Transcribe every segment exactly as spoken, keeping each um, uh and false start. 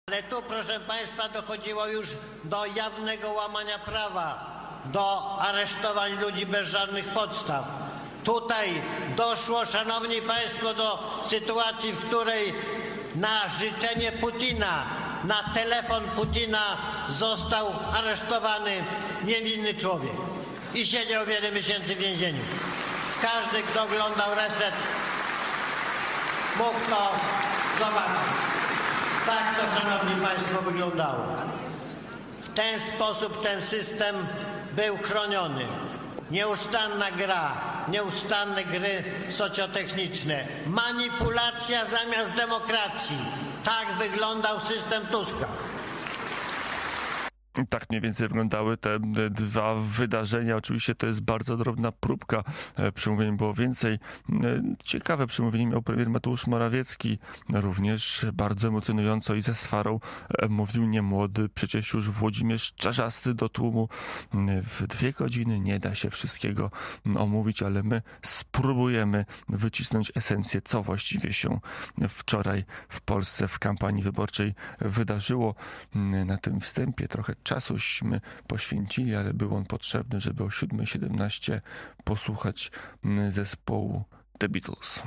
Ale tu, proszę państwa, dochodziło już do jawnego łamania prawa, do aresztowań ludzi bez żadnych podstaw. Tutaj doszło, szanowni państwo, do sytuacji, w której na życzenie Putina, na telefon Putina został aresztowany niewinny człowiek i siedział wiele miesięcy w więzieniu. Każdy, kto oglądał Reset, mógł to zobaczyć. Tak to, szanowni państwo, wyglądało. W ten sposób ten system był chroniony. Nieustanna gra, nieustanne gry socjotechniczne, manipulacja zamiast demokracji. Tak wyglądał system Tuska. Tak mniej więcej wyglądały te dwa wydarzenia. Oczywiście to jest bardzo drobna próbka. Przemówień było więcej. Ciekawe przemówienie miał premier Mateusz Morawiecki. Również bardzo emocjonująco i ze swarą mówił niemłody, przecież już Włodzimierz Czarzasty do tłumu. W dwie godziny nie da się wszystkiego omówić, ale my spróbujemy wycisnąć esencję, co właściwie się wczoraj w Polsce w kampanii wyborczej wydarzyło. Na tym wstępie trochę czasuśmy poświęcili, ale był on potrzebny, żeby o siódma siedemnaście posłuchać zespołu The Beatles.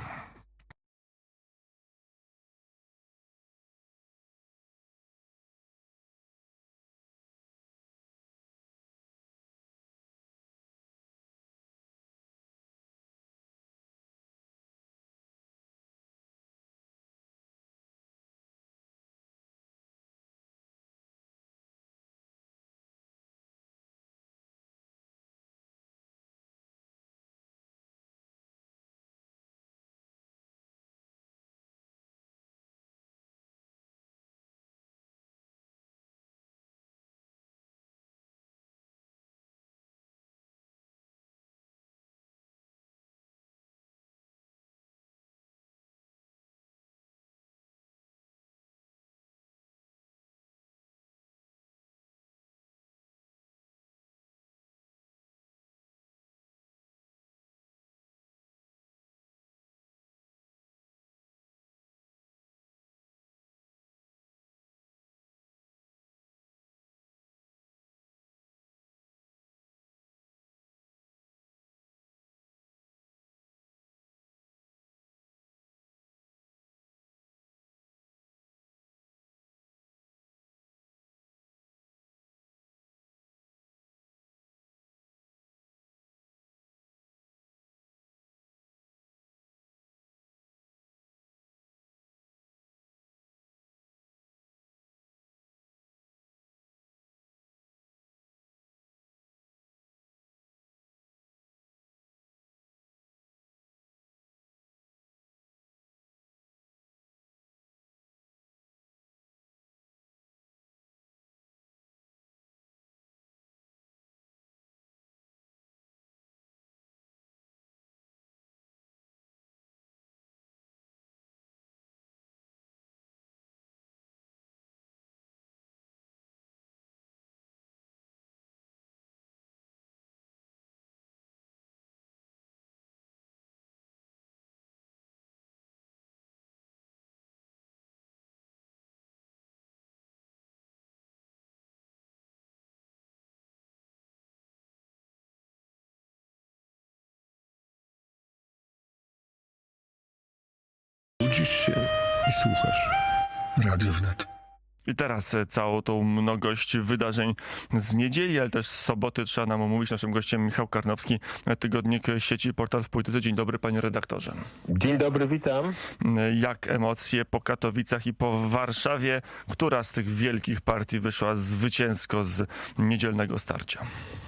Budzisz się i słuchasz. Radio Wnet. I teraz całą tą mnogość wydarzeń z niedzieli, ale też z soboty trzeba nam omówić. Naszym gościem Michał Karnowski, tygodnik sieci Portal w Polityce. Dzień dobry, panie redaktorze. Dzień dobry, witam. Jak emocje po Katowicach i po Warszawie? Która z tych wielkich partii wyszła zwycięsko z niedzielnego starcia?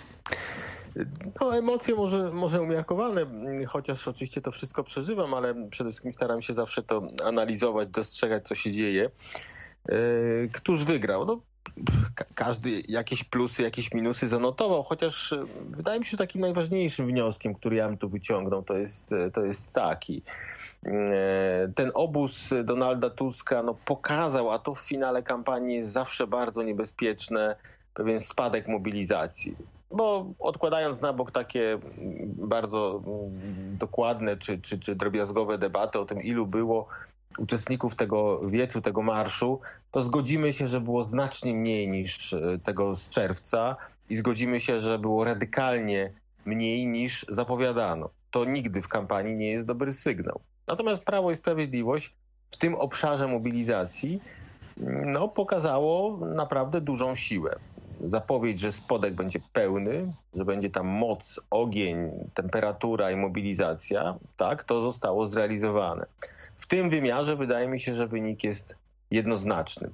No, emocje może, może umiarkowane, chociaż oczywiście to wszystko przeżywam, ale przede wszystkim staram się zawsze to analizować, dostrzegać, co się dzieje. Któż wygrał? No, każdy jakieś plusy, jakieś minusy zanotował, chociaż wydaje mi się, że takim najważniejszym wnioskiem, który ja bym tu wyciągnął, to jest, to jest taki. Ten obóz Donalda Tuska no, pokazał, a to w finale kampanii jest zawsze bardzo niebezpieczne, pewien spadek mobilizacji. Bo odkładając na bok takie bardzo dokładne czy, czy, czy drobiazgowe debaty o tym, ilu było uczestników tego wiecu, tego marszu, to zgodzimy się, że było znacznie mniej niż tego z czerwca i zgodzimy się, że było radykalnie mniej niż zapowiadano. To nigdy w kampanii nie jest dobry sygnał. Natomiast Prawo i Sprawiedliwość w tym obszarze mobilizacji no, pokazało naprawdę dużą siłę. Zapowiedź, że spodek będzie pełny, że będzie tam moc, ogień, temperatura i mobilizacja, tak, to zostało zrealizowane. W tym wymiarze wydaje mi się, że wynik jest jednoznaczny.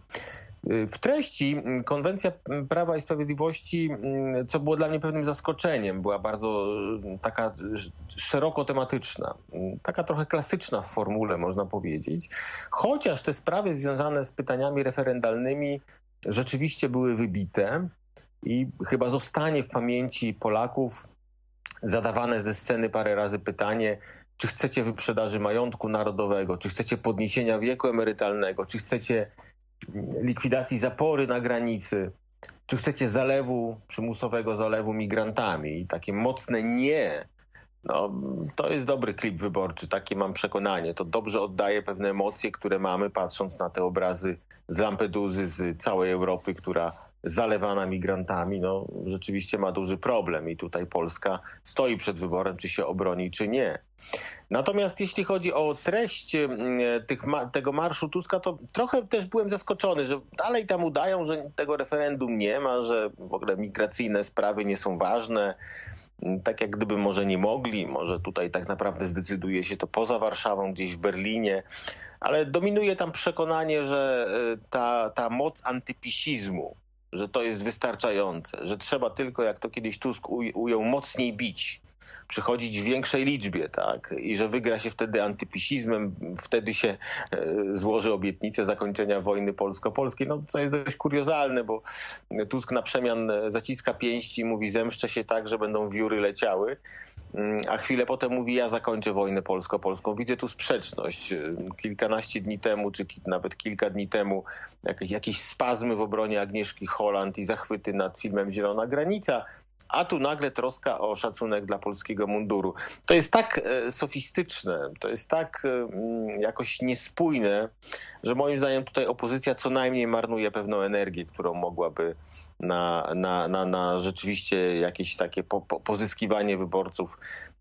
W treści konwencja Prawa i Sprawiedliwości, co było dla mnie pewnym zaskoczeniem, była bardzo taka szeroko tematyczna, taka trochę klasyczna w formule, można powiedzieć. Chociaż te sprawy związane z pytaniami referendalnymi rzeczywiście były wybite i chyba zostanie w pamięci Polaków zadawane ze sceny parę razy pytanie, czy chcecie wyprzedaży majątku narodowego, czy chcecie podniesienia wieku emerytalnego, czy chcecie likwidacji zapory na granicy, czy chcecie zalewu, przymusowego zalewu migrantami. I takie mocne nie, no to jest dobry klip wyborczy, takie mam przekonanie. To dobrze oddaje pewne emocje, które mamy, patrząc na te obrazy z Lampedusy, z całej Europy, która zalewana migrantami, no rzeczywiście ma duży problem i tutaj Polska stoi przed wyborem, czy się obroni, czy nie. Natomiast jeśli chodzi o treść tych, tego marszu Tuska, to trochę też byłem zaskoczony, że dalej tam udają, że tego referendum nie ma, że w ogóle migracyjne sprawy nie są ważne. Tak jak gdyby może nie mogli, może tutaj tak naprawdę zdecyduje się to poza Warszawą, gdzieś w Berlinie, ale dominuje tam przekonanie, że ta, ta moc antypisizmu, że to jest wystarczające, że trzeba tylko, jak to kiedyś Tusk ujął, mocniej bić, przychodzić w większej liczbie, tak? I że wygra się wtedy antypisizmem, wtedy się e, złoży obietnicę zakończenia wojny polsko-polskiej, no co jest dość kuriozalne, bo Tusk na przemian zaciska pięści i mówi, zemszczę się tak, że będą wióry leciały, a chwilę potem mówi, ja zakończę wojnę polsko-polską. Widzę tu sprzeczność. Kilkanaście dni temu, czy nawet kilka dni temu jakieś, jakieś spazmy w obronie Agnieszki Holland i zachwyty nad filmem Zielona Granica, a tu nagle troska o szacunek dla polskiego munduru. To jest tak e, sofistyczne, to jest tak e, jakoś niespójne, że moim zdaniem tutaj opozycja co najmniej marnuje pewną energię, którą mogłaby na, na, na, na rzeczywiście jakieś takie po, po, pozyskiwanie wyborców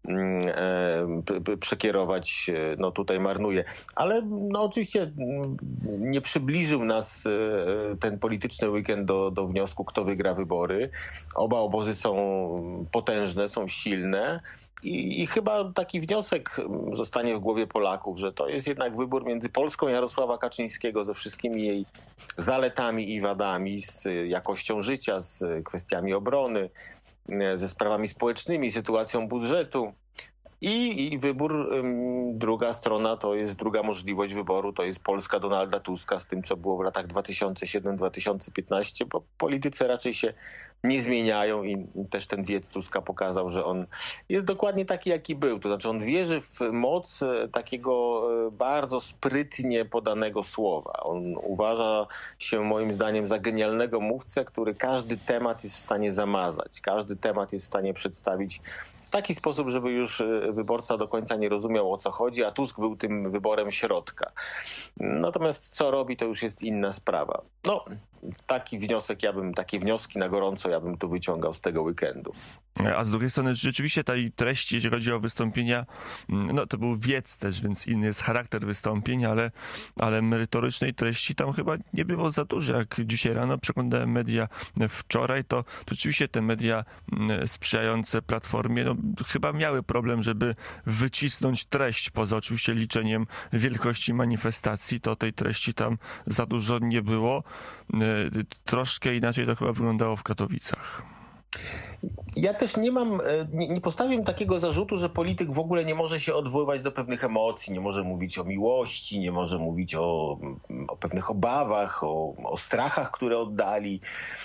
e, p, przekierować, no tutaj marnuje. Ale no oczywiście nie przybliżył nas ten polityczny weekend do, do wniosku, kto wygra wybory. Oba obozy są potężne, są silne. I, I chyba taki wniosek zostanie w głowie Polaków, że to jest jednak wybór między Polską Jarosława Kaczyńskiego ze wszystkimi jej zaletami i wadami, z jakością życia, z kwestiami obrony, ze sprawami społecznymi, sytuacją budżetu. I, I wybór, um, druga strona, to jest druga możliwość wyboru, to jest Polska Donalda Tuska z tym, co było w latach dwa tysiące siódmy do dwa tysiące piętnastego, bo politycy raczej się nie zmieniają i też ten wiec Tuska pokazał, że on jest dokładnie taki, jaki był. To znaczy on wierzy w moc takiego bardzo sprytnie podanego słowa. On uważa się moim zdaniem za genialnego mówcę, który każdy temat jest w stanie zamazać, każdy temat jest w stanie przedstawić w taki sposób, żeby już wyborca do końca nie rozumiał, o co chodzi, a Tusk był tym wyborem środka. Natomiast co robi, to już jest inna sprawa. No, taki wniosek, ja bym, takie wnioski na gorąco ja bym tu wyciągał z tego weekendu. A z drugiej strony rzeczywiście tej treści, jeżeli chodzi o wystąpienia, no to był wiec też, więc inny jest charakter wystąpień, ale, ale merytorycznej treści tam chyba nie było za dużo. Jak dzisiaj rano przeglądałem media wczoraj, to, to rzeczywiście te media sprzyjające Platformie no, chyba miały problem, żeby wycisnąć treść, poza oczywiście liczeniem wielkości manifestacji, to tej treści tam za dużo nie było. Troszkę inaczej to chyba wyglądało w Katowicach. Ja też nie mam, nie, nie postawiam takiego zarzutu, że polityk w ogóle nie może się odwoływać do pewnych emocji, nie może mówić o miłości, nie może mówić o, o pewnych obawach, o, o strachach, które oddali.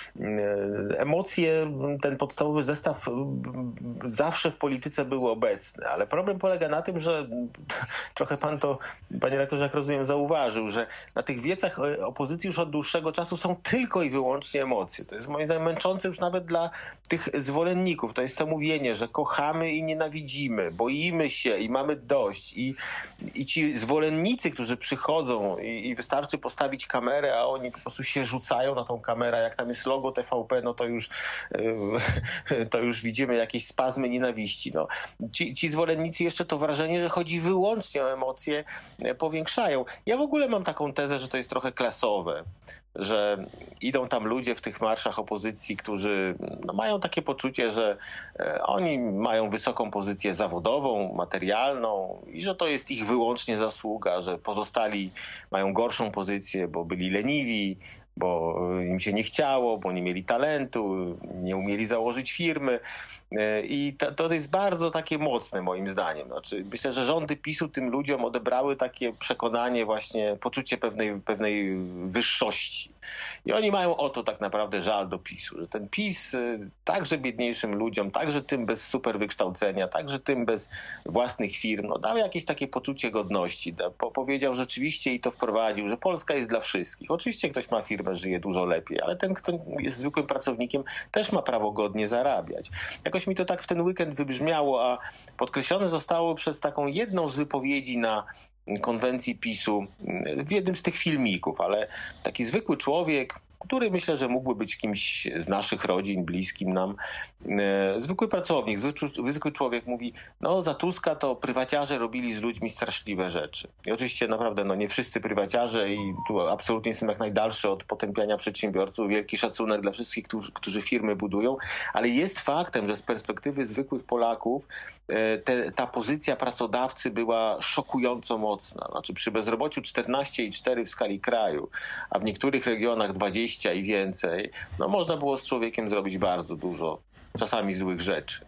Emocje, ten podstawowy zestaw zawsze w polityce były obecne, ale problem polega na tym, że trochę pan to, panie rektorze, jak rozumiem, zauważył, że na tych wiecach opozycji już od dłuższego czasu są tylko i wyłącznie emocje. To jest moim zdaniem męczące już nawet dla tych zwolenników zwolenników. To jest to mówienie, że kochamy i nienawidzimy, boimy się i mamy dość. I, i ci zwolennicy, którzy przychodzą i, i wystarczy postawić kamerę, a oni po prostu się rzucają na tą kamerę. Jak tam jest logo T V P, no to już, yy, to już widzimy jakieś spazmy nienawiści. No. Ci, ci zwolennicy jeszcze to wrażenie, że chodzi wyłącznie o emocje, powiększają. Ja w ogóle mam taką tezę, że to jest trochę klasowe, że idą tam ludzie w tych marszach opozycji, którzy no, mają takie poczucie, że e, oni mają wysoką pozycję zawodową, materialną i że to jest ich wyłącznie zasługa, że pozostali mają gorszą pozycję, bo byli leniwi, bo im się nie chciało, bo nie mieli talentu, nie umieli założyć firmy. I to, to jest bardzo takie mocne moim zdaniem. Znaczy, myślę, że rządy PiSu tym ludziom odebrały takie przekonanie, właśnie poczucie pewnej, pewnej wyższości. I oni mają o to tak naprawdę żal do PiSu, że ten PiS także biedniejszym ludziom, także tym bez super wykształcenia, także tym bez własnych firm, no, dał jakieś takie poczucie godności. Da, po, powiedział rzeczywiście i to wprowadził, że Polska jest dla wszystkich. Oczywiście ktoś ma firmę, żyje dużo lepiej, ale ten, kto jest zwykłym pracownikiem, też ma prawo godnie zarabiać. Jakoś mi to tak w ten weekend wybrzmiało, a podkreślone zostało przez taką jedną z wypowiedzi na konwencji PiSu w jednym z tych filmików, ale taki zwykły człowiek, który myślę, że mógłby być kimś z naszych rodzin, bliskim nam. Zwykły pracownik, zwykły człowiek mówi, no za Tuska to prywaciarze robili z ludźmi straszliwe rzeczy. I oczywiście naprawdę no nie wszyscy prywaciarze i tu absolutnie jestem jak najdalszy od potępiania przedsiębiorców. Wielki szacunek dla wszystkich, którzy, którzy firmy budują, ale jest faktem, że z perspektywy zwykłych Polaków te, ta pozycja pracodawcy była szokująco mocna. Znaczy przy bezrobociu czternaście i cztery w skali kraju, a w niektórych regionach dwadzieścia i więcej, no można było z człowiekiem zrobić bardzo dużo, czasami złych rzeczy.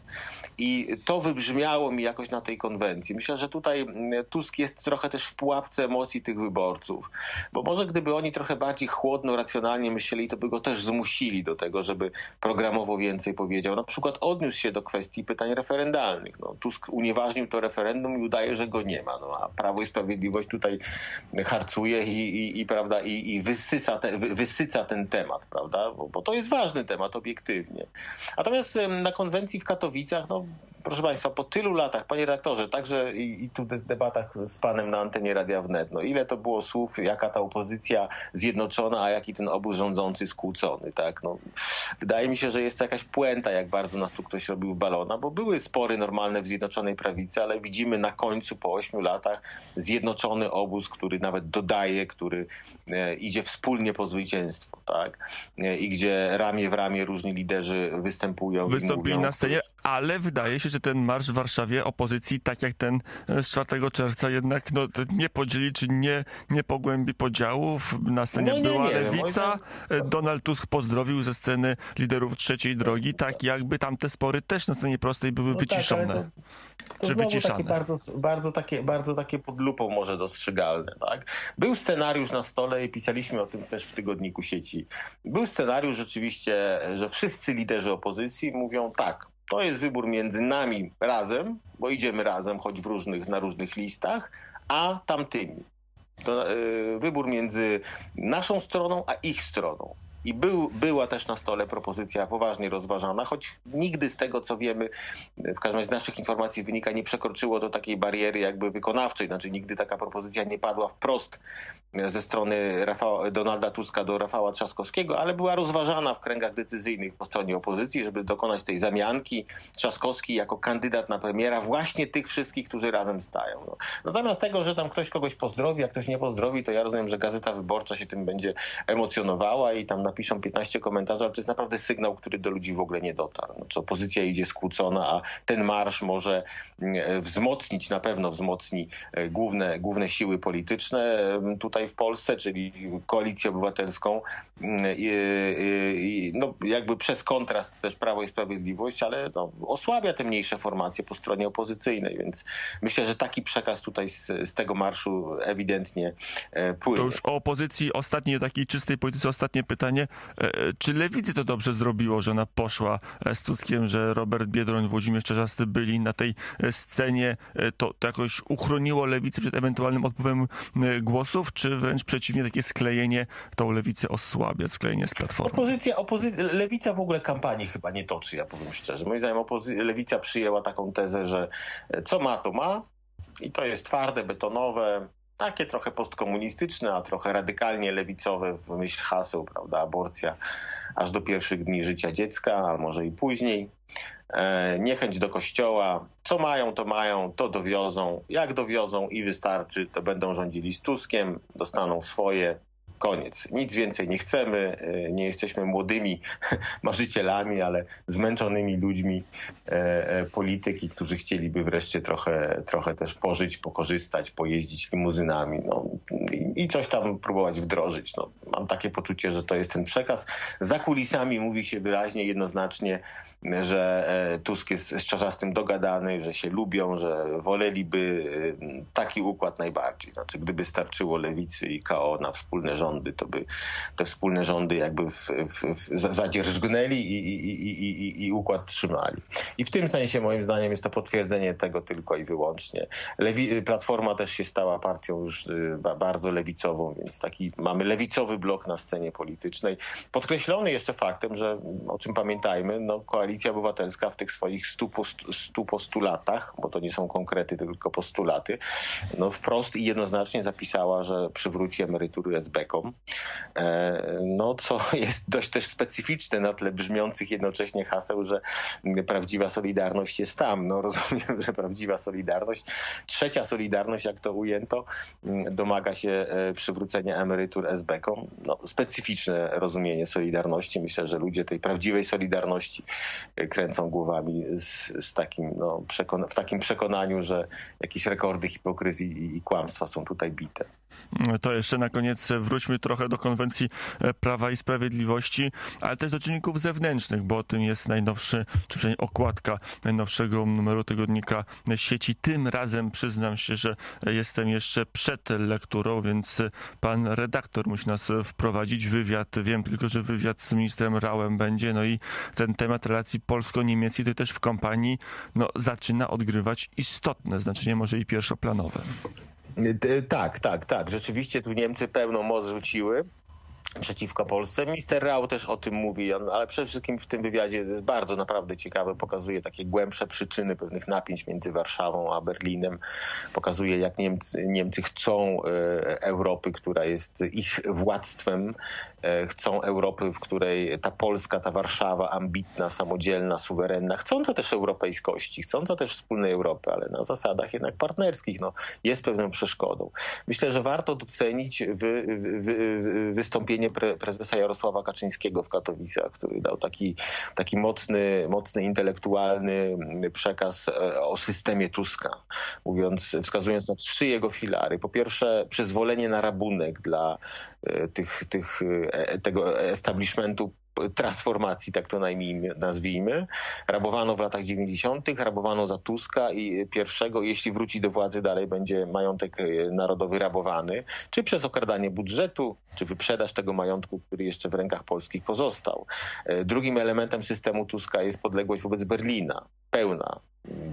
I to wybrzmiało mi jakoś na tej konwencji. Myślę, że tutaj Tusk jest trochę też w pułapce emocji tych wyborców. Bo może gdyby oni trochę bardziej chłodno, racjonalnie myśleli, to by go też zmusili do tego, żeby programowo więcej powiedział. Na przykład odniósł się do kwestii pytań referendalnych. No, Tusk unieważnił to referendum i udaje, że go nie ma. No, a Prawo i Sprawiedliwość tutaj harcuje i, i, i, prawda, i, i wysysa, te, wy, wysyca ten temat, prawda? Bo, bo to jest ważny temat obiektywnie. Natomiast na konwencji w Katowicach, no proszę Państwa, po tylu latach, panie redaktorze, także i, i tu w debatach z panem na antenie Radia Wnet, no ile to było słów, jaka ta opozycja zjednoczona, a jaki ten obóz rządzący skłócony, tak? No, wydaje mi się, że jest to jakaś puenta, jak bardzo nas tu ktoś robił w balona, bo były spory normalne w Zjednoczonej Prawicy, ale widzimy na końcu, po ośmiu latach, zjednoczony obóz, który nawet dodaje, który e, idzie wspólnie po zwycięstwo, tak? E, I gdzie ramię w ramię różni liderzy występują. Wystąpili i mówią, na scenie, ale wydaje się, że ten marsz w Warszawie opozycji, tak jak ten z czwartego czerwca, jednak no, nie podzieli, czy nie, nie pogłębi podziałów. Na scenie no nie, była nie, lewica. Moja... Donald Tusk pozdrowił ze sceny liderów trzeciej drogi, tak jakby tamte spory też na scenie prostej były no wyciszone. Tak, to, to czy wyciszane. Takie bardzo, bardzo, takie, bardzo takie pod lupą może dostrzegalne. Tak? Był scenariusz na stole i pisaliśmy o tym też w tygodniku sieci. Był scenariusz rzeczywiście, że wszyscy liderzy opozycji mówią tak, to jest wybór między nami razem, bo idziemy razem, choć w różnych, na różnych listach, a tamtymi. To, yy, wybór między naszą stroną, a ich stroną. I był, była też na stole propozycja poważnie rozważana, choć nigdy z tego, co wiemy, w każdym razie z naszych informacji wynika, nie przekroczyło do takiej bariery jakby wykonawczej. Znaczy nigdy taka propozycja nie padła wprost ze strony Rafała, Donalda Tuska do Rafała Trzaskowskiego, ale była rozważana w kręgach decyzyjnych po stronie opozycji, żeby dokonać tej zamianki. Trzaskowski jako kandydat na premiera właśnie tych wszystkich, którzy razem stają. No. No zamiast tego, że tam ktoś kogoś pozdrowi, a ktoś nie pozdrowi, to ja rozumiem, że Gazeta Wyborcza się tym będzie emocjonowała i tam napiszą piętnaście komentarzy, ale to jest naprawdę sygnał, który do ludzi w ogóle nie dotarł. Znaczy, opozycja idzie skłócona, a ten marsz może wzmocnić, na pewno wzmocni główne, główne siły polityczne tutaj w Polsce, czyli Koalicję Obywatelską, i, i, no, jakby przez kontrast też Prawo i Sprawiedliwość, ale no, osłabia te mniejsze formacje po stronie opozycyjnej, więc myślę, że taki przekaz tutaj z, z tego marszu ewidentnie płynie. To już o opozycji, ostatniej takiej czystej polityce, ostatnie pytanie. pytanie, czy Lewicy to dobrze zrobiło, że ona poszła z Tuskiem, że Robert Biedroń, Włodzimierz Czarzasty byli na tej scenie? To, to jakoś uchroniło Lewicę przed ewentualnym odpływem głosów, czy wręcz przeciwnie, takie sklejenie tą Lewicę osłabia, sklejenie z Platformą? Opozycja, opozy- Lewica w ogóle kampanii chyba nie toczy, ja powiem szczerze. Moim zdaniem opozy- Lewica przyjęła taką tezę, że co ma, to ma i to jest twarde, betonowe, takie trochę postkomunistyczne, a trochę radykalnie lewicowe w myśl haseł, prawda, aborcja aż do pierwszych dni życia dziecka, a może i później. E, niechęć do kościoła, co mają, to mają, to dowiozą. Jak dowiozą i wystarczy, to będą rządzili z Tuskiem, dostaną swoje. Koniec. Nic więcej nie chcemy, nie jesteśmy młodymi marzycielami, ale zmęczonymi ludźmi e, polityki, którzy chcieliby wreszcie trochę, trochę też pożyć, pokorzystać, pojeździć limuzynami no, i, i coś tam próbować wdrożyć. No, mam takie poczucie, że to jest ten przekaz. Za kulisami mówi się wyraźnie, jednoznacznie, że e, Tusk jest z Czarzastym dogadany, że się lubią, że woleliby e, taki układ najbardziej. Znaczy, gdyby starczyło Lewicy i K O na wspólne rządy, to by te wspólne rządy jakby w, w, w zadzierżgnęli i, i, i, i, i układ trzymali. I w tym sensie moim zdaniem jest to potwierdzenie tego tylko i wyłącznie. Lewi- Platforma też się stała partią już bardzo lewicową, więc taki mamy lewicowy blok na scenie politycznej. Podkreślony jeszcze faktem, że o czym pamiętajmy, no, Koalicja Obywatelska w tych swoich stu, post- stu postulatach, bo to nie są konkrety, tylko postulaty, no wprost i jednoznacznie zapisała, że przywróci emerytury es be kom. No, co jest dość też specyficzne na tle brzmiących jednocześnie haseł, że prawdziwa solidarność jest tam. No, rozumiem, że prawdziwa solidarność, trzecia solidarność, jak to ujęto, domaga się przywrócenia emerytur es be kom. No, specyficzne rozumienie solidarności. Myślę, że ludzie tej prawdziwej solidarności kręcą głowami z, z takim, no, przekona- w takim przekonaniu, że jakieś rekordy hipokryzji i, i kłamstwa są tutaj bite. To jeszcze na koniec wróćmy trochę do konwencji Prawa i Sprawiedliwości, ale też do czynników zewnętrznych, bo o tym jest najnowszy, czy przynajmniej okładka najnowszego numeru tygodnika Sieci. Tym razem przyznam się, że jestem jeszcze przed lekturą, więc pan redaktor musi nas wprowadzić. Wywiad, wiem tylko, że wywiad z ministrem Rauem będzie, no i ten temat relacji polsko-niemieckiej to też w kampanii no, zaczyna odgrywać istotne znaczenie, może i pierwszoplanowe. Tak, tak, tak. Rzeczywiście tu Niemcy pełną moc rzuciły przeciwko Polsce. Minister Rau też o tym mówi, ale przede wszystkim w tym wywiadzie jest bardzo naprawdę ciekawe, pokazuje takie głębsze przyczyny pewnych napięć między Warszawą a Berlinem. Pokazuje, jak Niemcy, Niemcy chcą e, Europy, która jest ich władztwem. E, chcą Europy, w której ta Polska, ta Warszawa ambitna, samodzielna, suwerenna, chcąca też europejskości, chcąca też wspólnej Europy, ale na zasadach jednak partnerskich, no, jest pewną przeszkodą. Myślę, że warto docenić wy, wy, wy, wystąpienie Pre, prezesa Jarosława Kaczyńskiego w Katowicach, który dał taki, taki mocny, mocny intelektualny przekaz o systemie Tuska, mówiąc, wskazując na trzy jego filary. Po pierwsze, przyzwolenie na rabunek dla tych, tych, tego establishmentu transformacji, tak to najmniej nazwijmy. Rabowano w latach dziewięćdziesiątych, rabowano za Tuska i pierwszego, jeśli wróci do władzy, dalej będzie majątek narodowy rabowany, czy przez okradanie budżetu, czy wyprzedaż tego majątku, który jeszcze w rękach polskich pozostał. Drugim elementem systemu Tuska jest podległość wobec Berlina, pełna,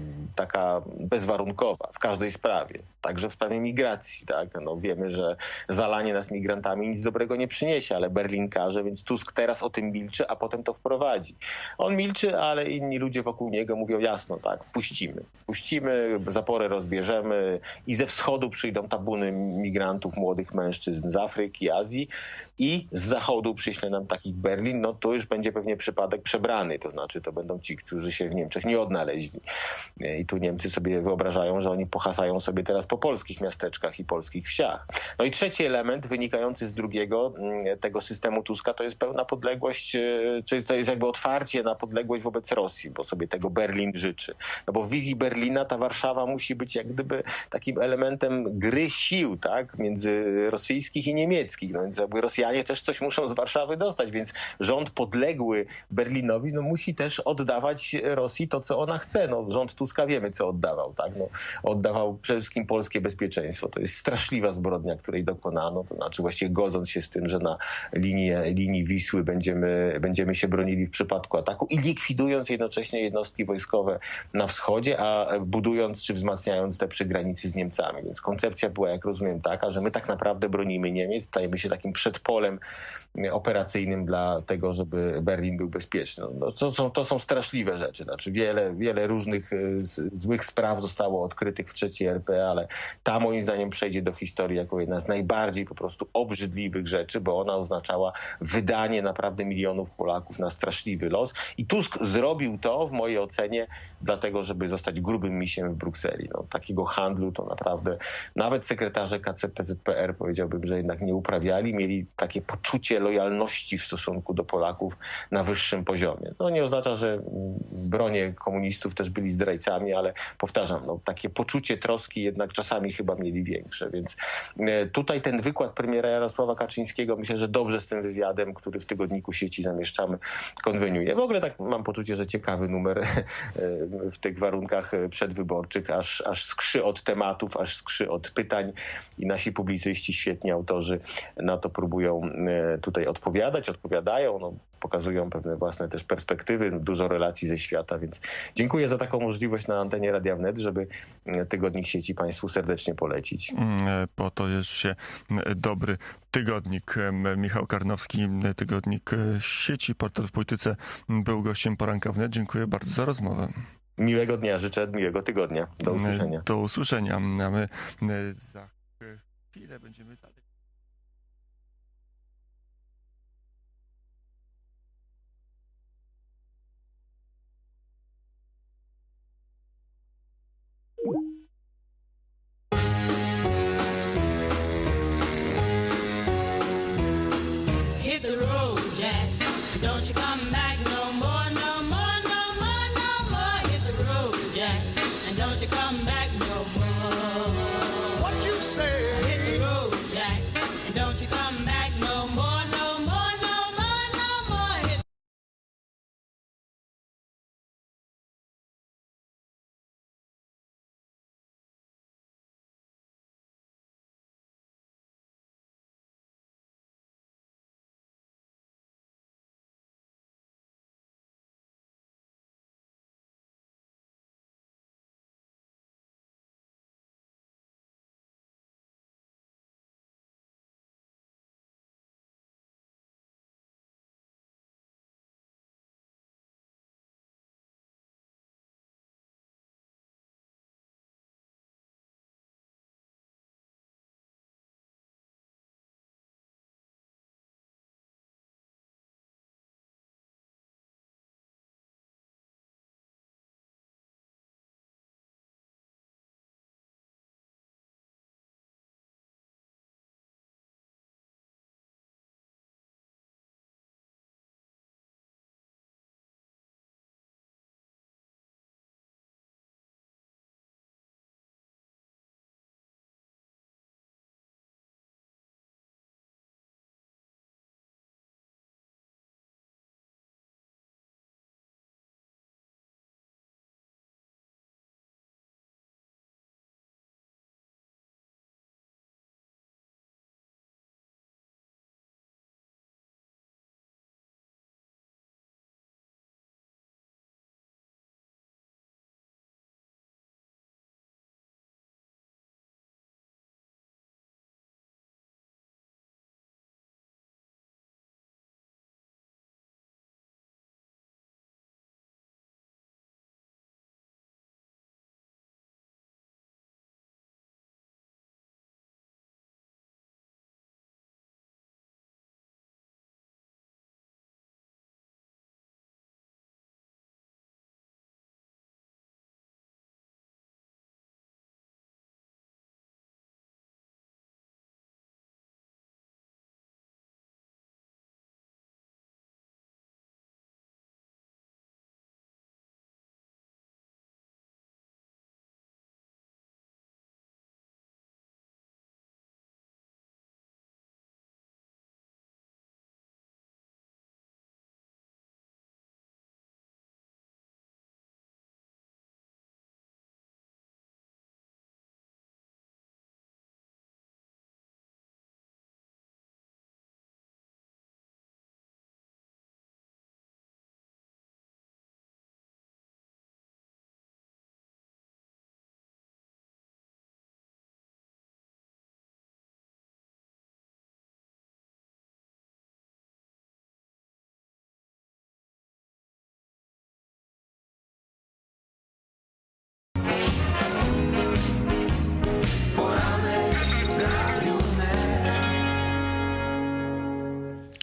taka bezwarunkowa w każdej sprawie, także w sprawie migracji. Tak? No, wiemy, że zalanie nas migrantami nic dobrego nie przyniesie, ale Berlin każe, więc Tusk teraz o tym milczy, a potem to wprowadzi. On milczy, ale inni ludzie wokół niego mówią jasno, tak, wpuścimy. Wpuścimy, zaporę rozbierzemy i ze wschodu przyjdą tabuny migrantów, młodych mężczyzn z Afryki, Azji i z zachodu przyśle nam takich Berlin, no to już będzie pewnie przypadek przebrany, to znaczy to będą ci, którzy się w Niemczech nie odnaleźli. I tu Niemcy sobie wyobrażają, że oni pohasają sobie teraz po polskich miasteczkach i polskich wsiach. No i trzeci element wynikający z drugiego tego systemu Tuska to jest pełna podległość, czyli to jest jakby otwarcie na podległość wobec Rosji, bo sobie tego Berlin życzy. No bo w wizji Berlina ta Warszawa musi być jak gdyby takim elementem gry sił, tak, między rosyjskich i niemieckich. No więc jakby Rosjanie Rosjanie też coś muszą z Warszawy dostać, więc rząd podległy Berlinowi no, musi też oddawać Rosji to, co ona chce. No, rząd Tuska wiemy, co oddawał. Tak? No, oddawał przede wszystkim polskie bezpieczeństwo. To jest straszliwa zbrodnia, której dokonano. To znaczy właściwie godząc się z tym, że na linii, linii Wisły będziemy, będziemy się bronili w przypadku ataku i likwidując jednocześnie jednostki wojskowe na wschodzie, a budując czy wzmacniając te przy granicy z Niemcami. Więc koncepcja była, jak rozumiem, taka, że my tak naprawdę bronimy Niemiec, stajemy się takim przedpolem operacyjnym dla tego, żeby Berlin był bezpieczny. No, to, są, to są straszliwe rzeczy. Znaczy wiele, wiele różnych z, złych spraw zostało odkrytych w trzeciej R P, ale ta moim zdaniem przejdzie do historii jako jedna z najbardziej po prostu obrzydliwych rzeczy, bo ona oznaczała wydanie naprawdę milionów Polaków na straszliwy los. I Tusk zrobił to w mojej ocenie dlatego, żeby zostać grubym misiem w Brukseli. No, takiego handlu to naprawdę nawet sekretarze K C P Z P R powiedziałbym, że jednak nie uprawiali. Mieli takie poczucie lojalności w stosunku do Polaków na wyższym poziomie. To nie oznacza, że bronię komunistów też byli zdrajcami, ale powtarzam, no, takie poczucie troski jednak czasami chyba mieli większe. Więc tutaj ten wykład premiera Jarosława Kaczyńskiego myślę, że dobrze z tym wywiadem, który w tygodniku sieci zamieszczamy, konweniuje. W ogóle tak mam poczucie, że ciekawy numer w tych warunkach przedwyborczych, aż, aż skrzy od tematów, aż skrzy od pytań i nasi publicyści, świetni autorzy na to próbują tutaj odpowiadać, odpowiadają, no, pokazują pewne własne też perspektywy, dużo relacji ze świata, więc dziękuję za taką możliwość na antenie Radia Wnet, żeby tygodnik sieci Państwu serdecznie polecić. Po to jest się dobry tygodnik. Michał Karnowski, tygodnik sieci, portal w polityce, był gościem Poranka Wnet. Dziękuję bardzo za rozmowę. Miłego dnia, życzę miłego tygodnia. Do usłyszenia. Do usłyszenia. A my za chwilę będziemy dalej. Hit the road, Jack. Don't you come back no more, no more, no more, no more. Hit the road, Jack. And don't you come back no more. What you say? Hit the road, Jack. And don't you come back no more, no more, no more, no more. Hit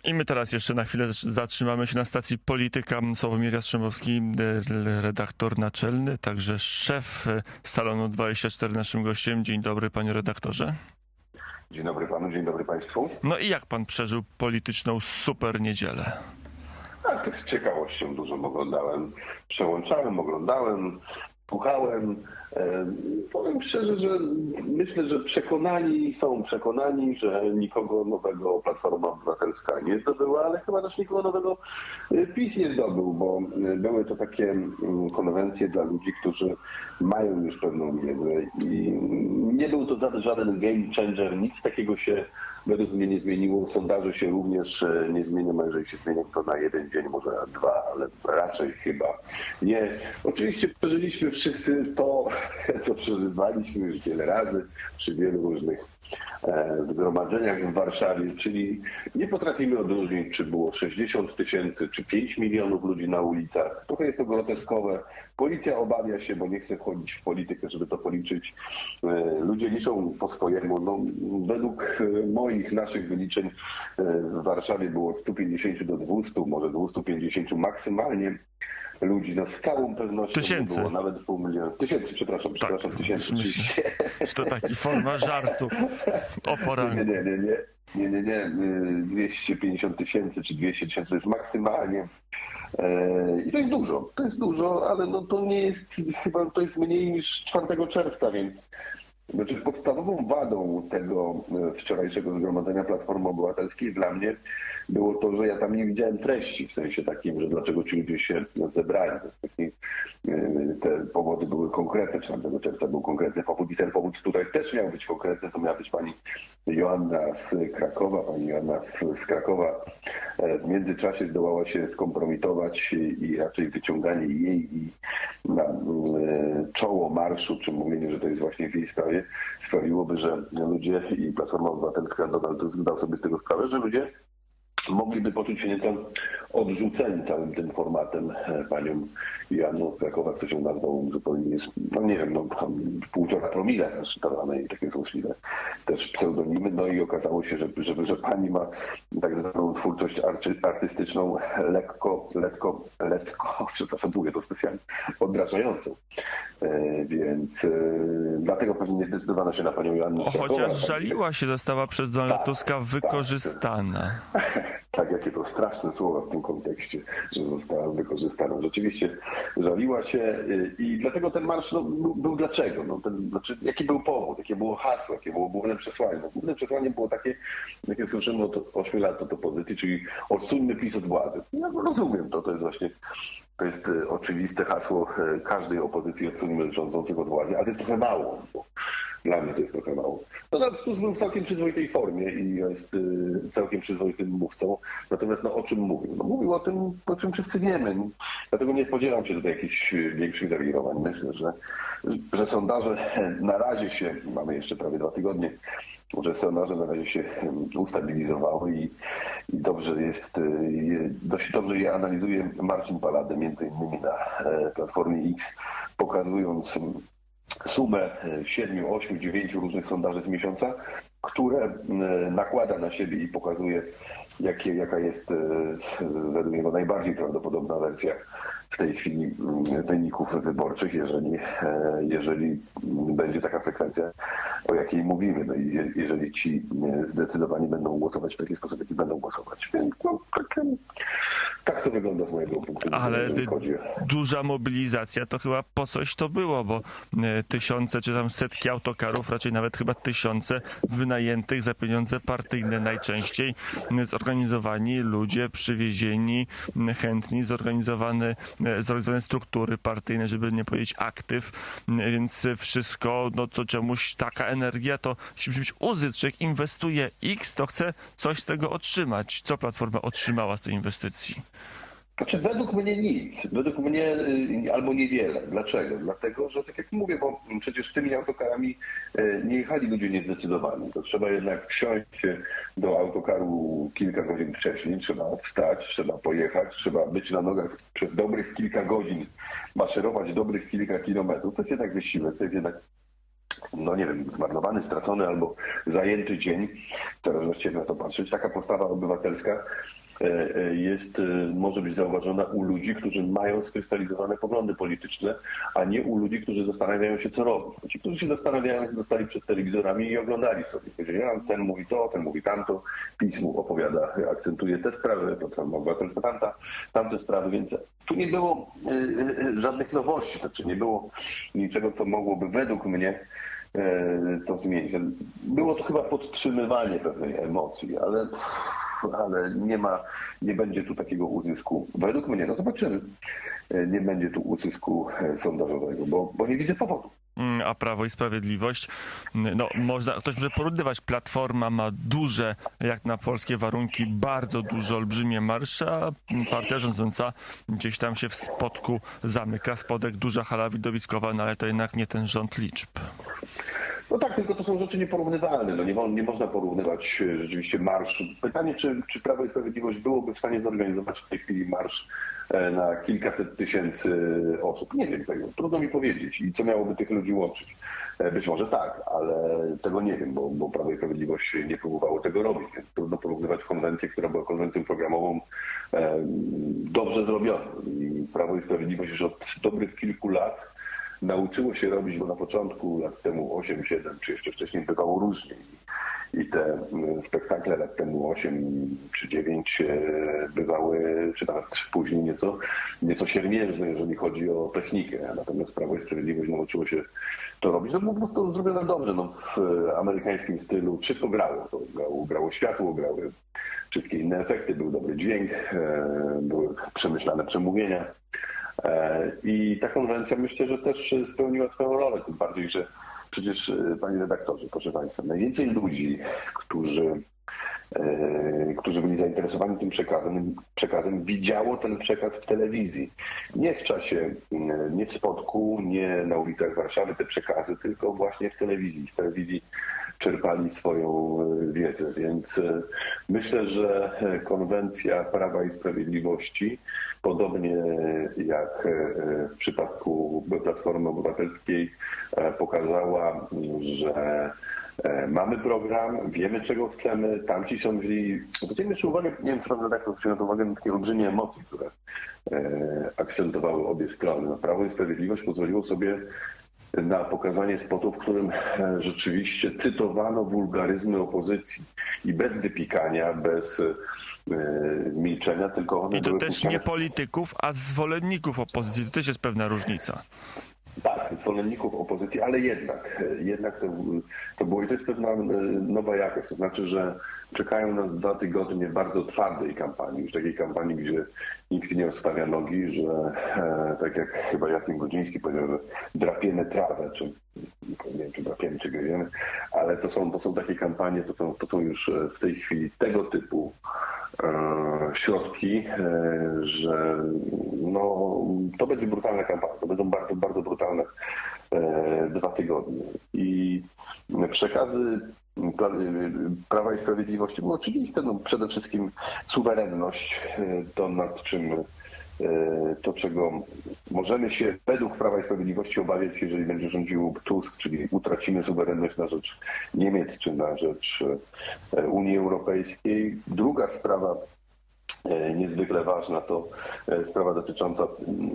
I my teraz jeszcze na chwilę zatrzymamy się na stacji Polityka. Sławomir Jastrzębowski, redaktor naczelny, także szef Salonu dwadzieścia cztery naszym gościem. Dzień dobry, panie redaktorze. Dzień dobry panu, dzień dobry państwu. No i jak pan przeżył polityczną super niedzielę? Tak, z ciekawością dużo oglądałem. Przełączałem, oglądałem, słuchałem. E, powiem szczerze, że myślę, że przekonani są przekonani, że nikogo nowego Platforma Obywatelska nie zdobyła, ale chyba też nikogo nowego PiS nie zdobył, bo były to takie konwencje dla ludzi, którzy mają już pewną wiedzę i nie był to żaden game changer, nic takiego się według mnie nie zmieniło. Sondaże się również nie zmienią, a jeżeli się zmienią, to na jeden dzień, może na dwa, ale raczej chyba nie. Oczywiście przeżyliśmy wszyscy to, co przeżywaliśmy już wiele razy przy wielu różnych zgromadzeniach w Warszawie, czyli nie potrafimy odróżnić, czy było sześćdziesiąt tysięcy, czy pięć milionów ludzi na ulicach. Trochę jest to groteskowe. Policja obawia się, bo nie chce wchodzić w politykę, żeby to policzyć. Ludzie liczą po swojemu. No, według moich, naszych wyliczeń w Warszawie było od stu pięćdziesięciu do dwustu, może dwustu pięćdziesięciu maksymalnie ludzi. No z całą pewnością tysięcy. było nawet pół miliona. Tysięcy, przepraszam, Tak, przepraszam, tysięcy. myślę, że to taki forma żartu o poranku. Nie, nie, nie, nie. Nie, nie, nie. dwieście pięćdziesiąt tysięcy czy dwieście tysięcy to jest maksymalnie. I to jest dużo. To jest dużo, ale no to nie jest, chyba to jest mniej niż czwartego czerwca, więc znaczy podstawową wadą tego wczorajszego zgromadzenia Platformy Obywatelskiej dla mnie było to, że ja tam nie widziałem treści, w sensie takim, że dlaczego ci ludzie się zebrali. Taki, te powody były konkretne, czwartego czerwca był konkretny powód i ten powód tutaj też miał być konkretny. To miała być pani Joanna z Krakowa. Pani Joanna z Krakowa w międzyczasie zdołała się skompromitować i raczej wyciąganie jej i na czoło marszu, czy mówienie, że to jest właśnie w jej sprawie, sprawiłoby, że ludzie i Platforma Obywatelska, Donald Tusk zdał sobie z tego sprawę, że ludzie mogliby poczuć się nieco odrzuceni całym tym formatem. Panią Joanną z Krakowa, kto się nazwał zupełnie, no nie wiem, no półtora promila też dawane i takie złośliwe też pseudonimy. No i okazało się, że, że, że pani ma tak zwaną twórczość arczy, artystyczną lekko, lekko, lekko, przepraszam, mówię to specjalnie, odrażającą. E, więc e, dlatego pewnie nie zdecydowano się na panią Joannę z Krakowa. Chociaż żaliła się, została przez Donalda Tak, Tuska wykorzystana. Tak, tak, jakie to straszne słowa w tym kontekście, że została wykorzystana. Rzeczywiście żaliła się i dlatego ten marsz no, był, był dlaczego? No, ten, znaczy, jaki był powód, jakie było hasło, jakie było główne przesłanie? No, główne przesłanie było takie, jakie słyszymy od ośmiu lat od opozycji, czyli odsuńmy PiS od władzy. Ja rozumiem to, to jest właśnie to jest oczywiste hasło każdej opozycji, odsuńmy rządzących od władzy, ale to jest trochę mało. Bo dla mnie to jest trochę mało. No Tusk był w całkiem przyzwoitej formie i jest y, całkiem przyzwoitym mówcą. Natomiast no, o czym mówił? No, mówił o tym, o czym wszyscy wiemy. Dlatego nie spodziewam się tutaj jakichś większych zawirowań. Myślę, że, że sondaże na razie się, mamy jeszcze prawie dwa tygodnie, że sondaże na razie się ustabilizowały i, i dobrze jest, je, dość dobrze je analizuje Marcin Paladę, między innymi na Platformie X, pokazując sumę siedmiu, ośmiu, dziewięciu różnych sondaży z miesiąca, które nakłada na siebie i pokazuje, jakie, jaka jest według niego najbardziej prawdopodobna wersja w tej chwili wyników wyborczych, jeżeli, jeżeli będzie taka frekwencja, o jakiej mówimy. No i jeżeli ci zdecydowani będą głosować w taki sposób, jaki będą głosować. Więc no, tak, tak to wygląda z mojego punktu widzenia. Ale chodzi o... duża mobilizacja to chyba po coś to było, bo tysiące czy tam setki autokarów, raczej nawet chyba tysiące wynajętych za pieniądze partyjne najczęściej, zorganizowani ludzie, przywiezieni, chętni, zorganizowane, zorganizowane struktury partyjne, żeby nie powiedzieć aktyw, więc wszystko, no co czemuś taka energia, to musi być łzy. Człowiek inwestuje X, to chce coś z tego otrzymać. Co Platforma otrzymała z tej inwestycji? Znaczy według mnie nic. Według mnie albo niewiele. Dlaczego? Dlatego, że tak jak mówię, bo przecież tymi autokarami nie jechali ludzie niezdecydowani. To trzeba jednak wsiąść do autokaru kilka godzin wcześniej, trzeba wstać, trzeba pojechać, trzeba być na nogach przez dobrych kilka godzin, maszerować dobrych kilka kilometrów. To jest jednak wysiłek, to jest jednak no nie wiem, zmarnowany, stracony albo zajęty dzień, w zależności jak na to patrzeć. Taka postawa obywatelska jest, może być zauważona u ludzi, którzy mają skrystalizowane poglądy polityczne, a nie u ludzi, którzy zastanawiają się, co robić. Ci, którzy się zastanawiają, zostali przed telewizorami i oglądali sobie. Powiedzieli, ten mówi to, ten mówi tamto, PiS mu opowiada, akcentuje te sprawy, Platforma Obywatelska tamta, tamte sprawy, więc tu nie było y, żadnych nowości, znaczy nie było niczego, co mogłoby według mnie to zmienić. Było to chyba podtrzymywanie pewnej emocji, ale, ale nie ma, nie będzie tu takiego uzysku. Według mnie, no zobaczymy, nie będzie tu uzysku sondażowego, bo, bo nie widzę powodu. A Prawo i Sprawiedliwość, no można, ktoś może porównywać, Platforma ma duże, jak na polskie warunki, bardzo duże, olbrzymie marsze, a partia rządząca gdzieś tam się w spodku zamyka, spodek duża hala widowiskowa, no ale to jednak nie ten rząd liczb. No tak, tylko to są rzeczy nieporównywalne. No nie, mo- nie można porównywać rzeczywiście marszu. Pytanie, czy, czy Prawo i Sprawiedliwość byłoby w stanie zorganizować w tej chwili marsz na kilkaset tysięcy osób? Nie wiem tego. Trudno mi powiedzieć. I co miałoby tych ludzi łączyć? Być może tak, ale tego nie wiem, bo, bo Prawo i Sprawiedliwość nie próbowało tego robić. Więc trudno porównywać konwencję, która była konwencją programową e, dobrze zrobioną. I Prawo i Sprawiedliwość już od dobrych kilku lat nauczyło się robić, bo na początku, lat temu osiem, siedem, czy jeszcze wcześniej bywało różnie. I te spektakle lat temu osiem czy dziewięć bywały, czy nawet później nieco, nieco siermiężne, jeżeli chodzi o technikę. Natomiast Prawo i Sprawiedliwość nauczyło się to robić. No po prostu zrobione dobrze, no, w amerykańskim stylu. Wszystko grało. To grało, grało światło, grały wszystkie inne efekty, był dobry dźwięk, były przemyślane przemówienia. I ta konwencja, myślę, że też spełniła swoją rolę, tym bardziej, że przecież, panie redaktorze, proszę państwa, najwięcej ludzi, którzy, e, którzy byli zainteresowani tym przekazem, przekazem, widziało ten przekaz w telewizji. Nie w czasie, nie w Spodku, nie na ulicach Warszawy te przekazy, tylko właśnie w telewizji. Z telewizji czerpali swoją wiedzę, więc myślę, że konwencja Prawa i Sprawiedliwości, podobnie jak w przypadku Platformy Obywatelskiej, pokazała, że mamy program, wiemy czego chcemy, tamci są źli. Zwróćmy jeszcze uwagę, nie wiem, czy pan redaktor zwrócił na uwagę na takie olbrzymie emocje, które akcentowały obie strony. No, Prawo i Sprawiedliwość pozwoliło sobie na pokazanie spotu, w którym rzeczywiście cytowano wulgaryzmy opozycji i bez wypikania, bez e, milczenia, tylko one I to były też puszczane. nie polityków, a zwolenników opozycji. To też jest pewna różnica. Tak, zwolenników opozycji, ale jednak, jednak to, to było i to jest pewna nowa jakość. To znaczy, że czekają nas dwa tygodnie bardzo twardej kampanii, już takiej kampanii, gdzie nikt nie odstawia nogi, że e, tak jak chyba Jacek Brudziński powiedział, że drapiemy trawę, czy nie wiem, czy drapiemy, czy gryziemy, ale to są, to są takie kampanie, to są, to są już w tej chwili tego typu e, środki, e, że no, to będzie brutalna kampania, to będą bardzo, bardzo brutalne e, dwa tygodnie. I przekazy Prawa i Sprawiedliwości było oczywiste, no przede wszystkim suwerenność, to nad czym, to czego możemy się według Prawa i Sprawiedliwości obawiać, jeżeli będzie rządził Tusk, czyli utracimy suwerenność na rzecz Niemiec czy na rzecz Unii Europejskiej. Druga sprawa, niezwykle ważna, to sprawa dotycząca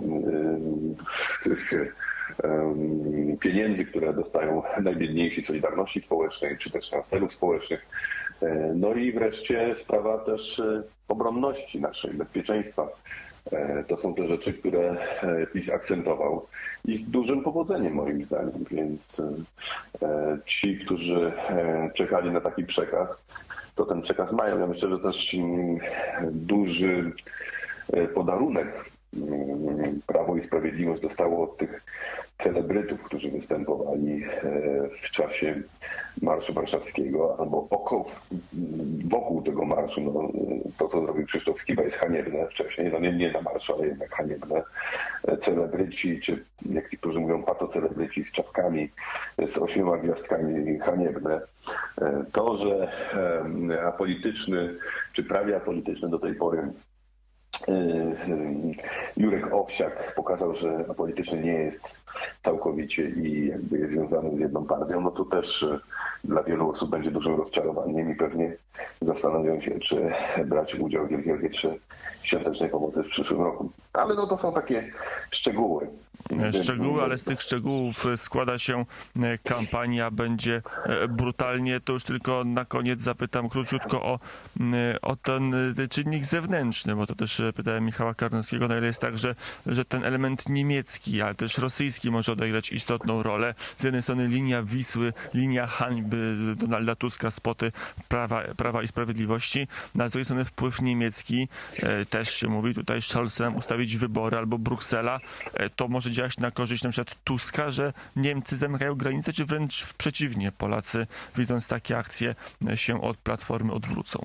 tych pieniędzy, które dostają najbiedniejsi, Solidarności Społecznej, czy też transferów społecznych. No i wreszcie sprawa też obronności naszej, bezpieczeństwa. To są te rzeczy, które PiS akcentował i z dużym powodzeniem moim zdaniem, więc ci, którzy czekali na taki przekaz, to ten przekaz mają. Ja myślę, że też duży podarunek Prawo i Sprawiedliwość dostało od tych celebrytów, którzy występowali w czasie Marszu Warszawskiego albo około, wokół tego marszu. No, to, co zrobił Krzysztof Skiba, jest haniebne wcześniej, no nie, nie na marszu, ale jednak haniebne. Celebryci, czy jak niektórzy mówią patocelebryci z czapkami, z ośmioma gwiazdkami, haniebne. To, że apolityczny, czy prawie apolityczny do tej pory Jurek Owsiak pokazał, że apolityczny nie jest, całkowicie i jakby jest związany z jedną partią, no to też dla wielu osób będzie dużym rozczarowaniem i pewnie zastanawiają się, czy brać udział w Wielkiej Orkiestrze Świątecznej Pomocy w przyszłym roku. Ale no to są takie szczegóły. Szczegóły, ale z tych szczegółów składa się kampania, będzie brutalnie. To już tylko na koniec zapytam króciutko o, o ten czynnik zewnętrzny, bo to też pytałem Michała Karnowskiego, na ile jest tak, że, że ten element niemiecki, ale też rosyjski może odegrać istotną rolę. Z jednej strony linia Wisły, linia hańby Donalda Tuska, spoty Prawa, Prawa i Sprawiedliwości, a z drugiej strony wpływ niemiecki, też się mówi tutaj Scholzem ustawić wybory albo Bruksela, to może działać na korzyść na przykład Tuska, że Niemcy zamykają granice, czy wręcz przeciwnie, Polacy widząc takie akcje się od Platformy odwrócą?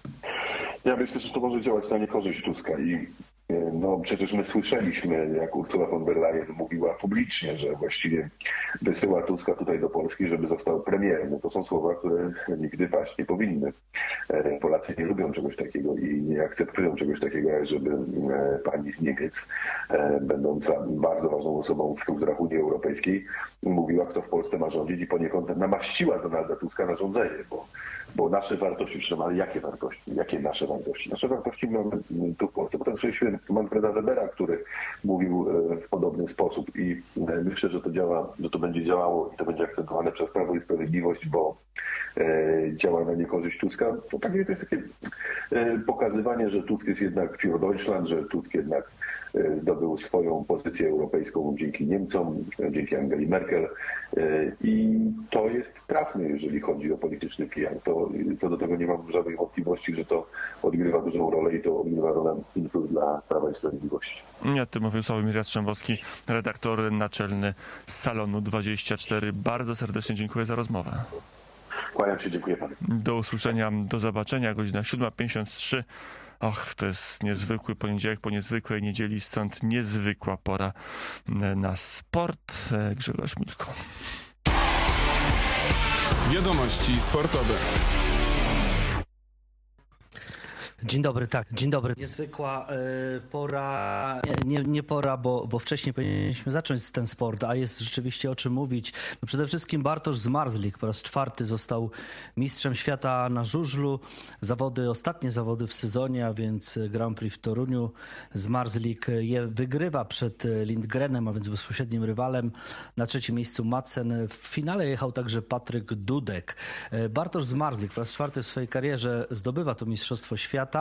Ja myślę, że to może działać na niekorzyść Tuska i no przecież my słyszeliśmy, jak Ursula von der Leyen mówiła publicznie, że właściwie wysyła Tuska tutaj do Polski, żeby został premierem. No to są słowa, które nigdy paść nie powinny. Polacy nie lubią czegoś takiego i nie akceptują czegoś takiego, jak żeby pani z Niemiec, będąca bardzo ważną osobą w strukturach Unii Europejskiej, mówiła, kto w Polsce ma rządzić i poniekąd namaściła Donalda Tuska na rządzenie, bo Bo nasze wartości, przepraszam, ale jakie wartości? Jakie nasze wartości? Nasze wartości mamy tu w Polsce. Potem słyszeliśmy Manfreda Webera, który mówił w podobny sposób i myślę, że to działa, że to będzie działało i to będzie akcentowane przez Prawo i Sprawiedliwość, bo działa na niekorzyść Tuska. To tak to jest takie pokazywanie, że Tusk jest jednak für Deutschland, że Tusk jednak zdobył swoją pozycję europejską dzięki Niemcom, dzięki Angeli Merkel i to jest trafne, jeżeli chodzi o polityczny P R. To, to do tego nie mam żadnej wątpliwości, że to odgrywa dużą rolę i to odgrywa rolę dla Prawa i Sprawiedliwości. Ja tym mówił Sławomir Jastrzębowski, redaktor naczelny z Salonu dwadzieścia cztery. Bardzo serdecznie dziękuję za rozmowę. Kłaniam się, dziękuję panu. Do usłyszenia, do zobaczenia. Godzina siódma pięćdziesiąt trzy. Och, to jest niezwykły poniedziałek po niezwykłej niedzieli, stąd niezwykła pora na sport. Grzegorz Milko. Wiadomości sportowe. Dzień dobry, tak, dzień dobry. Niezwykła y, pora, nie, nie, nie pora, bo, bo wcześniej powinniśmy zacząć ten sport, a jest rzeczywiście o czym mówić. No przede wszystkim Bartosz Zmarzlik po raz czwarty został mistrzem świata na żużlu. Zawody, ostatnie zawody w sezonie, a więc Grand Prix w Toruniu. Zmarzlik je wygrywa przed Lindgrenem, a więc bezpośrednim rywalem. Na trzecim miejscu Madsen. W finale jechał także Patryk Dudek. Bartosz Zmarzlik po raz czwarty w swojej karierze zdobywa to mistrzostwo świata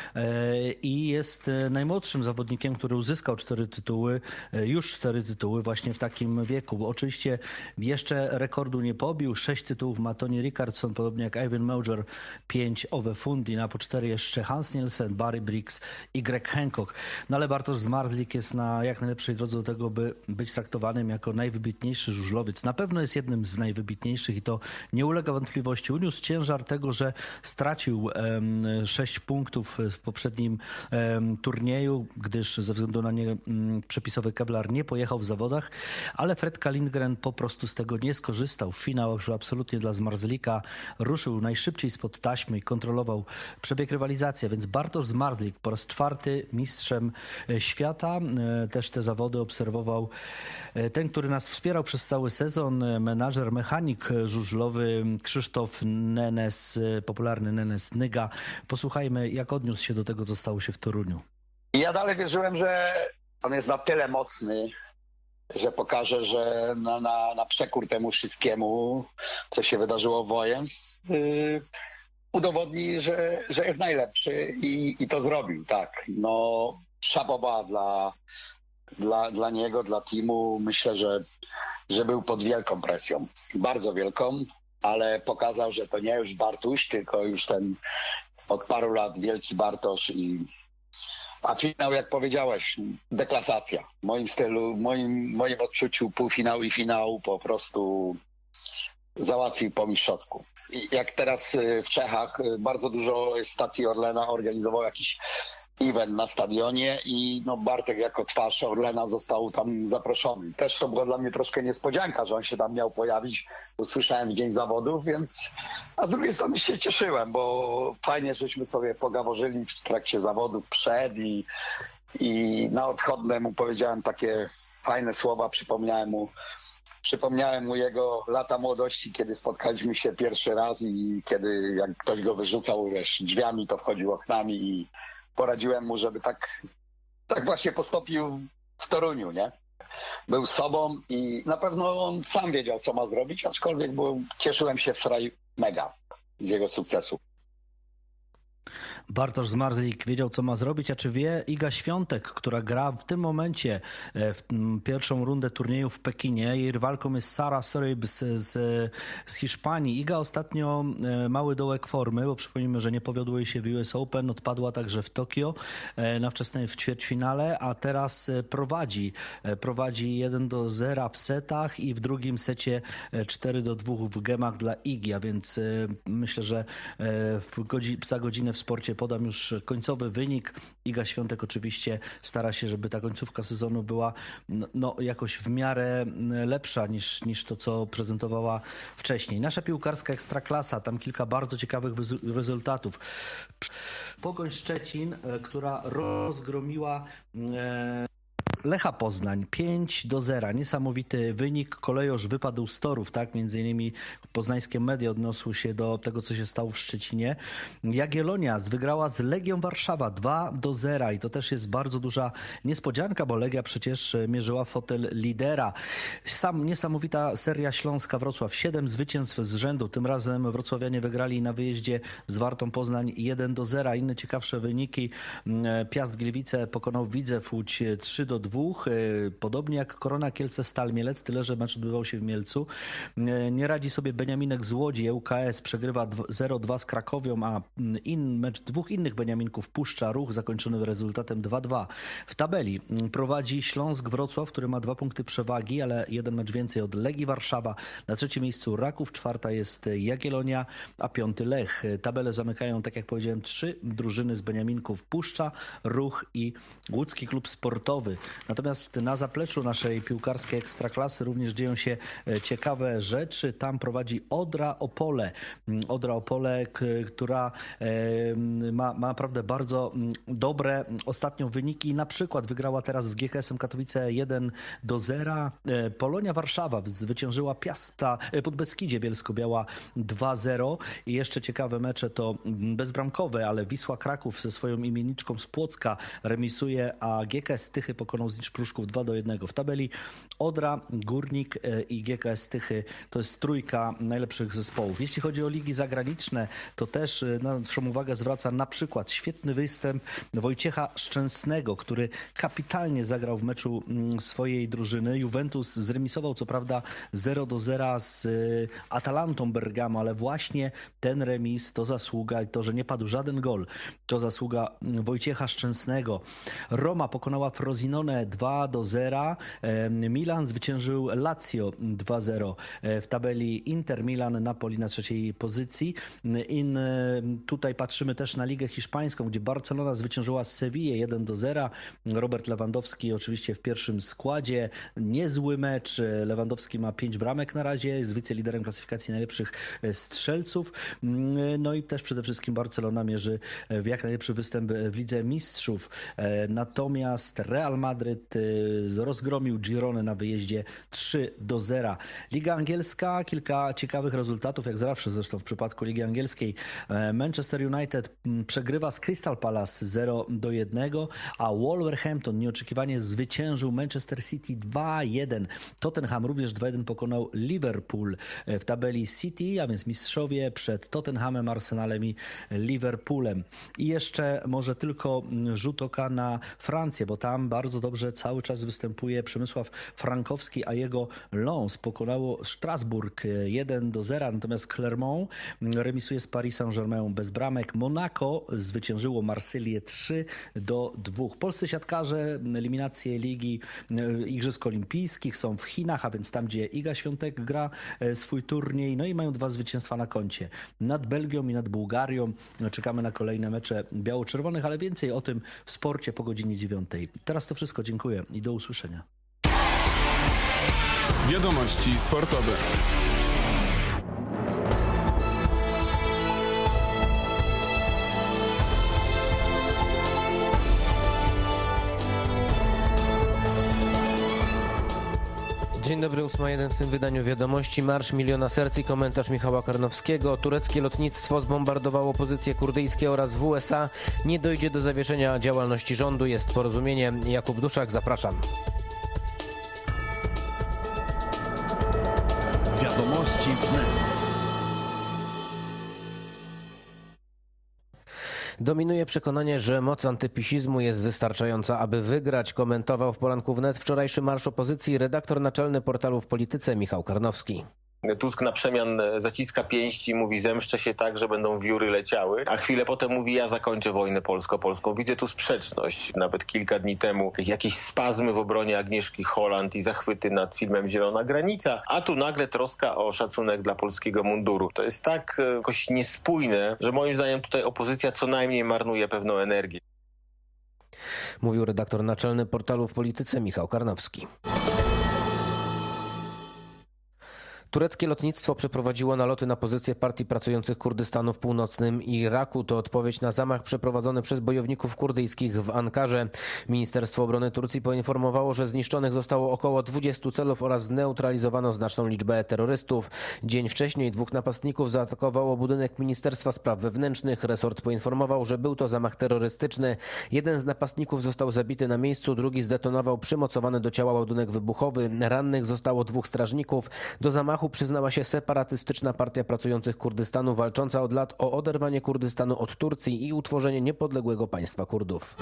i jest najmłodszym zawodnikiem, który uzyskał cztery tytuły, już cztery tytuły właśnie w takim wieku. Oczywiście jeszcze rekordu nie pobił. Sześć tytułów ma Tony Rickardson, podobnie jak Ivan Mauger, pięć Ove Fundi, a po cztery jeszcze Hans Nielsen, Barry Briggs i Greg Hancock. No ale Bartosz Zmarzlik jest na jak najlepszej drodze do tego, by być traktowanym jako najwybitniejszy żużlowiec. Na pewno jest jednym z najwybitniejszych i to nie ulega wątpliwości. Uniósł ciężar tego, że stracił um, sześć punktów w poprzednim um, turnieju, gdyż ze względu na nie um, przepisowy Kevlar nie pojechał w zawodach, ale Fredka Lindgren po prostu z tego nie skorzystał. W finałach, że absolutnie dla Zmarzlika ruszył najszybciej spod taśmy i kontrolował przebieg rywalizacji, więc Bartosz Zmarzlik po raz czwarty mistrzem świata. Też te zawody obserwował ten, który nas wspierał przez cały sezon, menadżer, mechanik żużlowy Krzysztof Nenes, popularny Nenes Nyga. Posłuchajmy, jak odniósł się do tego, co stało się w Toruniu. Ja dalej wierzyłem, że on jest na tyle mocny, że pokaże, że na, na, na przekór temu wszystkiemu, co się wydarzyło w Wojens, yy, udowodni, że, że jest najlepszy i, i to zrobił, tak. No, szaboba dla, dla, dla niego, dla teamu. Myślę, że, że był pod wielką presją, bardzo wielką, ale pokazał, że to nie już Bartuś, tylko już ten od paru lat wielki Bartosz i a finał, jak powiedziałeś, deklasacja. W moim stylu, moim, moim odczuciu półfinał i finał po prostu załatwił po mistrzowsku. I jak teraz w Czechach bardzo dużo stacji Orlena organizował jakiś event na stadionie i no Bartek jako twarz Orlena został tam zaproszony. Też to była dla mnie troszkę niespodzianka, że on się tam miał pojawić. Usłyszałem w dzień zawodów, więc a z drugiej strony się cieszyłem, bo fajnie, żeśmy sobie pogaworzyli w trakcie zawodów przed i, i na odchodne mu powiedziałem takie fajne słowa, przypomniałem mu, przypomniałem mu jego lata młodości, kiedy spotkaliśmy się pierwszy raz i kiedy jak ktoś go wyrzucał, wiesz, drzwiami, to wchodził oknami i poradziłem mu, żeby tak, tak właśnie postąpił w Toruniu, nie? Był sobą i na pewno on sam wiedział, co ma zrobić, aczkolwiek był, cieszyłem się wczoraj mega z jego sukcesu. Bartosz Zmarzlik wiedział, co ma zrobić, a czy wie Iga Świątek, która gra w tym momencie w pierwszą rundę turnieju w Pekinie. Jej rywalką jest Sara Soryb z, z, z Hiszpanii. Iga ostatnio mały dołek formy, bo przypomnijmy, że nie powiodło jej się w U S Open, odpadła także w Tokio na wczesnej w ćwierćfinale, a teraz prowadzi. Prowadzi jeden do zera w setach i w drugim secie cztery do dwóch w gemach dla Igi, a więc myślę, że w godzi, za godzinę w sporcie podam już końcowy wynik. Iga Świątek oczywiście stara się, żeby ta końcówka sezonu była no, no, jakoś w miarę lepsza niż, niż to, co prezentowała wcześniej. Nasza piłkarska ekstraklasa, tam kilka bardzo ciekawych rezultatów. Pogoń Szczecin, która rozgromiła e, Lecha Poznań pięć do zera. Niesamowity wynik. Kolejorz wypadł z torów, tak? Między innymi poznańskie media odniosły się do tego, co się stało w Szczecinie. Jagiellonia wygrała z Legią Warszawa dwa do zera i to też jest bardzo duża niespodzianka, bo Legia przecież mierzyła fotel lidera. Sam niesamowita seria Śląska Wrocław. Siedem zwycięstw z rzędu. Tym razem wrocławianie wygrali na wyjeździe z Wartą Poznań jeden do zera. Inne ciekawsze wyniki. Piast Gliwice pokonał Widzew Łódź trzy do dwóch. Podobnie jak Korona Kielce Stal Mielec, tyle że mecz odbywał się w Mielcu. Nie radzi sobie Beniaminek z Łodzi. E U K S przegrywa zero dwa z Krakowią, a in, mecz dwóch innych Beniaminków Puszcza Ruch zakończony rezultatem dwa dwa. W tabeli prowadzi Śląsk Wrocław, który ma dwa punkty przewagi, ale jeden mecz więcej od Legii Warszawa. Na trzecim miejscu Raków, czwarta jest Jagiellonia, a piąty Lech. Tabelę zamykają, tak jak powiedziałem, trzy drużyny z Beniaminków Puszcza, Ruch i Łódzki Klub Sportowy. Natomiast na zapleczu naszej piłkarskiej ekstraklasy również dzieją się ciekawe rzeczy. Tam prowadzi Odra Opole. Odra Opole, która ma, ma naprawdę bardzo dobre ostatnio wyniki. Na przykład wygrała teraz z G K S-em Katowice jeden do zera. Polonia Warszawa zwyciężyła Piasta, Podbeskidzie Bielsko-Biała dwa zero. I jeszcze ciekawe mecze to bezbramkowe, ale Wisła Kraków ze swoją imienniczką z Płocka remisuje, a G K S Tychy pokonał z Pruszków dwa do jednego. W tabeli Odra, Górnik i G K S Tychy to jest trójka najlepszych zespołów. Jeśli chodzi o ligi zagraniczne, to też na naszą uwagę zwraca na przykład świetny występ Wojciecha Szczęsnego, który kapitalnie zagrał w meczu swojej drużyny. Juventus zremisował co prawda zero do zera z Atalantą Bergamo, ale właśnie ten remis to zasługa i to, że nie padł żaden gol, to zasługa Wojciecha Szczęsnego. Roma pokonała Frosinone dwa do zera. Milan zwyciężył Lazio dwa zero. W tabeli Inter, Milan, Napoli na trzeciej pozycji. In, tutaj patrzymy też na Ligę Hiszpańską, gdzie Barcelona zwyciężyła Sewillę jeden do zera. Robert Lewandowski oczywiście w pierwszym składzie. Niezły mecz. Lewandowski ma pięć bramek na razie. Jest wiceliderem klasyfikacji najlepszych strzelców. No i też przede wszystkim Barcelona mierzy w jak najlepszy występ w Lidze Mistrzów. Natomiast Real Madryt rozgromił Gironę na wyjeździe trzy do zera. Liga Angielska, kilka ciekawych rezultatów, jak zawsze zresztą w przypadku Ligi Angielskiej. Manchester United przegrywa z Crystal Palace zero do jednego, a Wolverhampton nieoczekiwanie zwyciężył Manchester City dwa jeden. Tottenham również dwa jeden pokonał Liverpool. W tabeli City, a więc mistrzowie przed Tottenhamem, Arsenalem i Liverpoolem. I jeszcze może tylko rzut oka na Francję, bo tam bardzo dobrze cały czas występuje Przemysław Frankowski, a jego Lens pokonało Strasburg jeden do zera, natomiast Clermont remisuje z Paris Saint-Germain bez bramek. Monaco zwyciężyło Marsylię trzy do dwóch. Polscy siatkarze eliminacje Ligi Igrzysk Olimpijskich są w Chinach, a więc tam, gdzie Iga Świątek gra swój turniej, no i mają dwa zwycięstwa na koncie. Nad Belgią i nad Bułgarią czekamy na kolejne mecze biało-czerwonych, ale więcej o tym w sporcie po godzinie dziewiątej. Teraz to wszystko, dziękuję i do usłyszenia. Wiadomości sportowe. Dzień dobry, ósma jeden w tym wydaniu wiadomości. Marsz Miliona Serc i komentarz Michała Karnowskiego. Tureckie lotnictwo zbombardowało pozycje kurdyjskie oraz w U S A. Nie dojdzie do zawieszenia działalności rządu. Jest porozumienie. Jakub Duszak, zapraszam. Wiadomości wnet. Dominuje przekonanie, że moc antypisizmu jest wystarczająca, aby wygrać, komentował w poranku wnet wczorajszy marsz opozycji redaktor naczelny portalu W Polityce Michał Karnowski. Tusk na przemian zaciska pięści i mówi: zemszczę się tak, że będą wióry leciały, a chwilę potem mówi: ja zakończę wojnę polsko-polską. Widzę tu sprzeczność. Nawet kilka dni temu jakieś spazmy w obronie Agnieszki Holland i zachwyty nad filmem Zielona Granica, a tu nagle troska o szacunek dla polskiego munduru. To jest tak jakoś niespójne, że moim zdaniem tutaj opozycja co najmniej marnuje pewną energię. Mówił redaktor naczelny portalu W Polityce Michał Karnowski. Tureckie lotnictwo przeprowadziło naloty na pozycje partii pracujących Kurdystanu w północnym Iraku. To odpowiedź na zamach przeprowadzony przez bojowników kurdyjskich w Ankarze. Ministerstwo Obrony Turcji poinformowało, że zniszczonych zostało około dwudziestu celów oraz zneutralizowano znaczną liczbę terrorystów. Dzień wcześniej dwóch napastników zaatakowało budynek Ministerstwa Spraw Wewnętrznych. Resort poinformował, że był to zamach terrorystyczny. Jeden z napastników został zabity na miejscu, drugi zdetonował przymocowany do ciała ładunek wybuchowy. Rannych zostało dwóch strażników. Do zamachu przyznała się separatystyczna Partia Pracujących Kurdystanu, walcząca od lat o oderwanie Kurdystanu od Turcji i utworzenie niepodległego państwa Kurdów.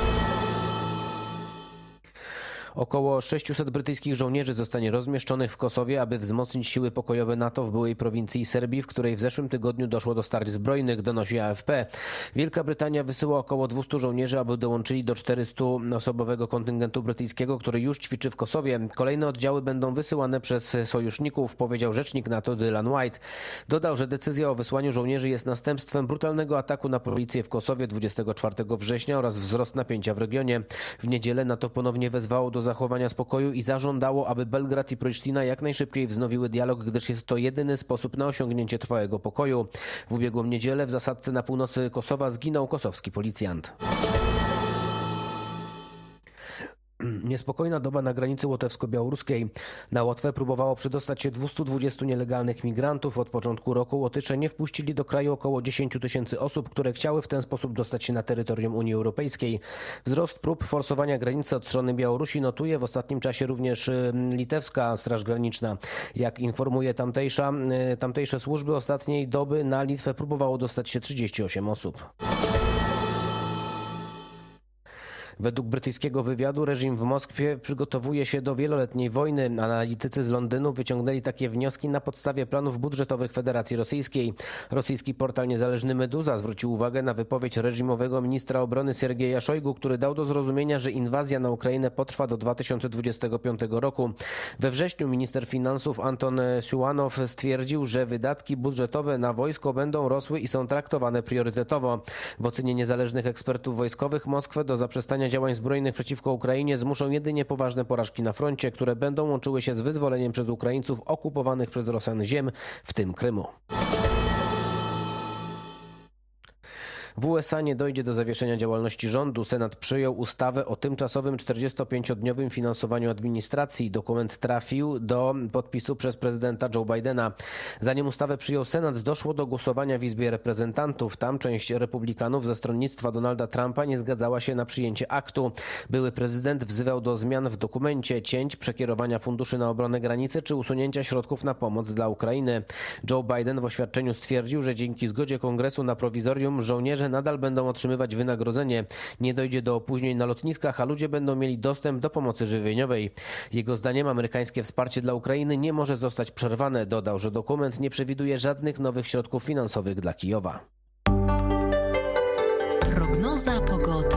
Około sześciuset brytyjskich żołnierzy zostanie rozmieszczonych w Kosowie, aby wzmocnić siły pokojowe NATO w byłej prowincji Serbii, w której w zeszłym tygodniu doszło do starć zbrojnych, donosi A F P. Wielka Brytania wysyła około dwieście żołnierzy, aby dołączyli do czterystoosobowego kontyngentu brytyjskiego, który już ćwiczy w Kosowie. Kolejne oddziały będą wysyłane przez sojuszników, powiedział rzecznik NATO Dylan White. Dodał, że decyzja o wysłaniu żołnierzy jest następstwem brutalnego ataku na policję w Kosowie dwudziestego czwartego września oraz wzrost napięcia w regionie. W niedzielę NATO ponownie wezwało do zachowania spokoju i zażądało, aby Belgrad i Prisztina jak najszybciej wznowiły dialog, gdyż jest to jedyny sposób na osiągnięcie trwałego pokoju. W ubiegłą niedzielę w zasadce na północy Kosowa zginął kosowski policjant. Niespokojna doba na granicy łotewsko-białoruskiej. Na Łotwę próbowało przedostać się dwieście dwadzieścia nielegalnych migrantów. Od początku roku Łotysze nie wpuścili do kraju około dziesięć tysięcy osób, które chciały w ten sposób dostać się na terytorium Unii Europejskiej. Wzrost prób forsowania granicy od strony Białorusi notuje w ostatnim czasie również litewska Straż Graniczna. Jak informuje tamtejsza, tamtejsze służby, ostatniej doby na Litwę próbowało dostać się trzydzieści osiem osób. Według brytyjskiego wywiadu reżim w Moskwie przygotowuje się do wieloletniej wojny. Analitycy z Londynu wyciągnęli takie wnioski na podstawie planów budżetowych Federacji Rosyjskiej. Rosyjski portal niezależny Meduza zwrócił uwagę na wypowiedź reżimowego ministra obrony Siergieja Szojgu, który dał do zrozumienia, że inwazja na Ukrainę potrwa do dwa tysiące dwudziestego piątego roku. We wrześniu minister finansów Anton Siłanow stwierdził, że wydatki budżetowe na wojsko będą rosły i są traktowane priorytetowo. W ocenie niezależnych ekspertów wojskowych Moskwę do zaprzestania działań zbrojnych przeciwko Ukrainie zmuszą jedynie poważne porażki na froncie, które będą łączyły się z wyzwoleniem przez Ukraińców okupowanych przez Rosjan ziem, w tym Krymu. W U S A nie dojdzie do zawieszenia działalności rządu. Senat przyjął ustawę o tymczasowym czterdziestopięciodniowym finansowaniu administracji. Dokument trafił do podpisu przez prezydenta Joe Bidena. Zanim ustawę przyjął Senat, doszło do głosowania w Izbie Reprezentantów. Tam część republikanów ze stronnictwa Donalda Trumpa nie zgadzała się na przyjęcie aktu. Były prezydent wzywał do zmian w dokumencie, cięć, przekierowania funduszy na obronę granicy czy usunięcia środków na pomoc dla Ukrainy. Joe Biden w oświadczeniu stwierdził, że dzięki zgodzie Kongresu na prowizorium żołnierze nadal będą otrzymywać wynagrodzenie. Nie dojdzie do opóźnień na lotniskach, a ludzie będą mieli dostęp do pomocy żywieniowej. Jego zdaniem amerykańskie wsparcie dla Ukrainy nie może zostać przerwane. Dodał, że dokument nie przewiduje żadnych nowych środków finansowych dla Kijowa. Prognoza pogody.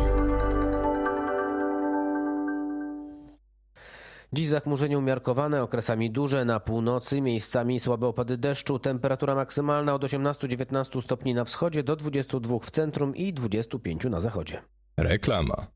Dziś zachmurzenie umiarkowane, okresami duże, na północy miejscami słabe opady deszczu. Temperatura maksymalna od osiemnastu do dziewiętnastu stopni na wschodzie do dwudziestu dwóch w centrum i dwudziestu pięciu na zachodzie. Reklama.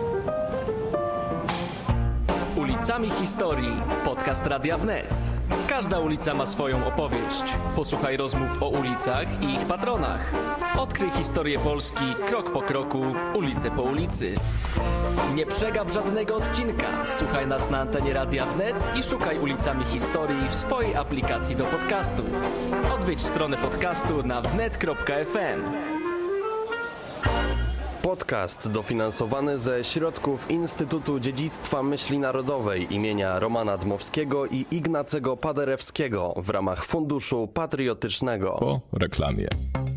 Ulicami Historii. Podcast Radia Wnet. Każda ulica ma swoją opowieść. Posłuchaj rozmów o ulicach i ich patronach. Odkryj historię Polski krok po kroku, ulicę po ulicy. Nie przegap żadnego odcinka. Słuchaj nas na antenie Radia Wnet i szukaj ulicami historii w swojej aplikacji do podcastów. Odwiedź stronę podcastu na wnet kropka f m. Podcast dofinansowany ze środków Instytutu Dziedzictwa Myśli Narodowej imienia Romana Dmowskiego i Ignacego Paderewskiego w ramach Funduszu Patriotycznego. Po reklamie.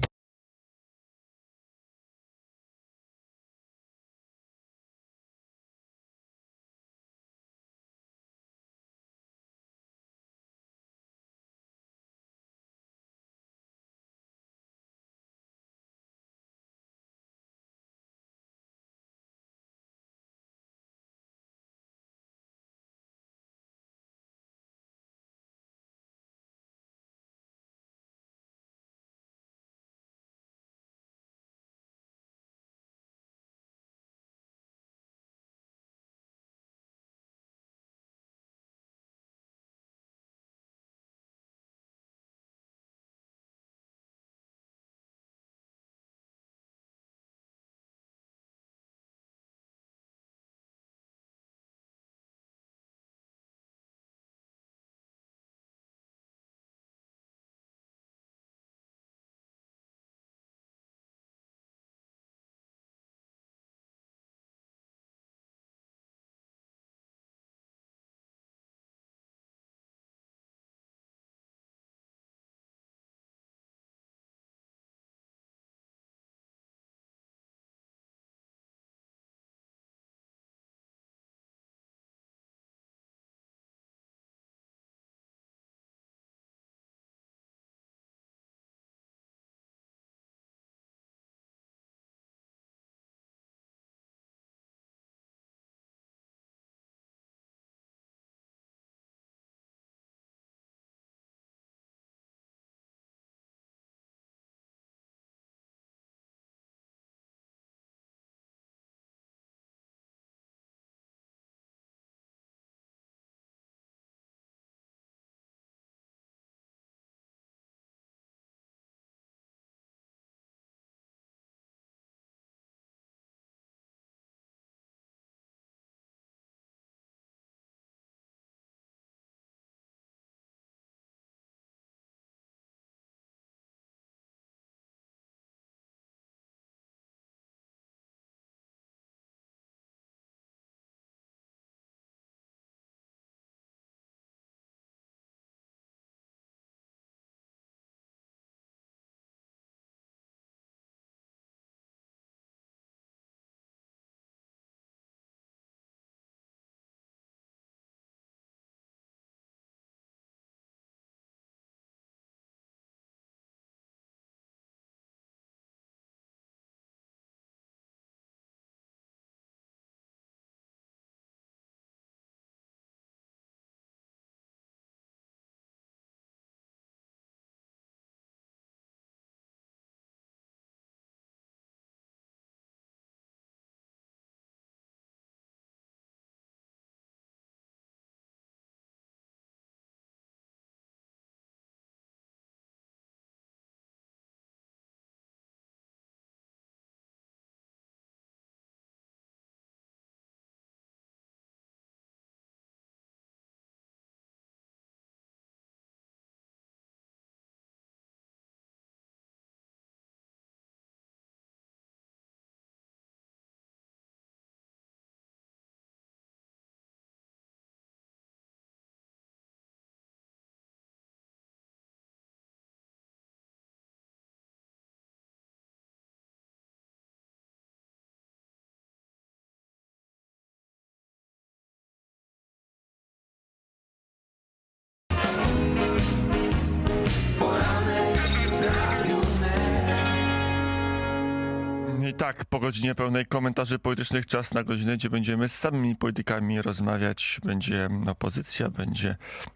I tak, po godzinie pełnej komentarzy politycznych czas na godzinę, gdzie będziemy z samymi politykami rozmawiać. Będzie opozycja, będzie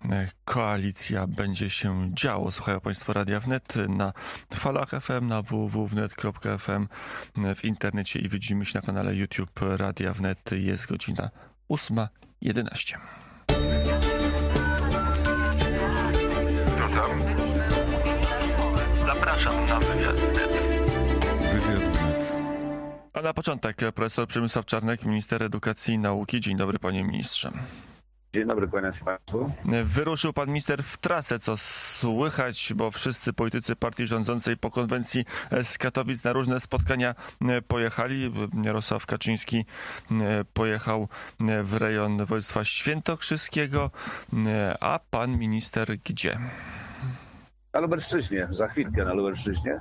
koalicja, będzie się działo. Słuchają Państwo Radia Wnet na falach F M, na w w w kropka wnet kropka f m, w internecie i widzimy się na kanale YouTube Radia Wnet. Jest godzina ósma jedenaście. Witam. Zapraszam na wywiad wnet. Wywiad wnet. A na początek profesor Przemysław Czarnek, minister edukacji i nauki. Dzień dobry, panie ministrze. Dzień dobry, kłaniam się państwu. Wyruszył pan minister w trasę, co słychać, bo wszyscy politycy partii rządzącej po konwencji z Katowic na różne spotkania pojechali. Jarosław Kaczyński pojechał w rejon województwa świętokrzyskiego, a pan minister gdzie? Na Lubelszczyźnie, za chwilkę na Lubelszczyźnie.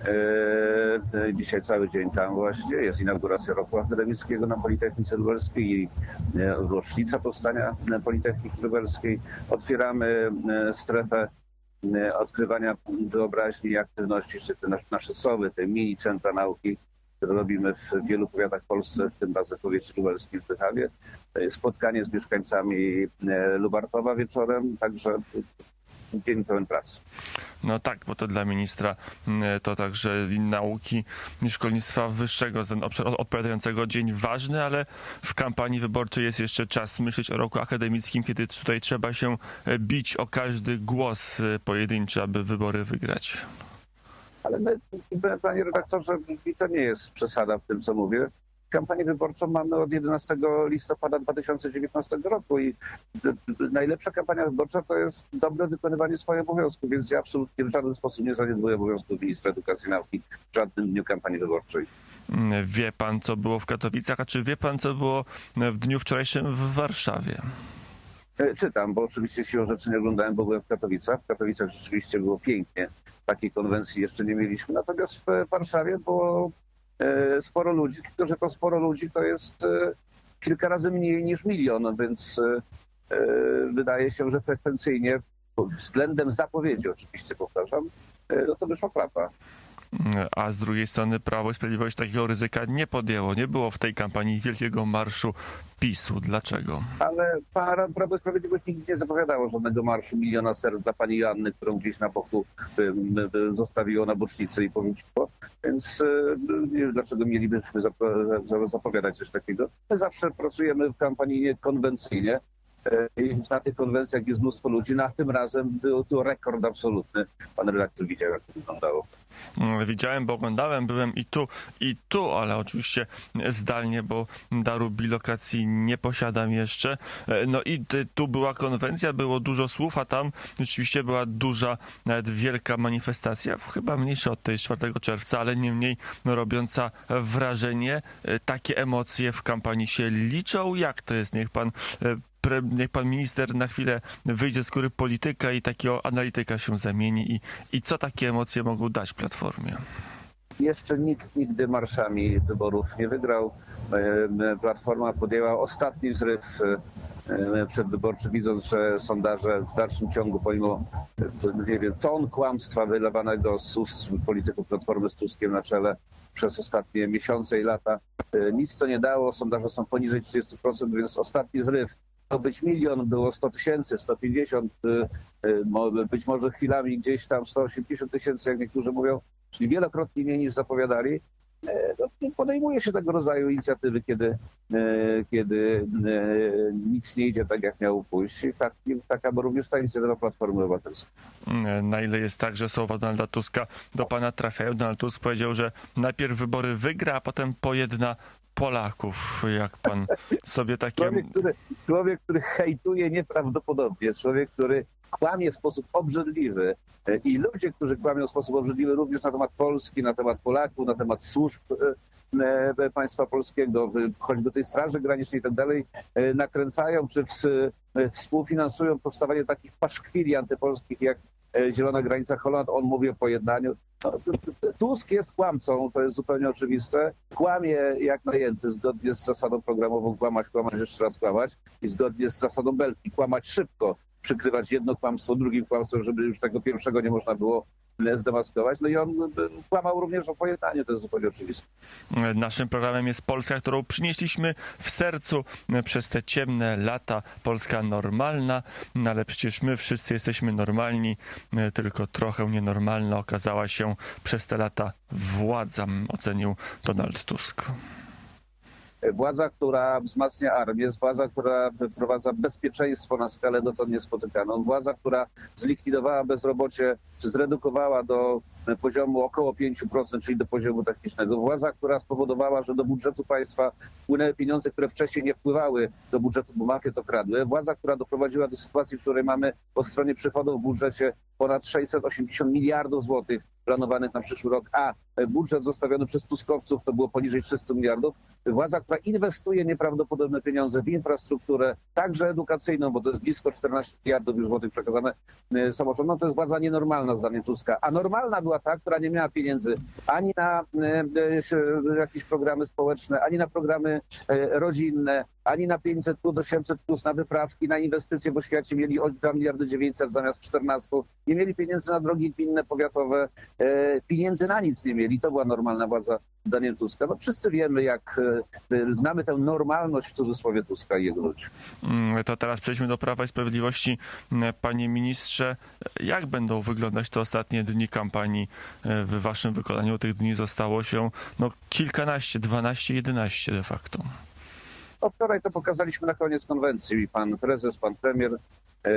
E, dzisiaj cały dzień tam właśnie. Jest inauguracja roku akademickiego na Politechnice Lubelskiej i e, rocznica powstania Politechniki Lubelskiej. Otwieramy e, strefę e, odkrywania wyobraźni i aktywności, czy te nasze sowy, te mini centra nauki, które robimy w wielu powiatach w Polsce, w tym razem w powiecie lubelskim w Tychawie. E, spotkanie z mieszkańcami e, Lubartowa wieczorem, także dzień pełen pracy. No tak, bo to dla ministra to także nauki i szkolnictwa wyższego, ten obszar odpowiadającego dzień ważny, ale w kampanii wyborczej jest jeszcze czas myśleć o roku akademickim, kiedy tutaj trzeba się bić o każdy głos pojedynczy, aby wybory wygrać. Ale my, panie redaktorze, to nie jest przesada w tym, co mówię. Kampanię wyborczą mamy od jedenastego listopada dwa tysiące dziewiętnastego roku i najlepsza kampania wyborcza to jest dobre wykonywanie swoich obowiązków, więc ja absolutnie w żaden sposób nie zaniedbuję obowiązków ministra edukacji i nauki w żadnym dniu kampanii wyborczej. Wie pan, co było w Katowicach, a czy wie pan, co było w dniu wczorajszym w Warszawie? Czytam, bo oczywiście siłą rzeczy nie oglądałem, bo byłem w Katowicach. W Katowicach rzeczywiście było pięknie. Takiej konwencji jeszcze nie mieliśmy. Natomiast w Warszawie było sporo ludzi, tylko że to sporo ludzi to jest kilka razy mniej niż milion, więc wydaje się, że frekwencyjnie względem zapowiedzi oczywiście, powtarzam, no to wyszła klapa. A z drugiej strony Prawo i Sprawiedliwość takiego ryzyka nie podjęło. Nie było w tej kampanii wielkiego marszu PiSu. Dlaczego? Ale Prawo i Sprawiedliwość nigdy nie zapowiadało żadnego marszu miliona serc dla pani Joanny, którą gdzieś na boku zostawiło na bocznicy i powróciło. Więc nie wiem, dlaczego mielibyśmy zapowiadać coś takiego. My zawsze pracujemy w kampanii konwencyjnie. I na tych konwencjach jest mnóstwo ludzi. Na tym razem był to rekord absolutny. Pan redaktor widział, jak to wyglądało. Widziałem, bo oglądałem, byłem i tu, i tu, ale oczywiście zdalnie, bo daru bilokacji nie posiadam jeszcze. No i tu była konwencja, było dużo słów, a tam rzeczywiście była duża, nawet wielka manifestacja, chyba mniejsza od tej czwartego czerwca, ale nie mniej robiąca wrażenie. Takie emocje w kampanii się liczą. Jak to jest? Niech pan Niech pan minister na chwilę wyjdzie z skóry polityka i takiego analityka się zamieni. I, i co takie emocje mogą dać Platformie? Jeszcze nikt nigdy marszami wyborów nie wygrał. Platforma podjęła ostatni zryw przedwyborczy, widząc, że sondaże w dalszym ciągu, pomimo nie wiem, ton kłamstwa wylewanego z ust polityków Platformy z Tuskiem na czele przez ostatnie miesiące i lata, nic to nie dało. Sondaże są poniżej trzydziestu procent, więc ostatni zryw to być milion, było sto tysięcy, sto pięćdziesiąt, być może chwilami gdzieś tam sto osiemdziesiąt tysięcy, jak niektórzy mówią, czyli wielokrotnie mniej niż zapowiadali. No, podejmuje się tego rodzaju inicjatywy, kiedy, kiedy nic nie idzie tak, jak miało pójść. I tak, taka była również ta inicjatywa Platformy Obywatelskiej. Na ile jest tak, że słowa Donalda Tuska do pana trafiają? Donald Tusk powiedział, że najpierw wybory wygra, a potem pojedna Polaków. Jak pan sobie takie... Człowiek, który, człowiek, który hejtuje nieprawdopodobnie, człowiek, który kłamie w sposób obrzydliwy i ludzie, którzy kłamią w sposób obrzydliwy również na temat Polski, na temat Polaków, na temat służb państwa polskiego, choćby tej Straży Granicznej i tak dalej, nakręcają czy współfinansują powstawanie takich paszkwili antypolskich jak Zielona Granica Holand. On mówi o pojednaniu. No, Tusk jest kłamcą, to jest zupełnie oczywiste. Kłamie jak najęty, zgodnie z zasadą programową kłamać, kłamać, jeszcze raz kłamać i zgodnie z zasadą Belki kłamać szybko, przykrywać jedno kłamstwo drugim kłamstwem, żeby już tego pierwszego nie można było zdemaskować. No i on kłamał również o pojednaniu, to jest zupełnie oczywiste. Naszym programem jest Polska, którą przynieśliśmy w sercu przez te ciemne lata. Polska normalna, no ale przecież my wszyscy jesteśmy normalni, tylko trochę nienormalna okazała się przez te lata władza, ocenił Donald Tusk. Władza, która wzmacnia armię, władza, która wprowadza bezpieczeństwo na skalę dotąd niespotykaną, władza, która zlikwidowała bezrobocie, czy zredukowała do poziomu około pięć procent, czyli do poziomu technicznego. Władza, która spowodowała, że do budżetu państwa wpłynęły pieniądze, które wcześniej nie wpływały do budżetu, bo mafie to kradły. Władza, która doprowadziła do sytuacji, w której mamy po stronie przychodów w budżecie ponad sześćset osiemdziesiąt miliardów złotych planowanych na przyszły rok, a budżet zostawiony przez tuskowców to było poniżej trzysta miliardów. Władza, która inwestuje nieprawdopodobne pieniądze w infrastrukturę, także edukacyjną, bo to jest blisko czternaście miliardów już złotych przekazane samorządom, to jest władza nienormalna zdaniem Tuska. A normalna była ta, która nie miała pieniędzy ani na jakieś programy społeczne, ani na programy rodzinne, ani na pięćset plus, osiemset plus, na wyprawki, na inwestycje w oświacie mieli dwa miliardy dziewięćset zamiast czternaście. Nie mieli pieniędzy na drogi gminne, powiatowe, pieniędzy na nic nie mieli. To była normalna władza zdaniem Tuska. No wszyscy wiemy, jak znamy tę normalność w cudzysłowie Tuska i jego ludzi. To teraz przejdźmy do Prawa i Sprawiedliwości. Panie ministrze, jak będą wyglądać te ostatnie dni kampanii w waszym wykonaniu? Tych dni zostało się no, kilkanaście, dwanaście, jedenaście de facto. No, wczoraj to pokazaliśmy na koniec konwencji. Pan prezes, pan premier e, e,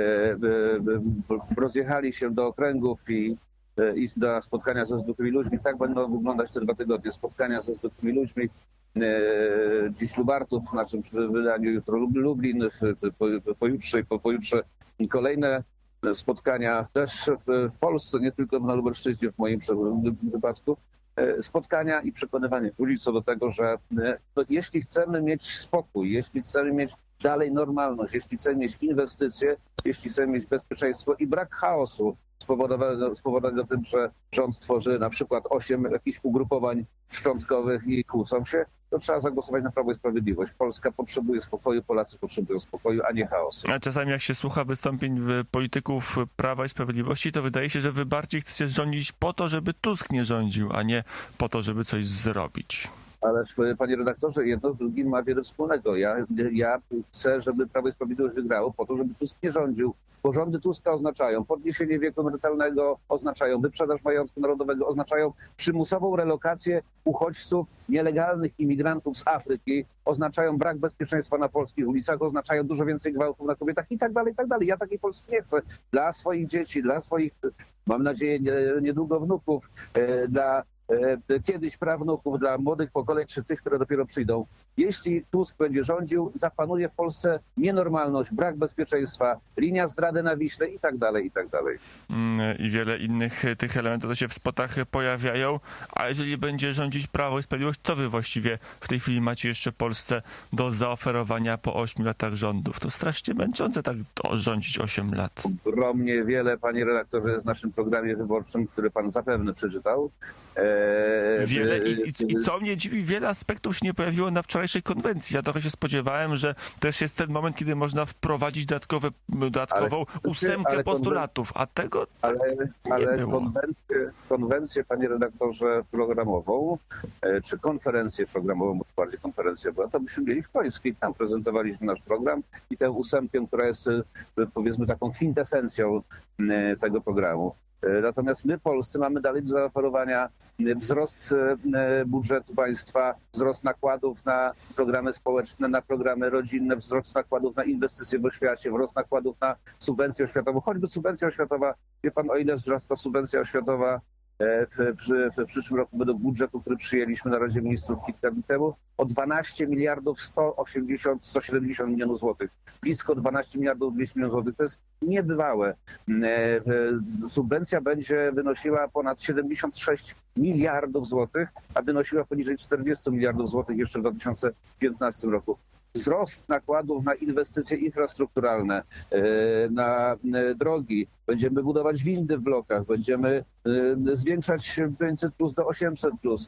rozjechali się do okręgów i, e, i do spotkania ze zwykłymi ludźmi. Tak będą wyglądać te dwa tygodnie. Spotkania ze zwykłymi ludźmi. E, dziś Lubartów, w naszym wydaniu jutro Lublin, po, pojutrze i po pojutrze kolejne spotkania też w, w Polsce, nie tylko na Lubelszczyźnie w moim wypadku. Spotkania i przekonywanie ludzi co do tego, że no, jeśli chcemy mieć spokój, jeśli chcemy mieć dalej normalność, jeśli chcemy mieć inwestycje, jeśli chcemy mieć bezpieczeństwo i brak chaosu spowodowanego, spowodowanego tym, że rząd tworzy na przykład osiem jakichś ugrupowań szczątkowych i kłócą się, to trzeba zagłosować na Prawo i Sprawiedliwość. Polska potrzebuje spokoju, Polacy potrzebują spokoju, a nie chaosu. A czasami jak się słucha wystąpień polityków Prawa i Sprawiedliwości, to wydaje się, że wy bardziej chcecie rządzić po to, żeby Tusk nie rządził, a nie po to, żeby coś zrobić. Ale panie redaktorze, jedno z drugim ma wiele wspólnego. Ja, ja chcę, żeby Prawo i Sprawiedliwość wygrało po to, żeby Tusk nie rządził. Bo rządy Tuska oznaczają podniesienie wieku emerytalnego, oznaczają wyprzedaż majątku narodowego, oznaczają przymusową relokację uchodźców, nielegalnych imigrantów z Afryki, oznaczają brak bezpieczeństwa na polskich ulicach, oznaczają dużo więcej gwałtów na kobietach i tak dalej, i tak dalej. Ja takiej Polski nie chcę. Dla swoich dzieci, dla swoich, mam nadzieję, niedługo wnuków, dla kiedyś prawnuków, dla młodych pokoleń, czy tych, które dopiero przyjdą. Jeśli Tusk będzie rządził, zapanuje w Polsce nienormalność, brak bezpieczeństwa, linia zdrady na Wiśle i tak dalej, i tak dalej. I wiele innych tych elementów to się w spotach pojawiają, a jeżeli będzie rządzić Prawo i Sprawiedliwość, co wy właściwie w tej chwili macie jeszcze Polsce do zaoferowania po ośmiu latach rządów? To strasznie męczące tak rządzić osiem lat. Ogromnie wiele, panie redaktorze, jest w naszym programie wyborczym, który pan zapewne przeczytał. Wiele i, i, i co mnie dziwi, wiele aspektów się nie pojawiło na wczorajszej konwencji. Ja trochę się spodziewałem, że też jest ten moment, kiedy można wprowadzić dodatkowe, dodatkową ale, ósemkę ale postulatów, a tego ale, nie ale było. Konwencję, konwencję, panie redaktorze, programową, czy konferencję programową, bo bardziej konferencja była, to byśmy mieli w Końskiej. Tam prezentowaliśmy nasz program i tę ósemkę, która jest powiedzmy taką kwintesencją tego programu. Natomiast my, Polscy, mamy dalej do zaoferowania wzrost budżetu państwa, wzrost nakładów na programy społeczne, na programy rodzinne, wzrost nakładów na inwestycje w oświacie, wzrost nakładów na subwencję oświatową. Choćby subwencja oświatowa, wie pan, o ile wzrasta subwencja oświatowa w, w, w przyszłym roku według budżetu, który przyjęliśmy na Radzie Ministrów kilka dni temu, o dwanaście miliardów sto osiemdziesiąt, sto siedemdziesiąt milionów złotych. Blisko dwanaście miliardów dwieście milionów złotych. To jest niebywałe. Subwencja będzie wynosiła ponad siedemdziesiąt sześć miliardów złotych, a wynosiła poniżej czterdzieści miliardów złotych jeszcze w dwa tysiące piętnastym roku. Wzrost nakładów na inwestycje infrastrukturalne, na drogi. Będziemy budować windy w blokach, będziemy zwiększać pięćset plus do osiemset plus.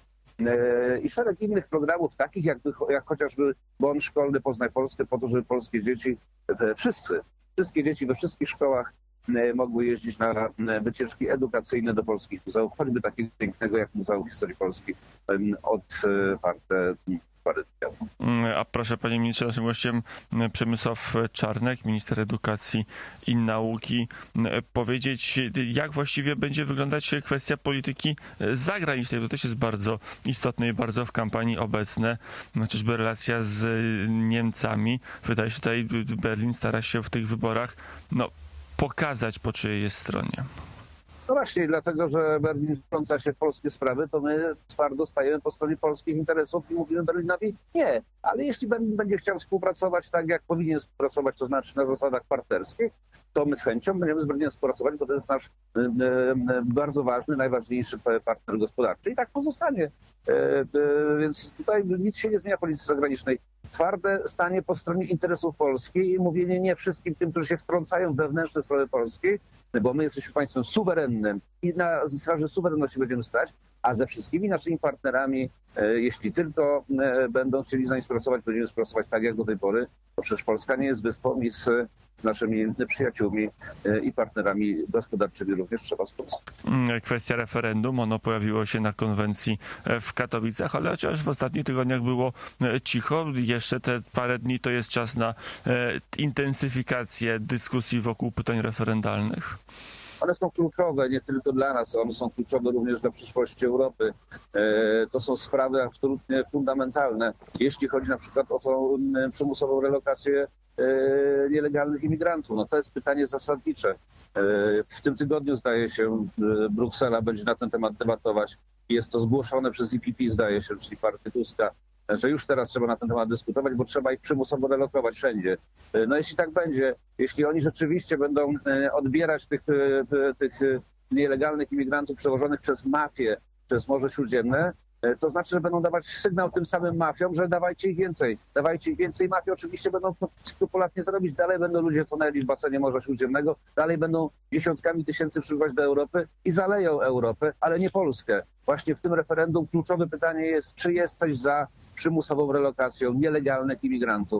I szereg innych programów, takich jak, jak chociażby bon szkolny Poznaj Polskę, po to, żeby polskie dzieci, wszyscy, wszystkie dzieci we wszystkich szkołach mogły jeździć na wycieczki edukacyjne do polskich muzeów, choćby takiego pięknego jak Muzeum Historii Polski, otwarte parę dni temu. A proszę, panie ministrze, naszym gościem Przemysław Czarnek, minister edukacji i nauki. Powiedzieć, jak właściwie będzie wyglądać kwestia polityki zagranicznej. To też jest bardzo istotne i bardzo w kampanii obecne. Chociażby relacja z Niemcami. Wydaje się, że tutaj Berlin stara się w tych wyborach no, pokazać, po czyjej jest stronie. No właśnie, dlatego, że Berlin wtrąca się w polskie sprawy, to my twardo stajemy po stronie polskich interesów i mówimy Berlinowi nie. Ale jeśli Berlin będzie chciał współpracować tak, jak powinien współpracować, to znaczy na zasadach partnerskich, to my z chęcią będziemy z Berlinem współpracować, bo to jest nasz e, e, bardzo ważny, najważniejszy partner gospodarczy i tak pozostanie. E, e, więc tutaj nic się nie zmienia w polityce zagranicznej. Twarde stanie po stronie interesów Polski i mówienie nie wszystkim tym, którzy się wtrącają w wewnętrzne sprawy Polskiej, bo my jesteśmy państwem suwerennym i na straży suwerenności będziemy stać, a ze wszystkimi naszymi partnerami, e, jeśli tylko e, będą chcieli z nami współpracować, będziemy współpracować tak jak do tej pory, bo przecież Polska nie jest wyspą i z, z naszymi przyjaciółmi e, i partnerami gospodarczymi również trzeba współpracować. Kwestia referendum, ono pojawiło się na konwencji w Katowicach, ale chociaż w ostatnich tygodniach było cicho, jeszcze te parę dni to jest czas na e, intensyfikację dyskusji wokół pytań referendalnych. One są kluczowe nie tylko dla nas, one są kluczowe również dla przyszłości Europy. To są sprawy absolutnie fundamentalne, jeśli chodzi na przykład o tą przymusową relokację nielegalnych imigrantów. No to jest pytanie zasadnicze. W tym tygodniu, zdaje się, Bruksela będzie na ten temat debatować. Jest to zgłoszone przez E P P, zdaje się, czyli partię Tuska, że już teraz trzeba na ten temat dyskutować, bo trzeba ich przymusowo relokować wszędzie. No jeśli tak będzie, jeśli oni rzeczywiście będą odbierać tych, tych nielegalnych imigrantów przewożonych przez mafię, przez Morze Śródziemne, to znaczy, że będą dawać sygnał tym samym mafiom, że dawajcie ich więcej. Dawajcie ich więcej. Mafie oczywiście będą skrupulatnie to robić. Dalej będą ludzie tonęli w basenie Morza Śródziemnego. Dalej będą dziesiątkami tysięcy przybywać do Europy i zaleją Europę, ale nie Polskę. Właśnie w tym referendum kluczowe pytanie jest, czy jesteś za przymusową relokacją nielegalnych imigrantów.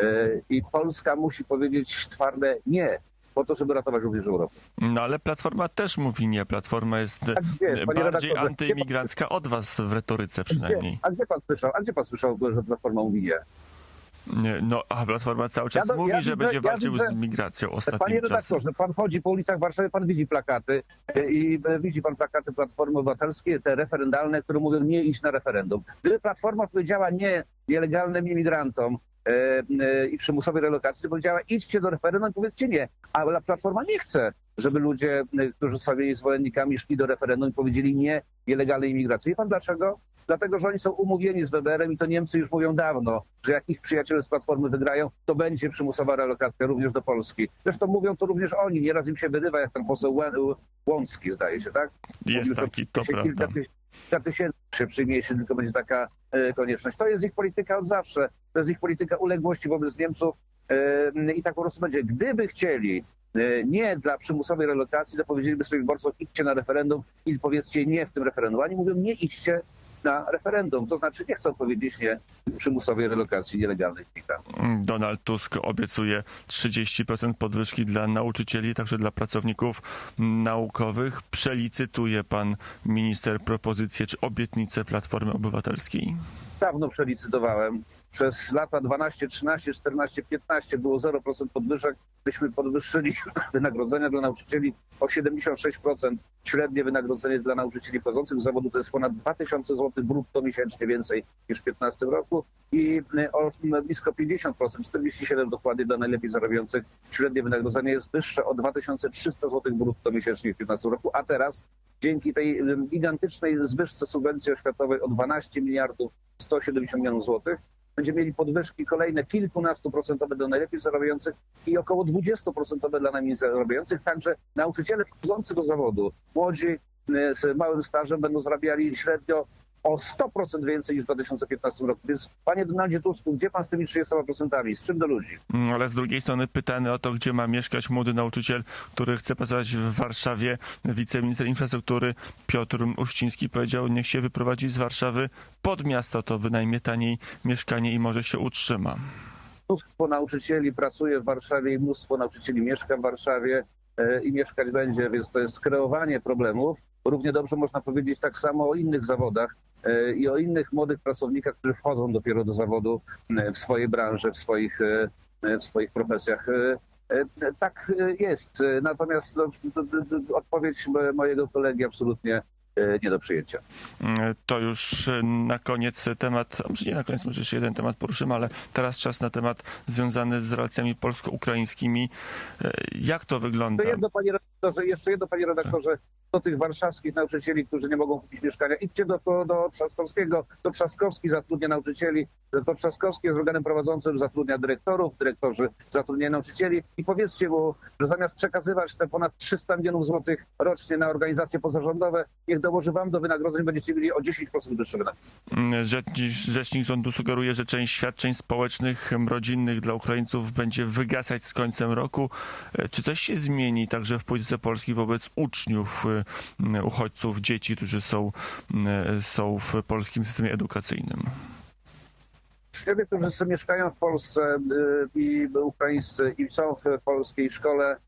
I Polska musi powiedzieć twarde nie, po to, żeby ratować również Europę. No ale Platforma też mówi nie. Platforma jest gdzie, bardziej antyimigrancka od was w retoryce przynajmniej. Gdzie, a gdzie pan słyszał, a gdzie pan słyszał, że Platforma mówi nie? Nie, no, a Platforma cały czas ja do, mówi, ja że widzę, będzie ja walczył widzę, z migracją ostatnim Panie czasem. redaktorze, pan chodzi po ulicach Warszawy, pan widzi plakaty i widzi pan plakaty Platformy Obywatelskiej, te referendalne, które mówią nie iść na referendum. Gdyby Platforma powiedziała nie nielegalnym imigrantom i przymusowej relokacji, powiedziała idźcie do referendum i powiedzcie nie. Ale Platforma nie chce, żeby ludzie, którzy są jej zwolennikami, szli do referendum i powiedzieli nie nielegalnej imigracji. Wie pan dlaczego? Dlatego, że oni są umówieni z Weberem i to Niemcy już mówią dawno, że jak ich przyjaciele z Platformy wygrają, to będzie przymusowa relokacja również do Polski. Zresztą mówią to również oni. Nieraz im się wyrywa, jak ten poseł Łącki, zdaje się, tak? Jest Mówił, taki, to prawda. Kilka, kilka tysięcy się przyjmie, jeśli tylko będzie taka e, konieczność. To jest ich polityka od zawsze. To jest ich polityka uległości wobec Niemców e, i tak po prostu będzie. Gdyby chcieli e, nie dla przymusowej relokacji, to powiedzieliby swoim wyborcom idźcie na referendum i powiedzcie nie w tym referendum. Oni mówią nie idźcie na referendum. To znaczy nie chcą powiedzieć nie przymusowej relokacji nielegalnych migrantów. Donald Tusk obiecuje trzydzieści procent podwyżki dla nauczycieli, także dla pracowników naukowych. Przelicytuje pan minister propozycję czy obietnicę Platformy Obywatelskiej? Dawno przelicytowałem. Przez lata dwanaście, trzynaście, czternaście, piętnaście było zero procent podwyżek. Myśmy podwyższyli wynagrodzenia dla nauczycieli o siedemdziesiąt sześć procent. Średnie wynagrodzenie dla nauczycieli wchodzących z zawodu to jest ponad dwa tysiące złotych brutto miesięcznie więcej niż w piętnastym roku i o blisko pięćdziesiąt procent, czterdzieści siedem procent dokładnie dla najlepiej zarabiających. Średnie wynagrodzenie jest wyższe o dwa tysiące trzysta złotych brutto miesięcznie w piętnastym roku, a teraz dzięki tej gigantycznej zwyżce subwencji oświatowej o dwanaście miliardów sto siedemdziesiąt milionów złotych będziemy mieli podwyżki kolejne kilkunastoprocentowe dla najlepiej zarabiających i około dwudziestoprocentowe dla najmniej zarabiających. Także nauczyciele wchodzący do zawodu, młodzi z małym stażem będą zarabiali średnio o sto procent więcej niż w dwa tysiące piętnastym roku. Więc panie Donaldzie Tusku, gdzie pan z tymi trzydziestoma procentami? Z czym do ludzi? Ale z drugiej strony pytany o to, gdzie ma mieszkać młody nauczyciel, który chce pracować w Warszawie. Wiceminister infrastruktury Piotr Uściński powiedział, niech się wyprowadzi z Warszawy pod miasto, to wynajmie taniej mieszkanie i może się utrzyma. Mnóstwo nauczycieli pracuje w Warszawie i mnóstwo nauczycieli mieszka w Warszawie i mieszkać będzie, więc to jest kreowanie problemów. Równie dobrze można powiedzieć tak samo o innych zawodach. i o innych młodych pracownikach, którzy wchodzą dopiero do zawodu w swojej branży, w swoich, w swoich profesjach. Tak jest. Natomiast no, odpowiedź mojego kolegi absolutnie nie do przyjęcia. To już na koniec temat, może nie na koniec, może jeszcze jeden temat poruszymy, ale teraz czas na temat związany z relacjami polsko-ukraińskimi. Jak to wygląda? To jedno, panie redaktorze, jeszcze jedno, panie redaktorze, do tych warszawskich nauczycieli, którzy nie mogą kupić mieszkania. Idźcie do, do Trzaskowskiego, to Trzaskowski zatrudnia nauczycieli, to Trzaskowski jest organem prowadzącym, zatrudnia dyrektorów, dyrektorzy zatrudniają nauczycieli i powiedzcie mu, że zamiast przekazywać te ponad trzysta milionów złotych rocznie na organizacje pozarządowe, niech dołoży wam do wynagrodzeń, będziecie mieli o dziesięć procent wyższe wynagrodzenie. Rzecznik, rzecznik rządu sugeruje, że część świadczeń społecznych, rodzinnych dla Ukraińców będzie wygasać z końcem roku. Czy coś się zmieni także w polityce polskiej wobec uczniów, uchodźców, dzieci, którzy są, są w polskim systemie edukacyjnym? Uczniowie, którzy sobie mieszkają w Polsce i ukraińscy i są w polskiej szkole,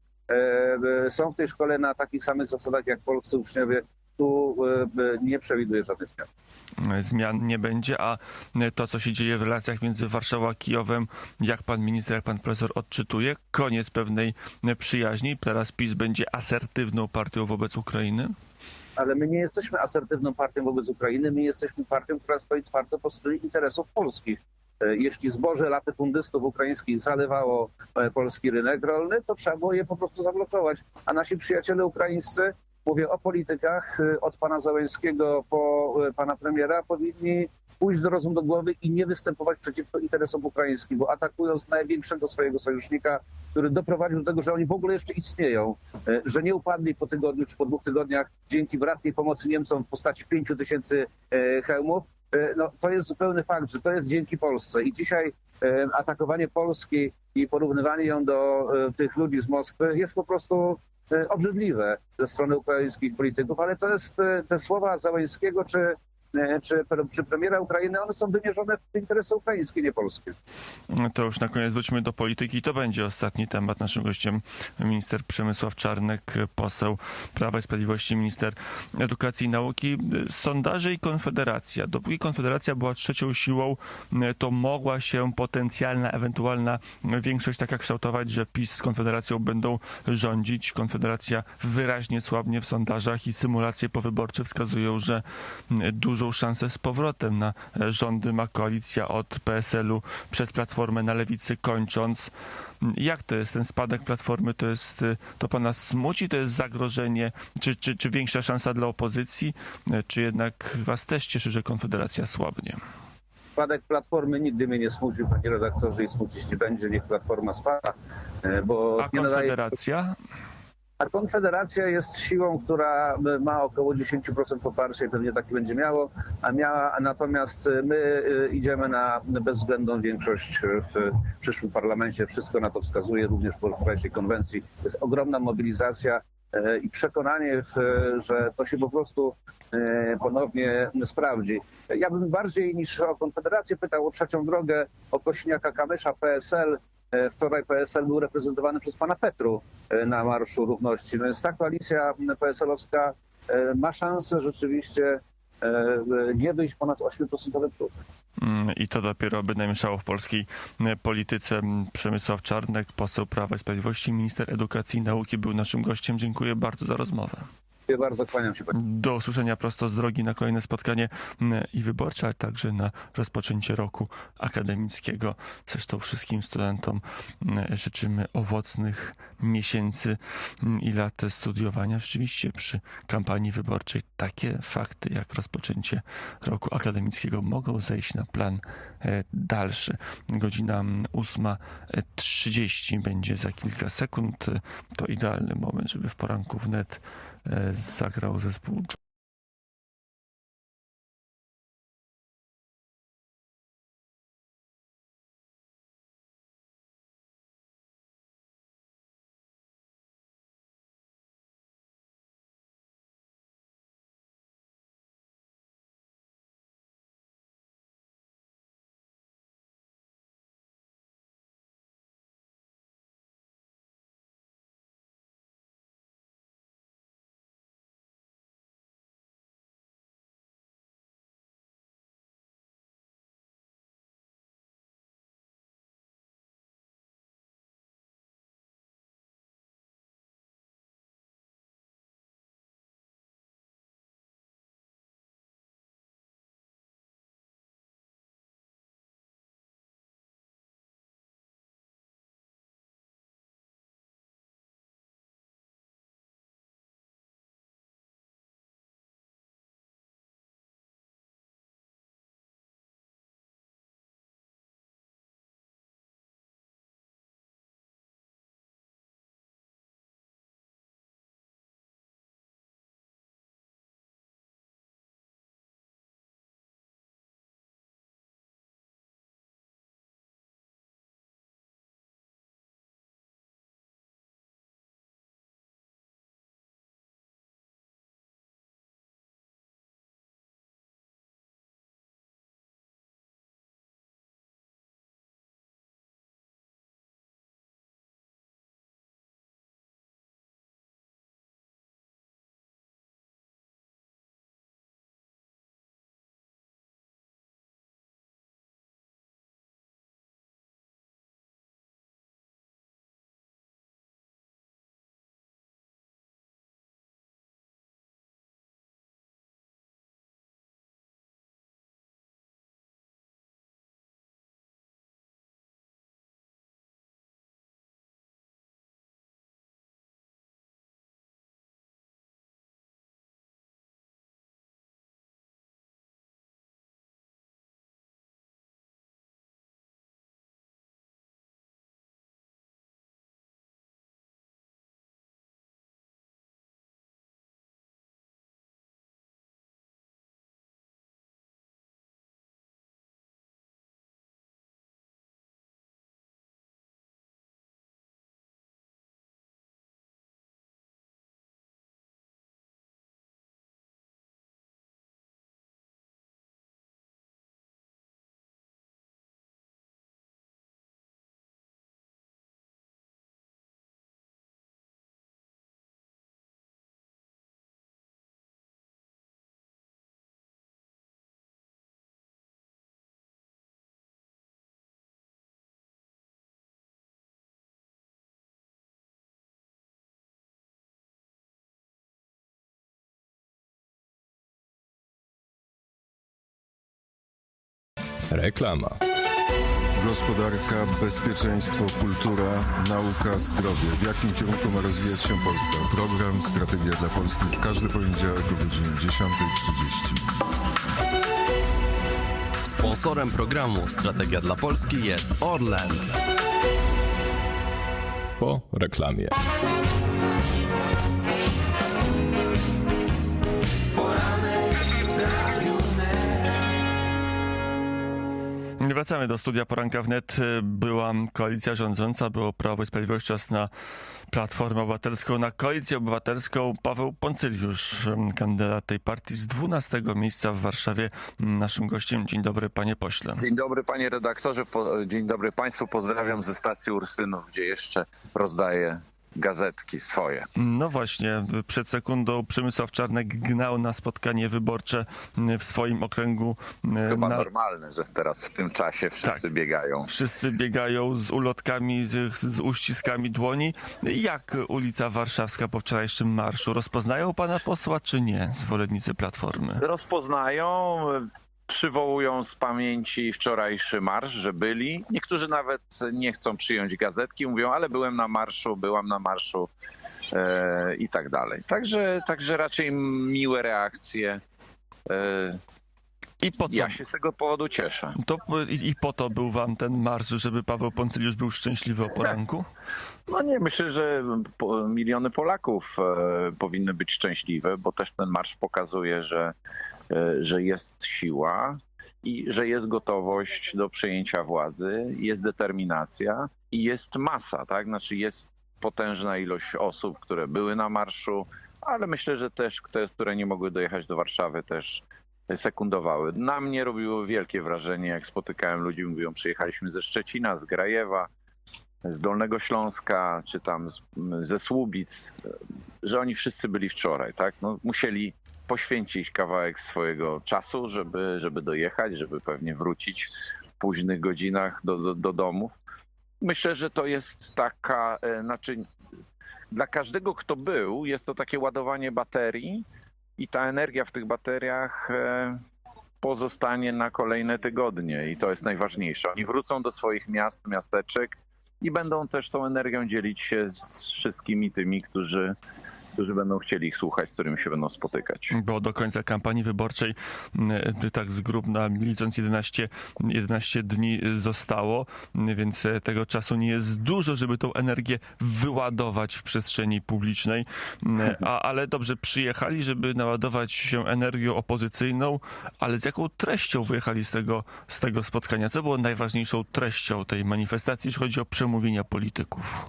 są w tej szkole na takich samych zasadach jak polscy uczniowie, tu nie przewiduje żadnych zmian. Zmian nie będzie, a to, co się dzieje w relacjach między Warszawą a Kijowem, jak pan minister, jak pan profesor odczytuje, koniec pewnej przyjaźni. Teraz PiS będzie asertywną partią wobec Ukrainy? Ale my nie jesteśmy asertywną partią wobec Ukrainy, my jesteśmy partią, która stoi twardo po stronie interesów polskich. Jeśli zboże latyfundystów ukraińskich zalewało polski rynek rolny, to trzeba było je po prostu zablokować. A nasi przyjaciele ukraińscy, mówię o politykach, od pana Załęskiego po pana premiera, powinni pójść do rozumu do głowy i nie występować przeciwko interesom ukraińskim, bo atakując największego swojego sojusznika, który doprowadził do tego, że oni w ogóle jeszcze istnieją, że nie upadli po tygodniu czy po dwóch tygodniach dzięki bratniej pomocy Niemcom w postaci pięciu tysięcy hełmów, no, to jest zupełny fakt, że to jest dzięki Polsce. I dzisiaj atakowanie Polski i porównywanie ją do tych ludzi z Moskwy jest po prostu obrzydliwe ze strony ukraińskich polityków, ale to jest te słowa Załęskiego czy, czy, czy premiera Ukrainy, one są wymierzone w interesy ukraińskie, nie polskie. To już na koniec wróćmy do polityki. To będzie ostatni temat. Naszym gościem minister Przemysław Czarnek, poseł Prawa i Sprawiedliwości, minister edukacji i nauki. Sondaże i Konfederacja. Dopóki Konfederacja była trzecią siłą, to mogła się potencjalna, ewentualna większość taka kształtować, że PiS z Konfederacją będą rządzić. Konfederacja wyraźnie słabnie w sondażach i symulacje powyborcze wskazują, że dużo dużą szansę z powrotem na rządy ma koalicja od P S L-u przez Platformę na Lewicy kończąc. Jak to jest ten spadek Platformy? To jest, to pana smuci? To jest zagrożenie? Czy, czy, czy większa szansa dla opozycji? Czy jednak was też cieszy, że Konfederacja słabnie? Spadek Platformy nigdy mnie nie smucił, panie redaktorze, i smucić nie będzie. Niech Platforma spada, bo A Konfederacja? Nadaje... A Konfederacja jest siłą, która ma około dziesięć procent poparcia i pewnie taki będzie miało, a miała, natomiast my idziemy na bezwzględną większość w przyszłym parlamencie. Wszystko na to wskazuje, również po wczorajszej konwencji. Jest ogromna mobilizacja i przekonanie, że to się po prostu ponownie sprawdzi. Ja bym bardziej niż o Konfederację pytał o Trzecią Drogę, o Kośniaka-Kamysza, P S L. Wczoraj P S L był reprezentowany przez pana Petru na Marszu Równości. No więc ta koalicja P S L-owska ma szansę rzeczywiście nie wyjść ponad osiem procent próg. I to dopiero by namieszało w polskiej polityce. Przemysław Czarnek, poseł Prawa i Sprawiedliwości, minister edukacji i nauki, był naszym gościem. Dziękuję bardzo za rozmowę. Dziękuję bardzo, kłaniam się. Do usłyszenia prosto z drogi na kolejne spotkanie i wyborcze, ale także na rozpoczęcie roku akademickiego. Zresztą wszystkim studentom życzymy owocnych miesięcy i lat studiowania. Rzeczywiście przy kampanii wyborczej takie fakty jak rozpoczęcie roku akademickiego mogą zejść na plan dalszy. Godzina ósma trzydzieści będzie za kilka sekund. To idealny moment, żeby w poranku wnet zagrał zespół Reklama. Gospodarka, bezpieczeństwo, kultura, nauka, zdrowie. W jakim kierunku ma rozwijać się Polska? Program Strategia dla Polski w każdy poniedziałek o godzinie dziesiąta trzydzieści. Sponsorem programu Strategia dla Polski jest Orlen. Po reklamie. Wracamy do studia Poranka Wnet. Była koalicja rządząca, było Prawo i Sprawiedliwość, czas na Platformę Obywatelską, na Koalicję Obywatelską. Paweł Poncyliusz, kandydat tej partii z dwunastego miejsca w Warszawie, naszym gościem. Dzień dobry, panie pośle. Dzień dobry, panie redaktorze. Dzień dobry państwu. Pozdrawiam ze stacji Ursynów, gdzie jeszcze rozdaję gazetki swoje. No właśnie, przed sekundą Przemysław Czarnek gnał na spotkanie wyborcze w swoim okręgu. Chyba na... normalne, że teraz w tym czasie wszyscy tak, biegają. Wszyscy biegają z ulotkami, z, z uściskami dłoni. Jak ulica Warszawska po wczorajszym marszu? Rozpoznają pana posła, czy nie, zwolennicy Platformy? Rozpoznają, przywołują z pamięci wczorajszy marsz, że byli. Niektórzy nawet nie chcą przyjąć gazetki, mówią, ale byłem na marszu, byłam na marszu e, i tak dalej. Także, także raczej miłe reakcje. E, I po co? Ja się z tego powodu cieszę. To, i, I po to był wam ten marsz, żeby Paweł Poncyliusz był szczęśliwy o poranku? No nie, myślę, że po, miliony Polaków e, powinny być szczęśliwe, bo też ten marsz pokazuje, że że jest siła i że jest gotowość do przejęcia władzy, jest determinacja i jest masa, tak? Znaczy jest potężna ilość osób, które były na marszu, ale myślę, że też te, które nie mogły dojechać do Warszawy, też sekundowały. Na mnie robiło wielkie wrażenie, jak spotykałem ludzi, mówią, przyjechaliśmy ze Szczecina, z Grajewa, z Dolnego Śląska, czy tam z, ze Słubic, że oni wszyscy byli wczoraj, tak? No, musieli poświęcić kawałek swojego czasu, żeby, żeby dojechać, żeby pewnie wrócić w późnych godzinach do, do, do domów. Myślę, że to jest taka, e, znaczy dla każdego, kto był, jest to takie ładowanie baterii i ta energia w tych bateriach e, pozostanie na kolejne tygodnie i to jest najważniejsze. Oni wrócą do swoich miast, miasteczek i będą też tą energią dzielić się z wszystkimi tymi, którzy którzy będą chcieli ich słuchać, z którymi się będą spotykać. Bo do końca kampanii wyborczej tak z grubna licząc jedenaście, jedenaście dni zostało, więc tego czasu nie jest dużo, żeby tą energię wyładować w przestrzeni publicznej. A, ale dobrze, przyjechali, żeby naładować się energią opozycyjną, ale z jaką treścią wyjechali z tego, z tego spotkania? Co było najważniejszą treścią tej manifestacji, jeśli chodzi o przemówienia polityków?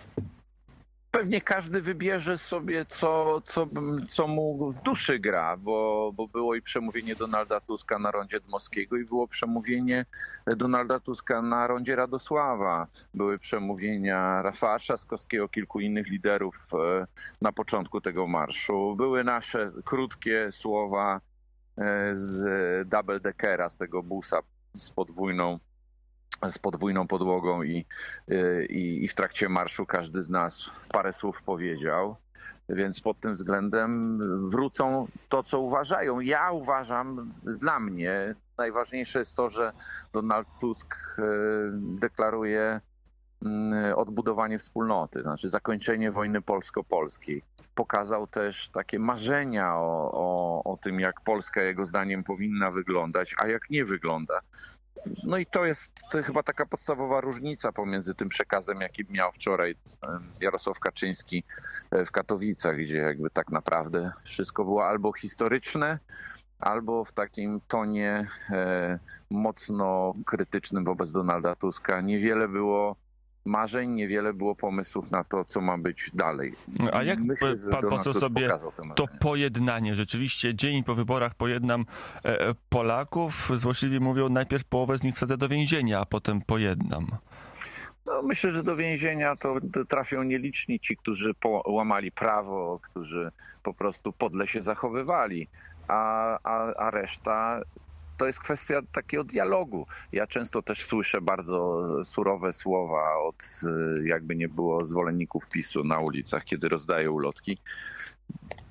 Pewnie każdy wybierze sobie, co, co, co mu w duszy gra, bo, bo było i przemówienie Donalda Tuska na rondzie Dmowskiego i było przemówienie Donalda Tuska na rondzie Radosława. Były przemówienia Rafała Trzaskowskiego, kilku innych liderów na początku tego marszu. Były nasze krótkie słowa z double deckera, z tego busa z podwójną z podwójną podłogą i, i, i w trakcie marszu każdy z nas parę słów powiedział, więc pod tym względem wrócą to, co uważają. Ja uważam, dla mnie najważniejsze jest to, że Donald Tusk deklaruje odbudowanie wspólnoty, znaczy zakończenie wojny polsko-polskiej. Pokazał też takie marzenia o, o, o tym, jak Polska jego zdaniem powinna wyglądać, a jak nie wygląda. No i to jest to chyba taka podstawowa różnica pomiędzy tym przekazem, jaki miał wczoraj Jarosław Kaczyński w Katowicach, gdzie jakby tak naprawdę wszystko było albo historyczne, albo w takim tonie e, mocno krytycznym wobec Donalda Tuska. Niewiele było marzeń, niewiele było pomysłów na to, co ma być dalej. A jak Myślę, pan poseł sobie to pojednanie, rzeczywiście dzień po wyborach pojednam Polaków, złośliwie mówią, najpierw połowę z nich wsadzę do więzienia, a potem pojednam. No, myślę, że do więzienia to, to trafią nieliczni ci, którzy łamali prawo, którzy po prostu podle się zachowywali, a, a, a reszta to jest kwestia takiego dialogu. Ja często też słyszę bardzo surowe słowa od, jakby nie było, zwolenników PiSu na ulicach, kiedy rozdaję ulotki.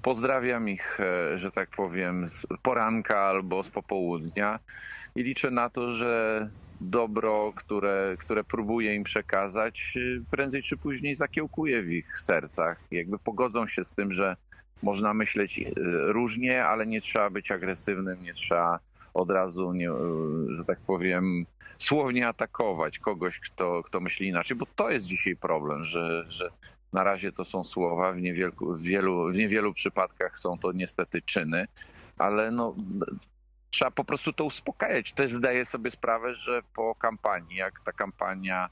Pozdrawiam ich, że tak powiem, z poranka albo z popołudnia i liczę na to, że dobro, które, które próbuję im przekazać, prędzej czy później zakiełkuje w ich sercach. Jakby pogodzą się z tym, że można myśleć różnie, ale nie trzeba być agresywnym, nie trzeba od razu, nie, że tak powiem, słownie atakować kogoś, kto, kto myśli inaczej, bo to jest dzisiaj problem, że, że na razie to są słowa, w niewielu, w wielu, w niewielu przypadkach są to niestety czyny, ale no, trzeba po prostu to uspokajać. Też zdaję sobie sprawę, że po kampanii, jak ta kampania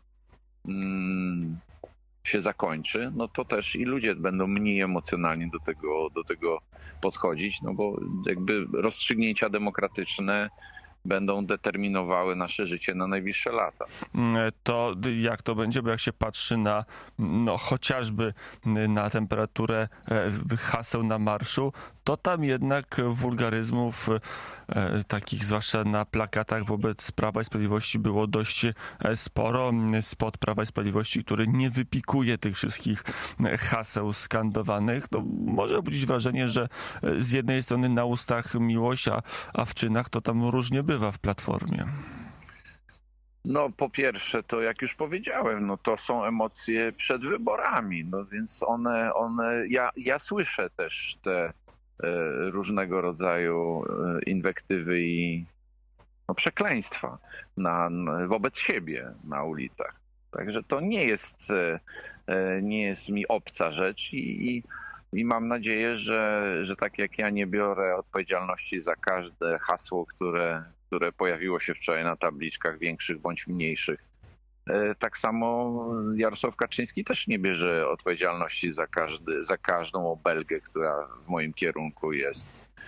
mm, się zakończy, no to też i ludzie będą mniej emocjonalnie do tego, do tego podchodzić, no bo jakby rozstrzygnięcia demokratyczne będą determinowały nasze życie na najbliższe lata. To jak to będzie, bo jak się patrzy na no, chociażby na temperaturę haseł na marszu, to tam jednak wulgaryzmów takich, zwłaszcza na plakatach wobec Prawa i Sprawiedliwości, było dość sporo. Spot Prawa i Sprawiedliwości, który nie wypikuje tych wszystkich haseł skandowanych, no, może budzić wrażenie, że z jednej strony na ustach miłość, a, a w czynach to tam różnie bywa w Platformie. No po pierwsze, to jak już powiedziałem, no to są emocje przed wyborami, no więc one, one ja, ja słyszę też te e, różnego rodzaju e, inwektywy i no, przekleństwa na, na, wobec siebie na ulicach. Także to nie jest, e, nie jest mi obca rzecz i, i, i mam nadzieję, że, że tak jak ja nie biorę odpowiedzialności za każde hasło, które które pojawiło się wczoraj na tabliczkach większych bądź mniejszych. Tak samo Jarosław Kaczyński też nie bierze odpowiedzialności za, każdy, za każdą obelgę, która w moim kierunku jest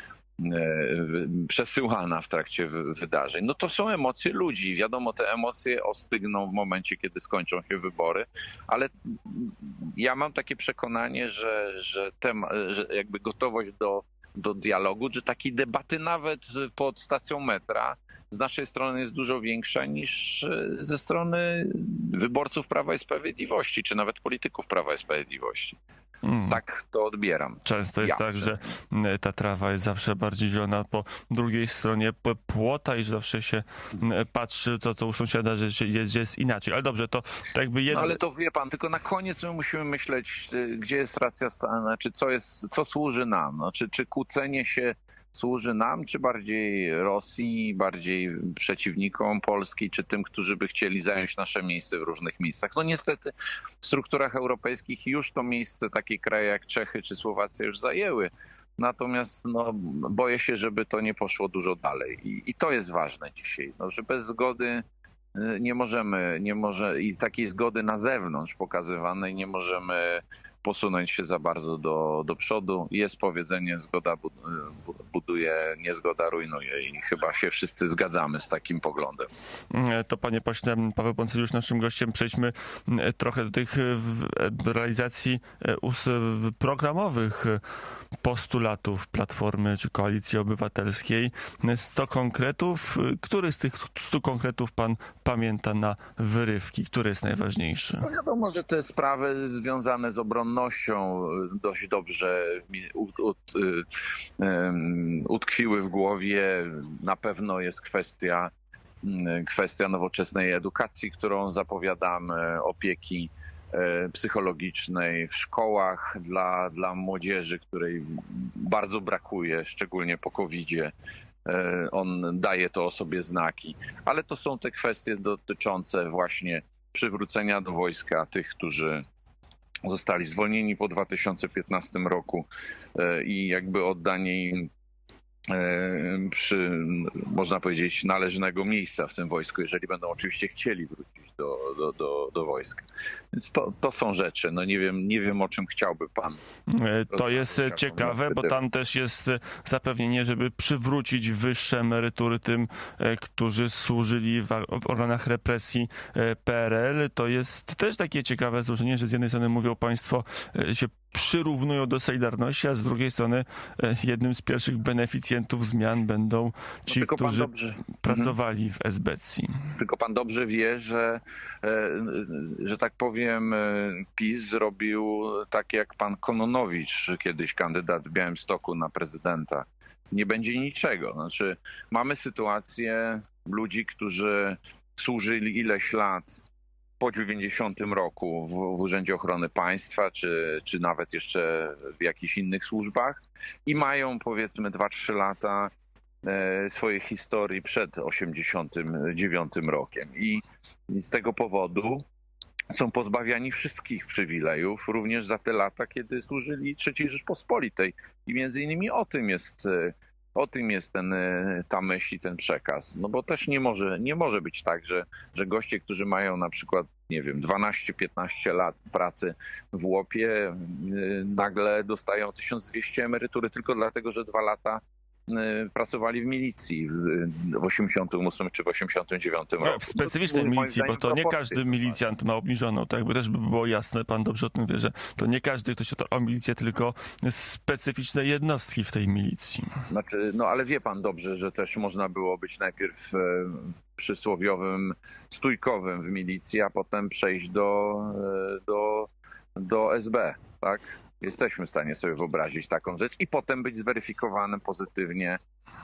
przesyłana w trakcie wydarzeń. No to są emocje ludzi. Wiadomo, te emocje ostygną w momencie, kiedy skończą się wybory, ale ja mam takie przekonanie, że, że, tem, że jakby gotowość do do dialogu, czy takiej debaty nawet pod stacją metra z naszej strony jest dużo większa niż ze strony wyborców Prawa i Sprawiedliwości, czy nawet polityków Prawa i Sprawiedliwości. Hmm. Tak to odbieram. Często jest ja tak, że ta trawa jest zawsze bardziej zielona po drugiej stronie płota i że zawsze się patrzy, co to u sąsiada, że jest, że jest inaczej. Ale dobrze, to, to jakby jedno... No ale to wie pan, tylko na koniec my musimy myśleć, gdzie jest racja stanu, czy co jest, co służy nam, no, czy, czy kłócenie się służy nam, czy bardziej Rosji, bardziej przeciwnikom Polski, czy tym, którzy by chcieli zająć nasze miejsce w różnych miejscach. No niestety w strukturach europejskich już to miejsce takie kraje jak Czechy czy Słowacja już zajęły. Natomiast no, boję się, żeby to nie poszło dużo dalej. I, i to jest ważne dzisiaj, no, że bez zgody nie możemy, nie może, i takiej zgody na zewnątrz pokazywanej nie możemy posunąć się za bardzo do, do przodu. Jest powiedzenie, zgoda buduje, niezgoda rujnuje i chyba się wszyscy zgadzamy z takim poglądem. To panie pośle, Paweł Poncyliusz naszym gościem. Przejdźmy trochę do tych realizacji programowych postulatów Platformy czy Koalicji Obywatelskiej. sto konkretów. Który z tych stu konkretów pan pamięta na wyrywki? Który jest najważniejszy? No wiadomo, że te sprawy związane z obronnością dość dobrze ut, ut, utkwiły w głowie. Na pewno jest kwestia, kwestia nowoczesnej edukacji, którą zapowiadamy, opieki psychologicznej w szkołach dla, dla młodzieży, której bardzo brakuje, szczególnie po kowidzie. On daje to o sobie znaki, ale to są te kwestie dotyczące właśnie przywrócenia do wojska tych, którzy zostali zwolnieni po dwa tysiące piętnastym roku i jakby oddanie im przy, można powiedzieć, należnego miejsca w tym wojsku, jeżeli będą oczywiście chcieli wrócić do, do, do, do wojska. Więc to, to są rzeczy. No nie wiem, nie wiem, o czym chciałby pan. To jest ciekawe, bo tam też jest zapewnienie, żeby przywrócić wyższe emerytury tym, którzy służyli w organach represji P R L. To jest też takie ciekawe złożenie, że z jednej strony mówią państwo, się przyrównują do Solidarności, a z drugiej strony jednym z pierwszych beneficjentów zmian będą ci, no, którzy dobrze... pracowali w esbecji. Tylko pan dobrze wie, że, że tak powiem, PiS zrobił tak jak pan Kononowicz, kiedyś kandydat w Białymstoku na prezydenta. Nie będzie niczego. Znaczy, mamy sytuację ludzi, którzy służyli ileś lat po dziewięćdziesiątym roku w, w Urzędzie Ochrony Państwa, czy, czy nawet jeszcze w jakichś innych służbach i mają powiedzmy dwa trzy lata e, swojej historii przed osiemdziesiątym dziewiątym rokiem. I, I z tego powodu są pozbawiani wszystkich przywilejów, również za te lata, kiedy służyli trzeciej Rzeczpospolitej. I między innymi o tym jest, o tym jest ten, ta myśl i ten przekaz. No bo też nie może, nie może być tak, że, że goście, którzy mają na przykład, nie wiem, dwanaście piętnaście lat pracy w łopie, nagle dostają tysiąc dwieście emerytury tylko dlatego, że dwa lata pracowali w milicji w osiemdziesiątym ósmym czy w osiemdziesiątym dziewiątym roku. W specyficznej milicji, bo to nie każdy milicjant ma obniżoną, tak by też by było jasne, pan dobrze o tym wie, że to nie każdy, kto się to o milicję, tylko specyficzne jednostki w tej milicji. Znaczy, no ale wie pan dobrze, że też można było być najpierw e, przysłowiowym stójkowym w milicji, a potem przejść do, e, do, do S B, tak? Jesteśmy w stanie sobie wyobrazić taką rzecz i potem być zweryfikowanym pozytywnie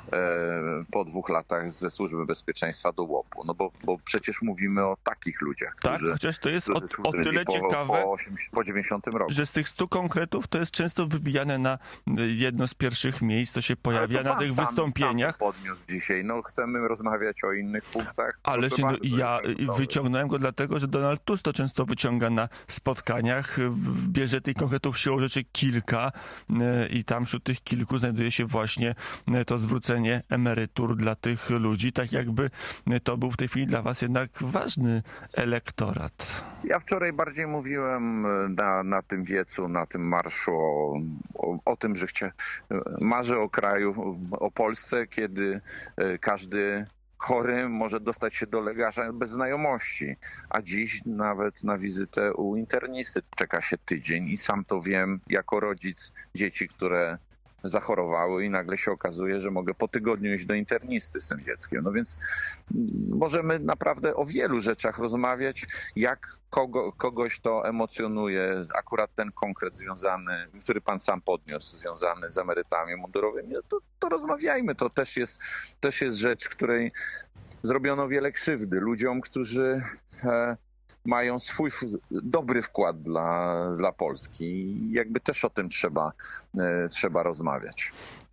e, po dwóch latach ze Służby Bezpieczeństwa do łopu. No bo, bo przecież mówimy o takich ludziach, tak, którzy, chociaż to jest o, o tyle po, ciekawe, po, po dziewięćdziesiątym roku. Że z tych stu konkretów to jest często wybijane na jedno z pierwszych miejsc, to się pojawia to na tych sam, wystąpieniach. Sam podniósł dzisiaj. No chcemy rozmawiać o innych punktach. Ale się, no, bardzo, ja wyciągnąłem go dlatego, że Donald Tusk to często wyciąga na spotkaniach, bierze tych konkretów siłą rzeczy kilka i tam wśród tych kilku znajduje się właśnie to zwrócenie emerytur dla tych ludzi, tak jakby to był w tej chwili dla was jednak ważny elektorat. Ja wczoraj bardziej mówiłem na, na tym wiecu, na tym marszu o, o, o tym, że chcia, marzę o kraju, o Polsce, kiedy każdy chory może dostać się do lekarza bez znajomości, a dziś nawet na wizytę u internisty czeka się tydzień i sam to wiem jako rodzic dzieci, które zachorowały i nagle się okazuje, że mogę po tygodniu iść do internisty z tym dzieckiem. No więc możemy naprawdę o wielu rzeczach rozmawiać, jak kogo, kogoś to emocjonuje, akurat ten konkret związany, który pan sam podniósł, związany z emerytami mundurowymi, no to, to rozmawiajmy. To też jest, też jest rzecz, której zrobiono wiele krzywdy ludziom, którzy e, mają swój dobry wkład dla, dla Polski i jakby też o tym trzeba, e, trzeba rozmawiać.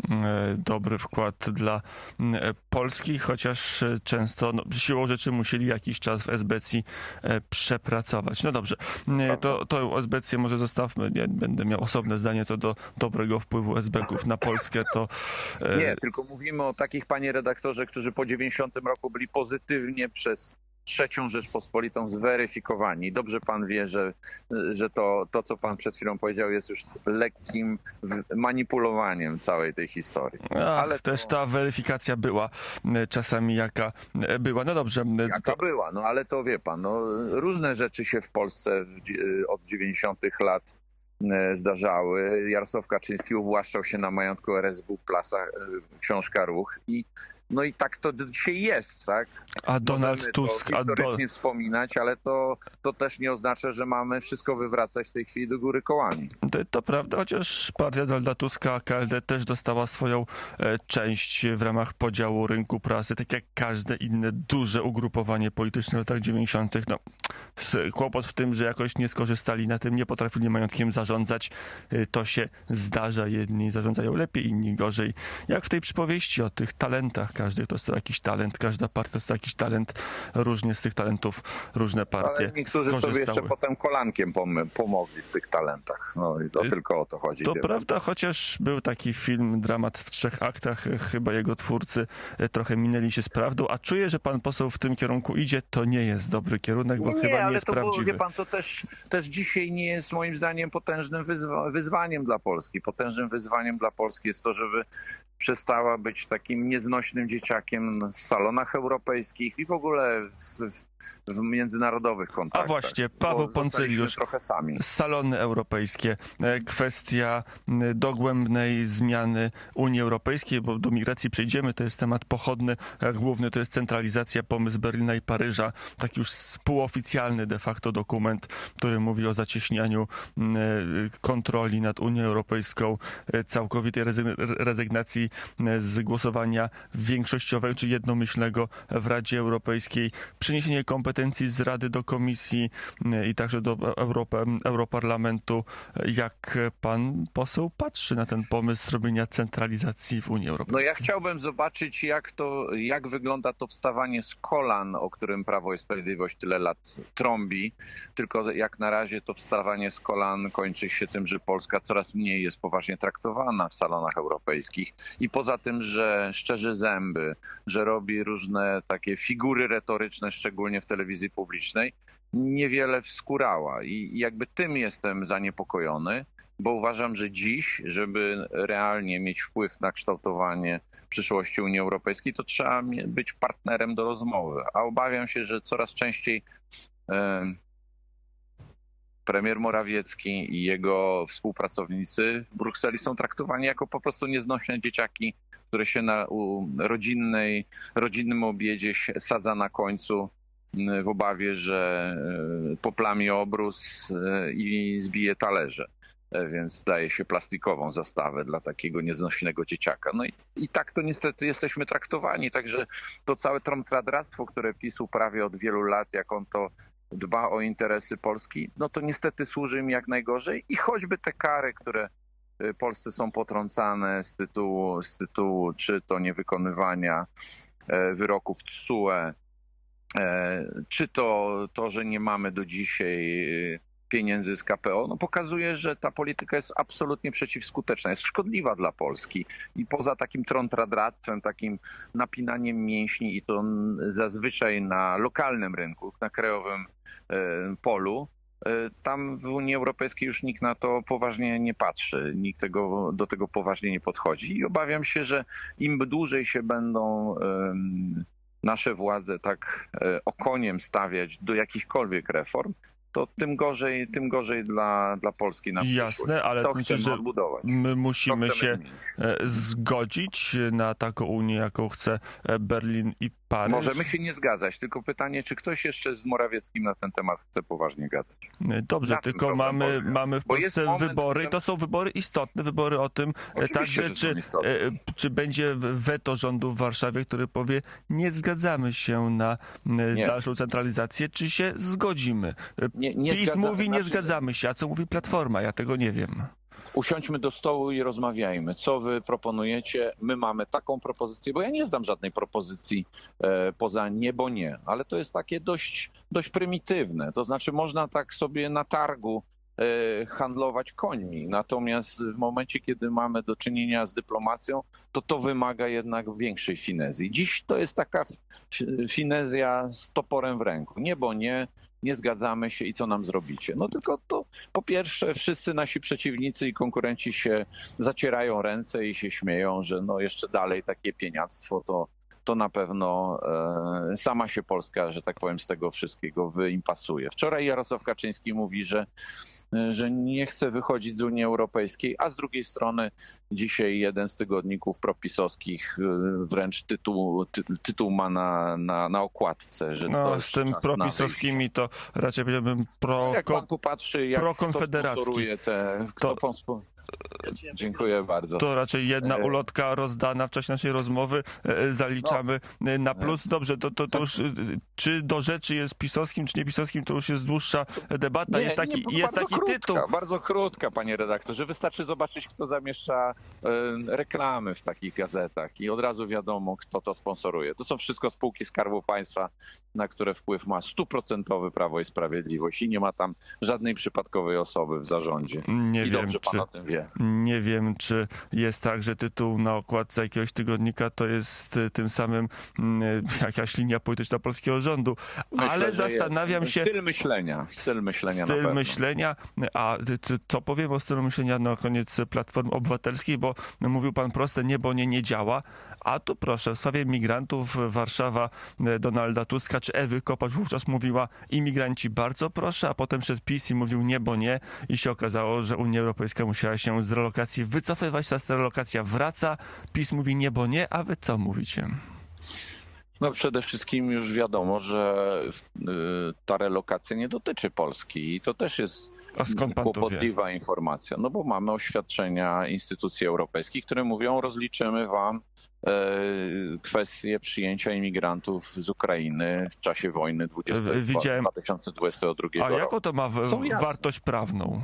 Dobry wkład dla Polski, chociaż często no, siłą rzeczy musieli jakiś czas w esbecji przepracować. No dobrze, to, to esbecję może zostawmy, nie będę miał osobne zdanie co do dobrego wpływu esbeków na Polskę. To nie, tylko mówimy o takich, panie redaktorze, którzy po dziewięćdziesiątym roku byli pozytywnie przez trzecią Rzeczpospolitą zweryfikowani. Dobrze pan wie, że, że to, to, co pan przed chwilą powiedział, jest już lekkim manipulowaniem całej tej historii. Ach, ale też to... ta weryfikacja była czasami jaka była. No dobrze. Jaka to... była, no ale to wie pan, no, różne rzeczy się w Polsce od dziewięćdziesiątych lat zdarzały. Jarosław Kaczyński uwłaszczał się na majątku R S W Plasa, książka Ruch i no i tak to dzisiaj jest, tak? A Donald Możemy Tusk... to historycznie a do... wspominać, ale to, to też nie oznacza, że mamy wszystko wywracać w tej chwili do góry kołami. To, to prawda, chociaż partia Donalda Tuska, K L D też dostała swoją e, część w ramach podziału rynku prasy, tak jak każde inne duże ugrupowanie polityczne w latach dziewięćdziesiątych. No, kłopot w tym, że jakoś nie skorzystali na tym, nie potrafili majątkiem zarządzać. E, to się zdarza. Jedni zarządzają lepiej, inni gorzej. Jak w tej przypowieści o tych talentach. Każdy to jest jakiś talent, każda partia to jest jakiś talent. Różnie z tych talentów różne partie Ale niektórzy skorzystały. sobie jeszcze potem kolankiem pom- pomogli w tych talentach. No i to y- tylko o to chodzi. To wiem. prawda, chociaż był taki film, dramat w trzech aktach, chyba jego twórcy trochę minęli się z prawdą, a czuję, że pan poseł w tym kierunku idzie, to nie jest dobry kierunek, bo nie, chyba nie ale jest to prawdziwy. Było, wie pan, to też, też dzisiaj nie jest moim zdaniem potężnym wyzwa- wyzwaniem dla Polski. Potężnym wyzwaniem dla Polski jest to, żeby przestała być takim nieznośnym dzieciakiem w salonach europejskich i w ogóle w, w międzynarodowych kontaktach. A właśnie, Paweł bo zostaliśmy Poncyliusz, trochę sami. salony europejskie, e, kwestia m, dogłębnej zmiany Unii Europejskiej, bo do migracji przejdziemy, to jest temat pochodny, e, główny to jest centralizacja, pomysł Berlina i Paryża, taki już półoficjalny de facto dokument, który mówi o zacieśnianiu m, e, kontroli nad Unią Europejską, e, całkowitej rezy- rezygnacji e, z głosowania większościowego czy jednomyślnego w Radzie Europejskiej, przeniesienie kompetencji z Rady do Komisji e, i także do Europy, Europarlamentu. Jak pan poseł patrzy na ten pomysł robienia centralizacji w Unii Europejskiej? No ja chciałbym zobaczyć, jak to, jak wygląda to wstawanie z kolan, o którym Prawo i Sprawiedliwość tyle lat trąbi. Tylko jak na razie to wstawanie z kolan kończy się tym, że Polska coraz mniej jest poważnie traktowana w salonach europejskich. I poza tym, że szczerzy zęby, że robi różne takie figury retoryczne, szczególnie w telewizji publicznej, niewiele wskórała. I jakby tym jestem zaniepokojony, bo uważam, że dziś, żeby realnie mieć wpływ na kształtowanie przyszłości Unii Europejskiej, to trzeba być partnerem do rozmowy. A obawiam się, że coraz częściej e, premier Morawiecki i jego współpracownicy w Brukseli są traktowani jako po prostu nieznośne dzieciaki, które się na u rodzinnej, rodzinnym obiedzie sadza na końcu w obawie, że poplami obrus i zbije talerze. Więc daje się plastikową zastawę dla takiego nieznośnego dzieciaka. No i, i tak to niestety jesteśmy traktowani. Także to całe tromtradractwo, które PiS uprawia od wielu lat, jak on to dba o interesy Polski, no to niestety służy im jak najgorzej. I choćby te kary, które Polsce są potrącane z tytułu, z tytułu czy to niewykonywania wyroków T S U E, czy to, to, że nie mamy do dzisiaj pieniędzy z K P O, no pokazuje, że ta polityka jest absolutnie przeciwskuteczna, jest szkodliwa dla Polski. I poza takim trątradractwem, takim napinaniem mięśni i to zazwyczaj na lokalnym rynku, na krajowym polu, tam w Unii Europejskiej już nikt na to poważnie nie patrzy, nikt tego, do tego poważnie nie podchodzi i obawiam się, że im dłużej się będą nasze władze tak okoniem stawiać do jakichkolwiek reform, to tym gorzej, tym gorzej dla, dla Polski na przyszłość. Jasne, ale to to znaczy, że odbudować. my musimy To się zmienić. zgodzić na taką Unię, jaką chce Berlin i Paryż. Możemy się nie zgadzać, tylko pytanie, czy ktoś jeszcze z Morawieckim na ten temat chce poważnie gadać. Dobrze, Na tym tylko problem mamy, polega. mamy w Bo jest Polsce moment, wybory i że- to są wybory istotne, wybory o tym Oczywiście, także, że są czy, istotne. e, czy będzie weto rządu w Warszawie, który powie, nie zgadzamy się na e, Nie. dalszą centralizację, czy się zgodzimy. E, Nie- nie PiS zgadza- mówi, nie znaczy- zgadzamy się, a co mówi Platforma? Ja tego nie wiem. Usiądźmy do stołu i rozmawiajmy. Co wy proponujecie? My mamy taką propozycję, bo ja nie znam żadnej propozycji e, poza nie, bo nie, ale to jest takie dość, dość prymitywne. To znaczy można tak sobie na targu e, handlować końmi, natomiast w momencie, kiedy mamy do czynienia z dyplomacją, to to wymaga jednak większej finezji. Dziś to jest taka f- finezja z toporem w ręku. Nie, bo nie, nie zgadzamy się i co nam zrobicie? No tylko to po pierwsze wszyscy nasi przeciwnicy i konkurenci się zacierają ręce i się śmieją, że no jeszcze dalej takie pieniactwo to, to na pewno e, sama się Polska, że tak powiem, z tego wszystkiego wyimpasuje. Wczoraj Jarosław Kaczyński mówi, że że nie chce wychodzić z Unii Europejskiej, a z drugiej strony dzisiaj jeden z tygodników propisowskich y, wręcz tytuł, ty, tytuł ma na, na, na okładce, że to No, jest z tym czas na propisowskimi to raczej powiedziałbym pro, Jak pan popatrzy, jak kto prokonfederacki. sponsoruje te... Kto To- to... Dziękuję bardzo. To raczej jedna E, ulotka rozdana w czasie naszej rozmowy e, zaliczamy e, na plus. Dobrze, to, to, to już e, czy do rzeczy jest pisowskim, czy nie pisowskim, to już jest dłuższa debata. Nie, jest taki, nie, jest bardzo taki krótka, tytuł. Bardzo krótka, panie redaktorze. Wystarczy zobaczyć, kto zamieszcza e, reklamy w takich gazetach i od razu wiadomo, kto to sponsoruje. To są wszystko spółki Skarbu Państwa, na które wpływ ma stuprocentowy Prawo i Sprawiedliwość i nie ma tam żadnej przypadkowej osoby w zarządzie. Nie I wiem, dobrze czy, pan o tym wie. będzie. Nie wiem, czy jest tak, że tytuł na okładce jakiegoś tygodnika to jest tym samym mm, jakaś linia polityczna polskiego rządu. Myślę, ale że zastanawiam jest. się... Styl myślenia. Styl myślenia na Styl pewno. myślenia, a to powiem o stylu myślenia na koniec Platformy Obywatelskiej, bo mówił pan proste niebo nie, nie działa, a tu proszę, w sprawie migrantów Warszawa Donalda Tuska czy Ewy Kopacz wówczas mówiła imigranci bardzo proszę, a potem przed PiS i mówił niebo nie i się okazało, że Unia Europejska musiała się z relokacji wycofywać, ta relokacja wraca, PiS mówi niebo nie, a wy co mówicie? No przede wszystkim już wiadomo, że ta relokacja nie dotyczy Polski i to też jest A skąd pan to kłopotliwa informacja. No bo mamy oświadczenia instytucji europejskich, które mówią, rozliczymy wam kwestię przyjęcia imigrantów z Ukrainy w czasie wojny dwa tysiące dwudziestego drugiego A roku. jaką to ma w- wartość prawną?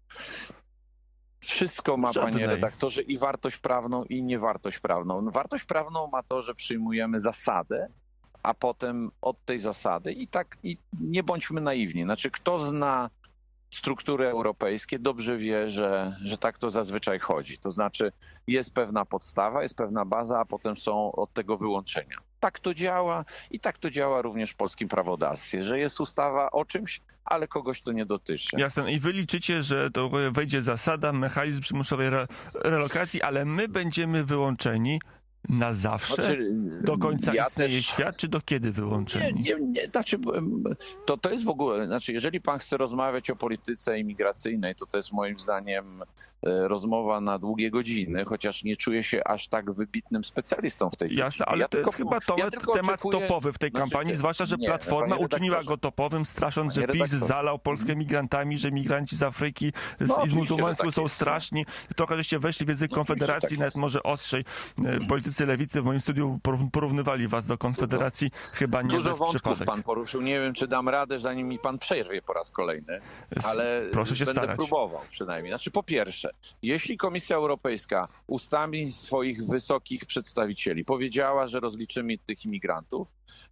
Wszystko ma, Żadnej. panie redaktorze, i wartość prawną, i niewartość prawną. Wartość prawną ma to, że przyjmujemy zasadę, a potem od tej zasady i tak i nie bądźmy naiwni. Znaczy, kto zna struktury europejskie, dobrze wie, że, że tak to zazwyczaj chodzi. To znaczy jest pewna podstawa, jest pewna baza, a potem są od tego wyłączenia. Tak to działa i tak to działa również w polskim prawodawstwie, że jest ustawa o czymś, ale kogoś to nie dotyczy. Jasne. I wy liczycie, że to wejdzie zasada, mechanizm przymusowej re- relokacji, ale my będziemy wyłączeni na zawsze? Znaczy, do końca ja istnieje też- świat, czy do kiedy wyłączeni? Nie, nie, nie, znaczy, to, to jest w ogóle, znaczy, jeżeli pan chce rozmawiać o polityce imigracyjnej, to to jest moim zdaniem e, rozmowa na długie godziny, chociaż nie czuję się aż tak wybitnym specjalistą w tej dziedzinie. Jasne, ale Ja to jest tylko- chyba to, ja tylko temat oczekuję- topowy w tej Znaczy, kampanii, zwłaszcza, że nie, Platforma panie uczyniła redaktorze. go topowym, strasząc, że Panie PiS redaktorze. zalał Polskę migrantami, że migranci z Afryki z, No, i z oczywiście, muzułmaństwa że tak są jest, no. straszni. Trochę żeście weszli w język Konfederacji, tak nawet jest. może ostrzej. E, Politycy lewicy w moim studiu por- porównywali was do Konfederacji, chyba nie Dużo bez wątków przypadek. pan poruszył. Nie wiem, czy dam radę, zanim mi pan przerwie po raz kolejny, S- ale proszę się będę starać. próbował przynajmniej. Znaczy, po pierwsze, jeśli Komisja Europejska ustami swoich wysokich przedstawicieli powiedziała, że rozliczymy tych imigrantów,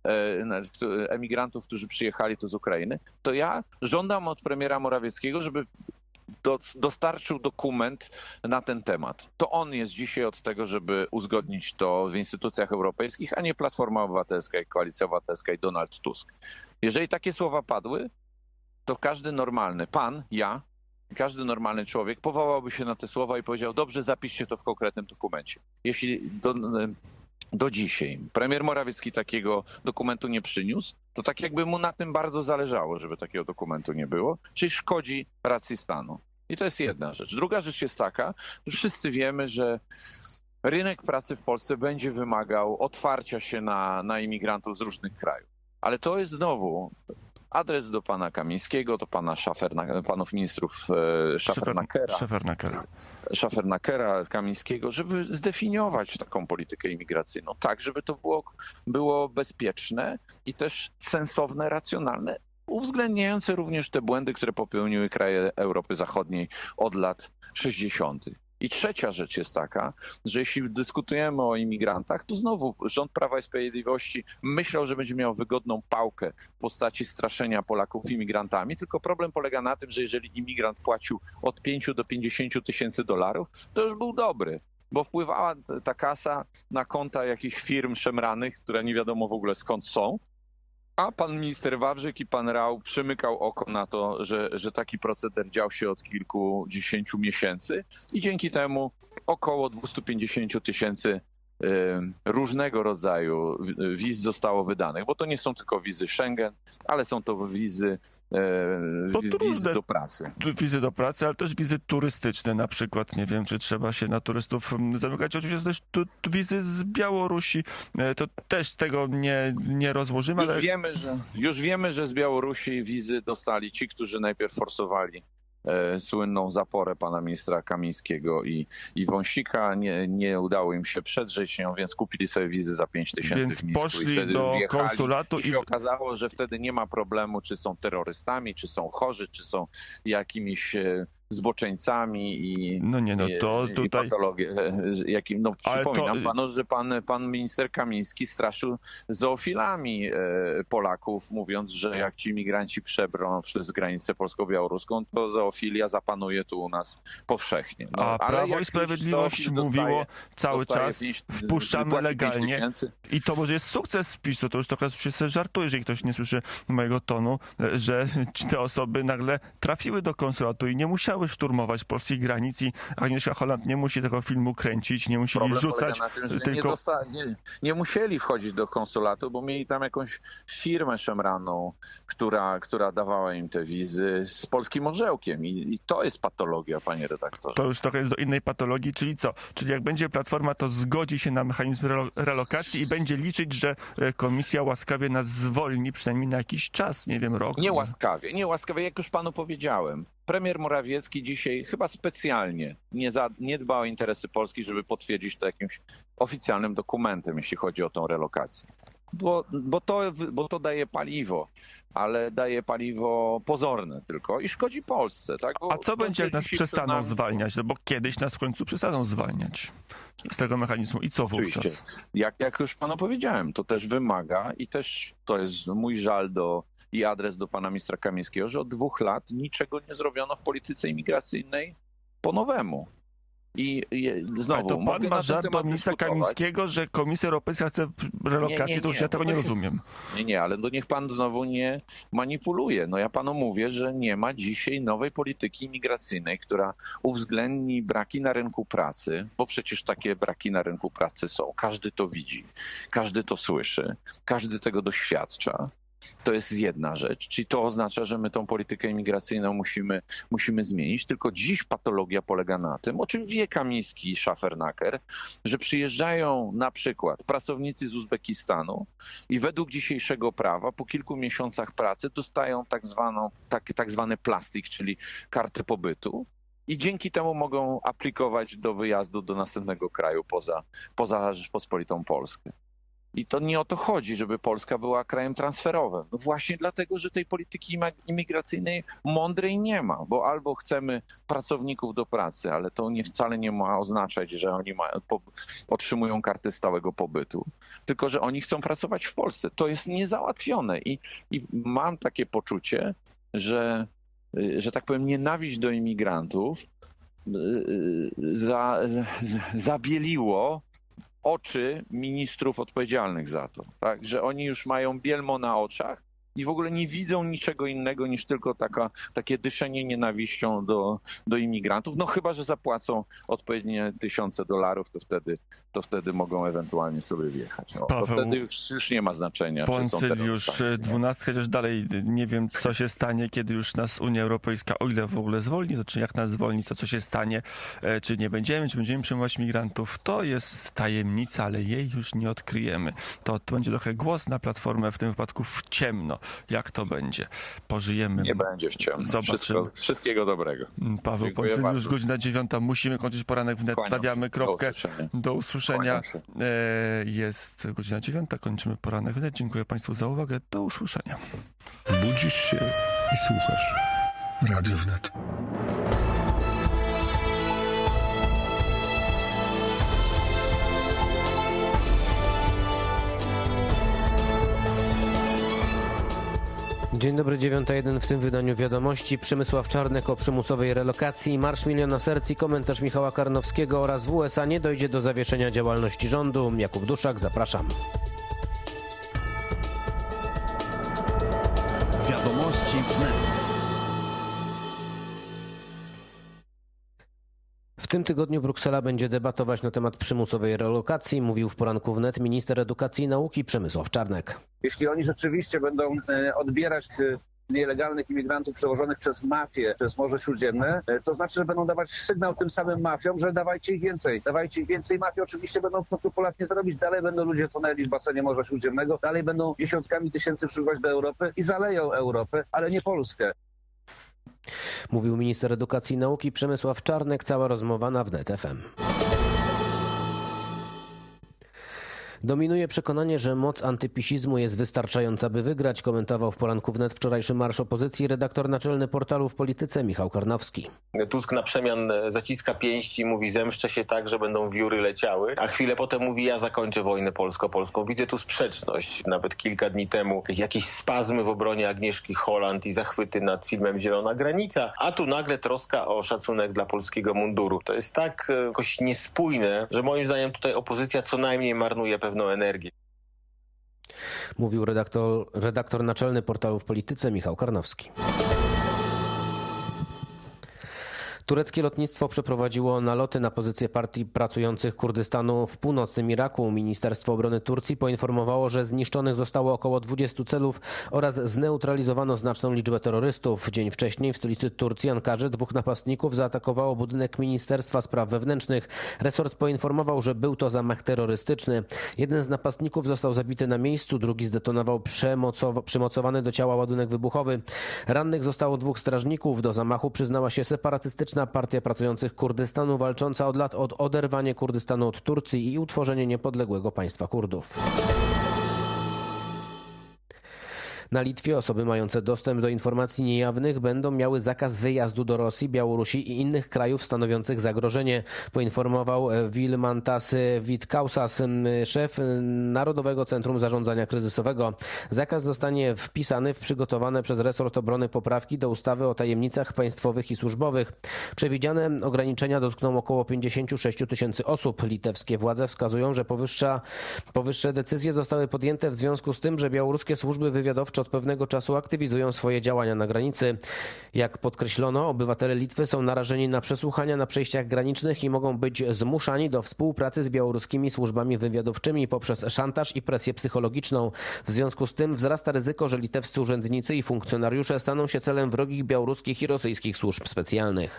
e, emigrantów, którzy przyjechali tu z Ukrainy, to ja żądam od premiera Morawieckiego, żeby do, dostarczył dokument na ten temat. To on jest dzisiaj od tego, żeby uzgodnić to w instytucjach europejskich, a nie Platforma Obywatelska i Koalicja Obywatelska i Donald Tusk. Jeżeli takie słowa padły, to każdy normalny, pan, ja, każdy normalny człowiek powołałby się na te słowa i powiedział, dobrze, zapiszcie to w konkretnym dokumencie. Jeśli do, do dzisiaj premier Morawiecki takiego dokumentu nie przyniósł, to tak jakby mu na tym bardzo zależało, żeby takiego dokumentu nie było, czyli szkodzi racji stanu. I to jest jedna rzecz. Druga rzecz jest taka, że wszyscy wiemy, że rynek pracy w Polsce będzie wymagał otwarcia się na, na imigrantów z różnych krajów. Ale to jest znowu adres do pana Kamińskiego, do pana Schaferna, panów ministrów e, Schafernakera. Schafernakera. Schafernakera, Kamińskiego, żeby zdefiniować taką politykę imigracyjną, tak, żeby to było, było bezpieczne i też sensowne, racjonalne, uwzględniające również te błędy, które popełniły kraje Europy Zachodniej od lat sześćdziesiątych. I trzecia rzecz jest taka, że jeśli dyskutujemy o imigrantach, to znowu rząd Prawa i Sprawiedliwości myślał, że będzie miał wygodną pałkę w postaci straszenia Polaków imigrantami, tylko problem polega na tym, że jeżeli imigrant płacił od pięciu do pięćdziesięciu tysięcy dolarów, to już był dobry, bo wpływała ta kasa na konta jakichś firm szemranych, które nie wiadomo w ogóle skąd są, a pan minister Wawrzyk i pan Rau przymykał oko na to, że, że taki proceder dział się od kilkudziesięciu miesięcy i dzięki temu około dwieście pięćdziesiąt tysięcy y, różnego rodzaju wiz zostało wydanych, bo to nie są tylko wizy Schengen, ale są to wizy, To y, trudne. wizy do pracy. Wizy do pracy, ale też wizy turystyczne na przykład. Nie wiem, czy trzeba się na turystów mm, zamykać. Oczywiście to też tu, tu wizy z Białorusi. E, To też tego nie, nie rozłożymy, Już ale wiemy, że, już wiemy, że z Białorusi wizy dostali ci, którzy najpierw forsowali e, słynną zaporę pana ministra Kamińskiego i, i Wąsika. Nie, nie udało im się przedrzeć ją, więc kupili sobie wizy za pięć tysięcy Więc w Mińsku poszli i wtedy do zjechali. konsulatu I się i- okazało, że wtedy nie ma problemu, czy są terrorystami, czy są chorzy, czy są jakimiś e, zboczeńcami i, no nie, no to i, tutaj... i patologię. Jakim, no, przypominam to... panu, że pan, pan minister Kamiński straszył zoofilami Polaków, mówiąc, że jak ci migranci przebrną przez granicę polsko-białoruską, to zoofilia zapanuje tu u nas powszechnie. No, a ale Prawo i Sprawiedliwość mówiło cały czas, wpuszczamy legalnie i to może jest sukces PiSu, to już trochę się żartuje, jeżeli ktoś nie słyszy mojego tonu, że te osoby nagle trafiły do konsulatu i nie musiały szturmować polskich granic i Agnieszka Holland nie musi tego filmu kręcić, nie musieli Problem rzucać, na tym, że tylko... Nie, dosta- nie, nie musieli wchodzić do konsulatu, bo mieli tam jakąś firmę szemraną, która, która dawała im te wizy z polskim orzełkiem i, i to jest patologia, panie redaktorze. To już trochę jest do innej patologii, czyli co? Czyli jak będzie Platforma, to zgodzi się na mechanizm relokacji i będzie liczyć, że komisja łaskawie nas zwolni, przynajmniej na jakiś czas, nie wiem, rok. Nie łaskawie, nie łaskawie, jak już panu powiedziałem. Premier Morawiecki dzisiaj chyba specjalnie nie, za, nie dba o interesy Polski, żeby potwierdzić to jakimś oficjalnym dokumentem, jeśli chodzi o tą relokację. Bo, bo, to, bo to daje paliwo, ale daje paliwo pozorne tylko i szkodzi Polsce. Tak? Bo, A co będzie, jak nas przestaną nami... zwalniać? No bo kiedyś nas w końcu przestaną zwalniać z tego mechanizmu. I co Oczywiście. wówczas? Jak, jak już panu powiedziałem, to też wymaga i też to jest mój żal do i adres do pana ministra Kamińskiego, że od dwóch lat niczego nie zrobiono w polityce imigracyjnej po nowemu. I, i znowu, Ale to pan ma żart do ministra Kamińskiego, że Komisja Europejska chce relokacji, nie, nie, to już ja tego nie rozumiem. Nie, nie, ale to niech pan znowu nie manipuluje. No ja panu mówię, że nie ma dzisiaj nowej polityki imigracyjnej, która uwzględni braki na rynku pracy, bo przecież takie braki na rynku pracy są. Każdy to widzi, każdy to słyszy, każdy tego doświadcza. To jest jedna rzecz, czyli to oznacza, że my tą politykę imigracyjną musimy, musimy zmienić, tylko dziś patologia polega na tym, o czym wie Kamiński i Schafernaker, że przyjeżdżają na przykład pracownicy z Uzbekistanu i według dzisiejszego prawa po kilku miesiącach pracy dostają tak, zwaną, tak, tak zwany plastik, czyli kartę pobytu. I dzięki temu mogą aplikować do wyjazdu do następnego kraju poza, poza Rzeczpospolitą Polskę. I to nie o to chodzi, żeby Polska była krajem transferowym. No właśnie dlatego, że tej polityki imigracyjnej mądrej nie ma, bo albo chcemy pracowników do pracy, ale to nie, wcale nie ma oznaczać, że oni mają, po, otrzymują kartę stałego pobytu, tylko że oni chcą pracować w Polsce. To jest niezałatwione i, i mam takie poczucie, że, że tak powiem, nienawiść do imigrantów za, za, zabieliło oczy ministrów odpowiedzialnych za to, tak? Że oni już mają bielmo na oczach i w ogóle nie widzą niczego innego niż tylko taka, takie dyszenie nienawiścią do, do imigrantów. No chyba że zapłacą odpowiednie tysiące dolarów, to wtedy, to wtedy mogą ewentualnie sobie wjechać. No, Paweł, to wtedy już, już nie ma znaczenia. Poncyl już dwunastka, chociaż dalej nie wiem, co się stanie, kiedy już nas Unia Europejska, o ile w ogóle zwolni, to czy jak nas zwolni, to co się stanie, czy nie będziemy, czy będziemy przyjmować migrantów, to jest tajemnica, ale jej już nie odkryjemy. To, to będzie trochę głos na Platformę, w tym wypadku w ciemno. Jak to będzie? Pożyjemy. Nie będzie w ciemno. Zobaczymy. Wszystko, wszystkiego dobrego. Paweł Poncyl, już godzina dziewiąta. Musimy kończyć poranek wnet. Kłaniam Stawiamy się. kropkę. Do usłyszenia. Do usłyszenia. Jest godzina dziewiąta. Kończymy poranek wnet. Dziękuję Państwu za uwagę. Do usłyszenia. Budzisz się i słuchasz. Radio Wnet. Dzień dobry, dziewiąta jeden w tym wydaniu wiadomości. Przemysław Czarnek o przymusowej relokacji, Marsz Miliona Serc i komentarz Michała Karnowskiego oraz w U S A nie dojdzie do zawieszenia działalności rządu. Jakub Duszak, zapraszam. Wiadomości wnet. W tym tygodniu Bruksela będzie debatować na temat przymusowej relokacji, mówił w poranku wnet minister edukacji i nauki Przemysław Czarnek. Jeśli oni rzeczywiście będą odbierać nielegalnych imigrantów przewożonych przez mafię, przez Morze Śródziemne, to znaczy, że będą dawać sygnał tym samym mafiom, że dawajcie ich więcej. Dawajcie ich więcej. Mafie oczywiście będą skrupulatnie to robić. Dalej będą ludzie tonęli w basenie Morza Śródziemnego. Dalej będą dziesiątkami tysięcy przybywać do Europy i zaleją Europę, ale nie Polskę. Mówił minister edukacji i nauki Przemysław Czarnek. Cała rozmowa na wnet kropka f m. Dominuje przekonanie, że moc antypisizmu jest wystarczająca, by wygrać, komentował w poranku wnet wczorajszy marsz opozycji redaktor naczelny portalu W Polityce Michał Karnowski. Tusk na przemian zaciska pięści i mówi: zemszczę się tak, że będą wióry leciały, a chwilę potem mówi: ja zakończę wojnę polsko-polską. Widzę tu sprzeczność. Nawet kilka dni temu jakieś spazmy w obronie Agnieszki Holland i zachwyty nad filmem Zielona Granica, a tu nagle troska o szacunek dla polskiego munduru. To jest tak jakoś niespójne, że moim zdaniem tutaj opozycja co najmniej marnuje pewną energię. Mówił redaktor, redaktor naczelny portalu W Polityce Michał Karnowski. Tureckie lotnictwo przeprowadziło naloty na pozycje partii pracujących Kurdystanu w północnym Iraku. Ministerstwo Obrony Turcji poinformowało, że zniszczonych zostało około dwudziestu celów oraz zneutralizowano znaczną liczbę terrorystów. Dzień wcześniej w stolicy Turcji, Ankarze, dwóch napastników zaatakowało budynek Ministerstwa Spraw Wewnętrznych. Resort poinformował, że był to zamach terrorystyczny. Jeden z napastników został zabity na miejscu, drugi zdetonował przemocow- przymocowany do ciała ładunek wybuchowy. Rannych zostało dwóch strażników. Do zamachu przyznała się separatystyczna Partia Pracujących Kurdystanu, walcząca od lat o oderwanie Kurdystanu od Turcji i utworzenie niepodległego państwa Kurdów. Na Litwie osoby mające dostęp do informacji niejawnych będą miały zakaz wyjazdu do Rosji, Białorusi i innych krajów stanowiących zagrożenie, poinformował Vilmantas Vitkauskas, szef Narodowego Centrum Zarządzania Kryzysowego. Zakaz zostanie wpisany w przygotowane przez resort obrony poprawki do ustawy o tajemnicach państwowych i służbowych. Przewidziane ograniczenia dotkną około pięćdziesięciu sześciu tysięcy osób. Litewskie władze wskazują, że powyższa, powyższe decyzje zostały podjęte w związku z tym, że białoruskie służby wywiadowcze od pewnego czasu aktywizują swoje działania na granicy. Jak podkreślono, obywatele Litwy są narażeni na przesłuchania na przejściach granicznych i mogą być zmuszani do współpracy z białoruskimi służbami wywiadowczymi poprzez szantaż i presję psychologiczną. W związku z tym wzrasta ryzyko, że litewscy urzędnicy i funkcjonariusze staną się celem wrogich białoruskich i rosyjskich służb specjalnych.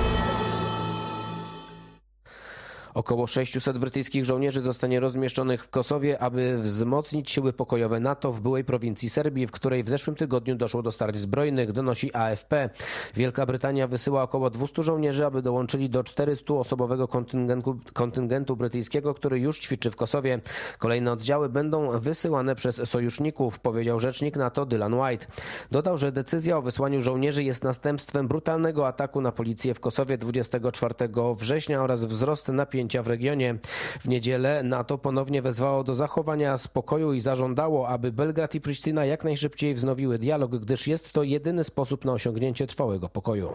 Około sześciuset brytyjskich żołnierzy zostanie rozmieszczonych w Kosowie, aby wzmocnić siły pokojowe NATO w byłej prowincji Serbii, w której w zeszłym tygodniu doszło do starć zbrojnych, donosi A F P. Wielka Brytania wysyła około dwustu żołnierzy, aby dołączyli do czterystuosobowego kontyngentu, kontyngentu brytyjskiego, który już ćwiczy w Kosowie. Kolejne oddziały będą wysyłane przez sojuszników, powiedział rzecznik NATO Dylan White. Dodał, że decyzja o wysłaniu żołnierzy jest następstwem brutalnego ataku na policję w Kosowie dwudziestego czwartego września oraz wzrost napięcia w regionie. W niedzielę NATO ponownie wezwało do zachowania spokoju i zażądało, aby Belgrad i Prisztyna jak najszybciej wznowiły dialog, gdyż jest to jedyny sposób na osiągnięcie trwałego pokoju.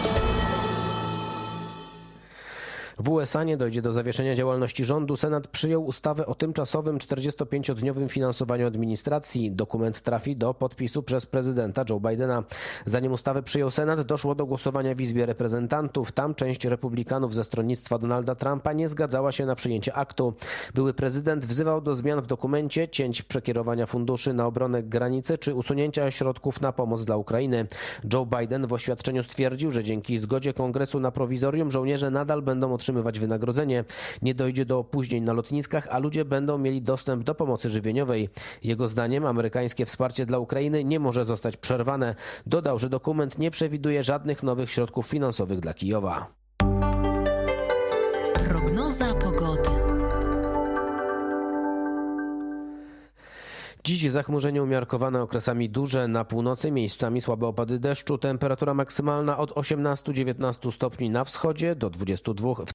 W U S A nie dojdzie do zawieszenia działalności rządu. Senat przyjął ustawę o tymczasowym czterdziestopięciodniowym finansowaniu administracji. Dokument trafi do podpisu przez prezydenta Joe Bidena. Zanim ustawę przyjął Senat, doszło do głosowania w Izbie Reprezentantów. Tam część republikanów ze stronnictwa Donalda Trumpa nie zgadzała się na przyjęcie aktu. Były prezydent wzywał do zmian w dokumencie, cięć przekierowania funduszy na obronę granicy czy usunięcia środków na pomoc dla Ukrainy. Joe Biden w oświadczeniu stwierdził, że dzięki zgodzie Kongresu na prowizorium żołnierze nadal będą otrzymywać otrzymywać wynagrodzenie. Nie dojdzie do opóźnień na lotniskach, a ludzie będą mieli dostęp do pomocy żywieniowej. Jego zdaniem amerykańskie wsparcie dla Ukrainy nie może zostać przerwane. Dodał, że dokument nie przewiduje żadnych nowych środków finansowych dla Kijowa. Prognoza pogody. Dziś zachmurzenie umiarkowane, okresami duże, na północy miejscami słabe opady deszczu, temperatura maksymalna od osiemnastu do dziewiętnastu stopni na wschodzie do dwudziestu dwóch w